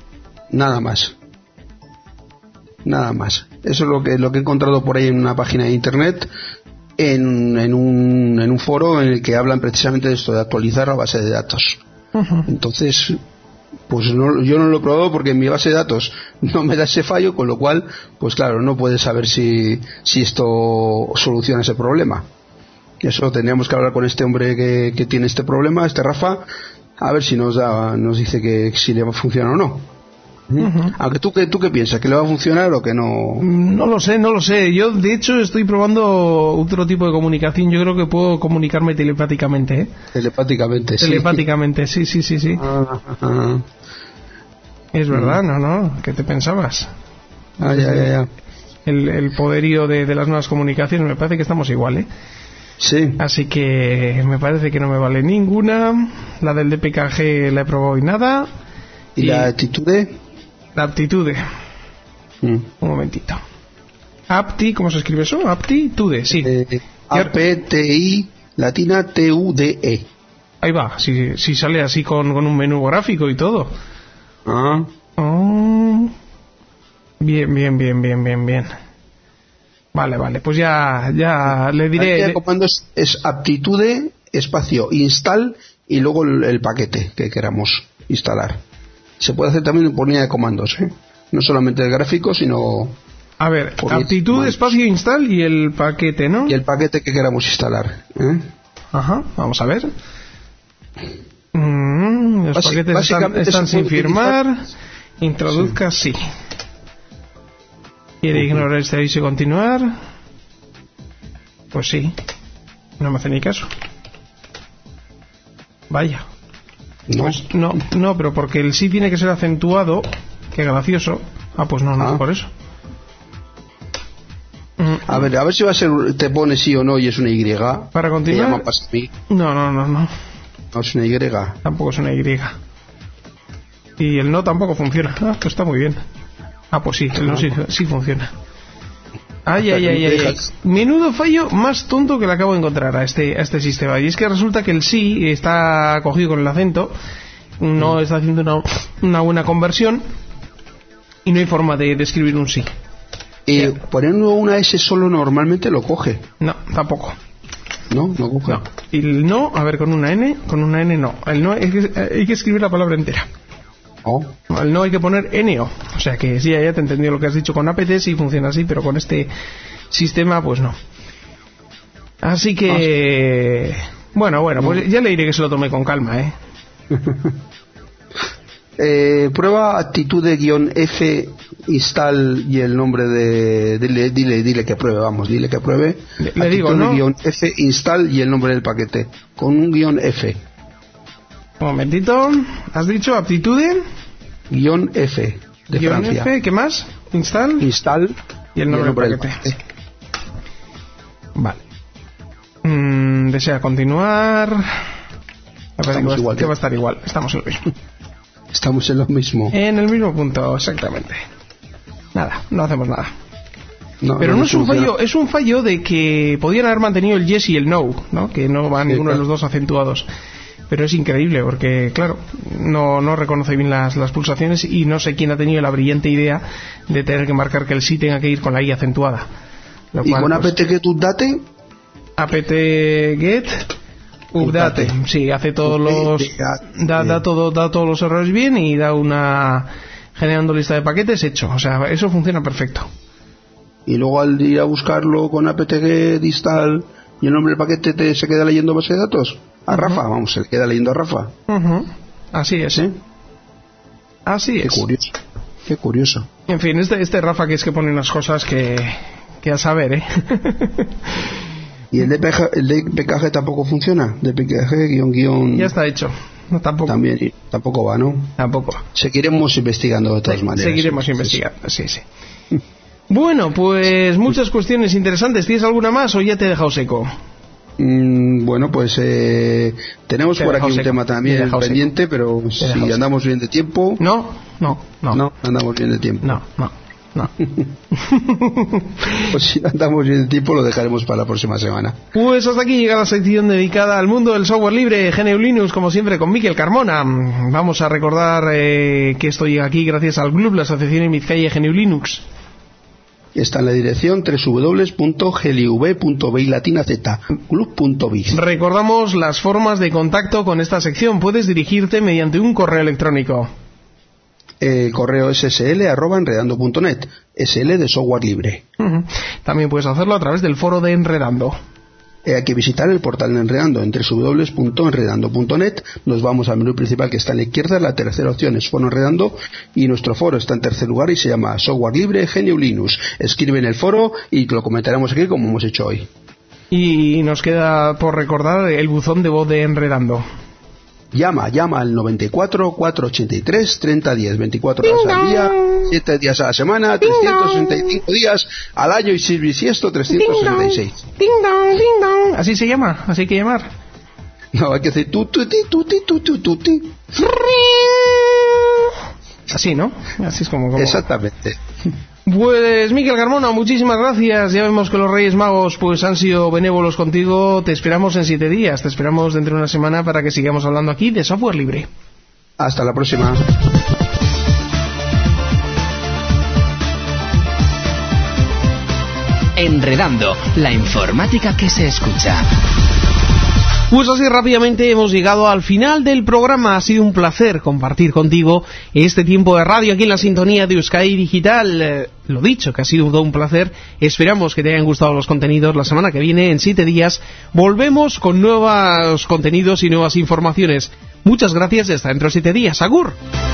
Eso es lo que he encontrado por ahí en una página de internet, en un foro en el que hablan precisamente de esto, de actualizar la base de datos. Entonces, pues yo no lo he probado porque en mi base de datos no me da ese fallo, con lo cual, pues claro, no puedes saber si esto soluciona ese problema. Eso tendríamos que hablar con este hombre que tiene este problema, este Rafa, a ver si nos dice que si le funciona o no. Aunque tú qué piensas, que le va a funcionar o que no. No lo sé. Yo de hecho estoy probando otro tipo de comunicación. Yo creo que puedo comunicarme telepáticamente, Telepáticamente, sí. Telepáticamente, sí. Es verdad, no. ¿Qué te pensabas? Ya. El poderío de las nuevas comunicaciones, me parece que estamos igual, Sí. Así que me parece que no me vale ninguna. La del DPKG la he probado y nada. ¿Y la actitud? La aptitude. Un momentito. Apti, ¿cómo se escribe eso? Aptitude, sí. APTI latina TUDE. Ahí va, si sale así con un menú gráfico y todo. Bien. Vale, pues ya le diré. El comando es aptitude, espacio, install y luego el paquete que queramos instalar. Se puede hacer también por línea de comandos, no solamente el gráfico, sino... A ver, aptitud, espacio, install y el paquete, ¿no? Y el paquete que queramos instalar. Ajá, vamos a ver. Los paquetes están sin firmar. Introduzca, sí. ¿Quiere ignorar este aviso y continuar? Pues sí. No me hace ni caso. Vaya. Pues no, pero porque el sí tiene que ser acentuado. Qué gracioso. Pues no por eso. A ver si va a ser, te pone sí o no y es una Y. Para continuar. No. No es una Y. Tampoco es una Y. Y el no tampoco funciona. Pues está muy bien. Pues sí, el no sí funciona. Ay. Menudo fallo más tonto que le acabo de encontrar a este sistema. Y es que resulta que el sí está cogido con el acento, no está haciendo una buena conversión y no hay forma de escribir un sí. Poniendo una S solo normalmente lo coge. No, tampoco. No coge. No. Y el no, a ver, con una N no. El no hay que escribir la palabra entera. El no hay que poner NO. O sea que sí, ya te he entendido lo que has dicho con APT, sí funciona así, pero con este sistema pues no. Así que bueno, pues ya le diré que se lo tome con calma, Prueba actitude-F install y el nombre de... Dile que pruebe, dile que pruebe. Le digo, ¿no? F install y el nombre del paquete con un -F. Un momentito. ¿Has dicho aptitude? -F de Francia. F, ¿qué más? Install y el nombre del paquete. Vale. Desea continuar. A ver, que va a estar igual. Estamos en lo mismo. Estamos en lo mismo. En el mismo punto, exactamente. Nada, no hacemos nada. Pero no es un fallo, es un fallo de que podían haber mantenido el yes y el no, que no van ninguno de los dos acentuados. Pero es increíble porque, claro, no reconoce bien las pulsaciones y no sé quién ha tenido la brillante idea de tener que marcar que el sí tenga que ir con la I acentuada. ¿Y con apt-get update? apt-get update. Sí, hace todos los... Da todos los errores bien y da una... generando lista de paquetes hecho. O sea, eso funciona perfecto. Y luego al ir a buscarlo con apt-get install y el nombre del paquete se queda leyendo base de datos. A Rafa, se le queda leyendo a Rafa. Así es. Así es. Qué curioso. En fin, este Rafa que es que pone unas cosas que a saber, ¿Y el DPKG tampoco funciona? DPKG Ya está hecho. No, tampoco. También, tampoco va, ¿no? Tampoco. Seguiremos investigando de todas maneras. Seguiremos investigando, sí. Bueno, pues muchas cuestiones interesantes. ¿Tienes alguna más o ya te he dejado seco? Bueno, pues tenemos por aquí un tema también pendiente, pero si andamos bien de tiempo... No, andamos bien de tiempo. No. Pues si andamos bien de tiempo lo dejaremos para la próxima semana. Pues hasta aquí llega la sección dedicada al mundo del software libre, GNU Linux, como siempre con Miquel Carmona. Vamos a recordar que esto llega aquí gracias al GLUB, la Asociación en Vizcaya GNU Linux. Está en la dirección www.glv.biz, club.biz. Recordamos las formas de contacto con esta sección. Puedes dirigirte mediante un correo electrónico. El correo es sl@enredando.net, SL de software libre. También puedes hacerlo a través del foro de Enredando. Hay que visitar el portal de Enredando en www.enredando.net. Nos vamos al menú principal que está a la izquierda. La tercera opción es Foro Enredando y nuestro foro está en tercer lugar y se llama Software Libre GNU Linux. Escribe en el foro y lo comentaremos aquí como hemos hecho hoy. Y nos queda por recordar el buzón de voz de Enredando. Llama al 94 483 3010, 24 horas al día, 7 días a la semana, 365 días al año y si bisiesto 366. Ding dong. Así se llama, así hay que llamar. No, hay que decir tuti. Así, ¿no? Así es como... Exactamente. Pues Miquel Carmona, muchísimas gracias. Ya vemos que los Reyes Magos pues han sido benévolos contigo. Te esperamos en 7 días, te esperamos dentro de una semana para que sigamos hablando aquí de software libre. Hasta la próxima. Enredando, la informática que se escucha. Pues así rápidamente hemos llegado al final del programa. Ha sido un placer compartir contigo este tiempo de radio aquí en la sintonía de Euskadi Digital. Lo dicho, que ha sido todo un placer. Esperamos que te hayan gustado los contenidos. La semana que viene, en 7 días, volvemos con nuevos contenidos y nuevas informaciones. Muchas gracias y hasta dentro de 7 días. ¡Agur!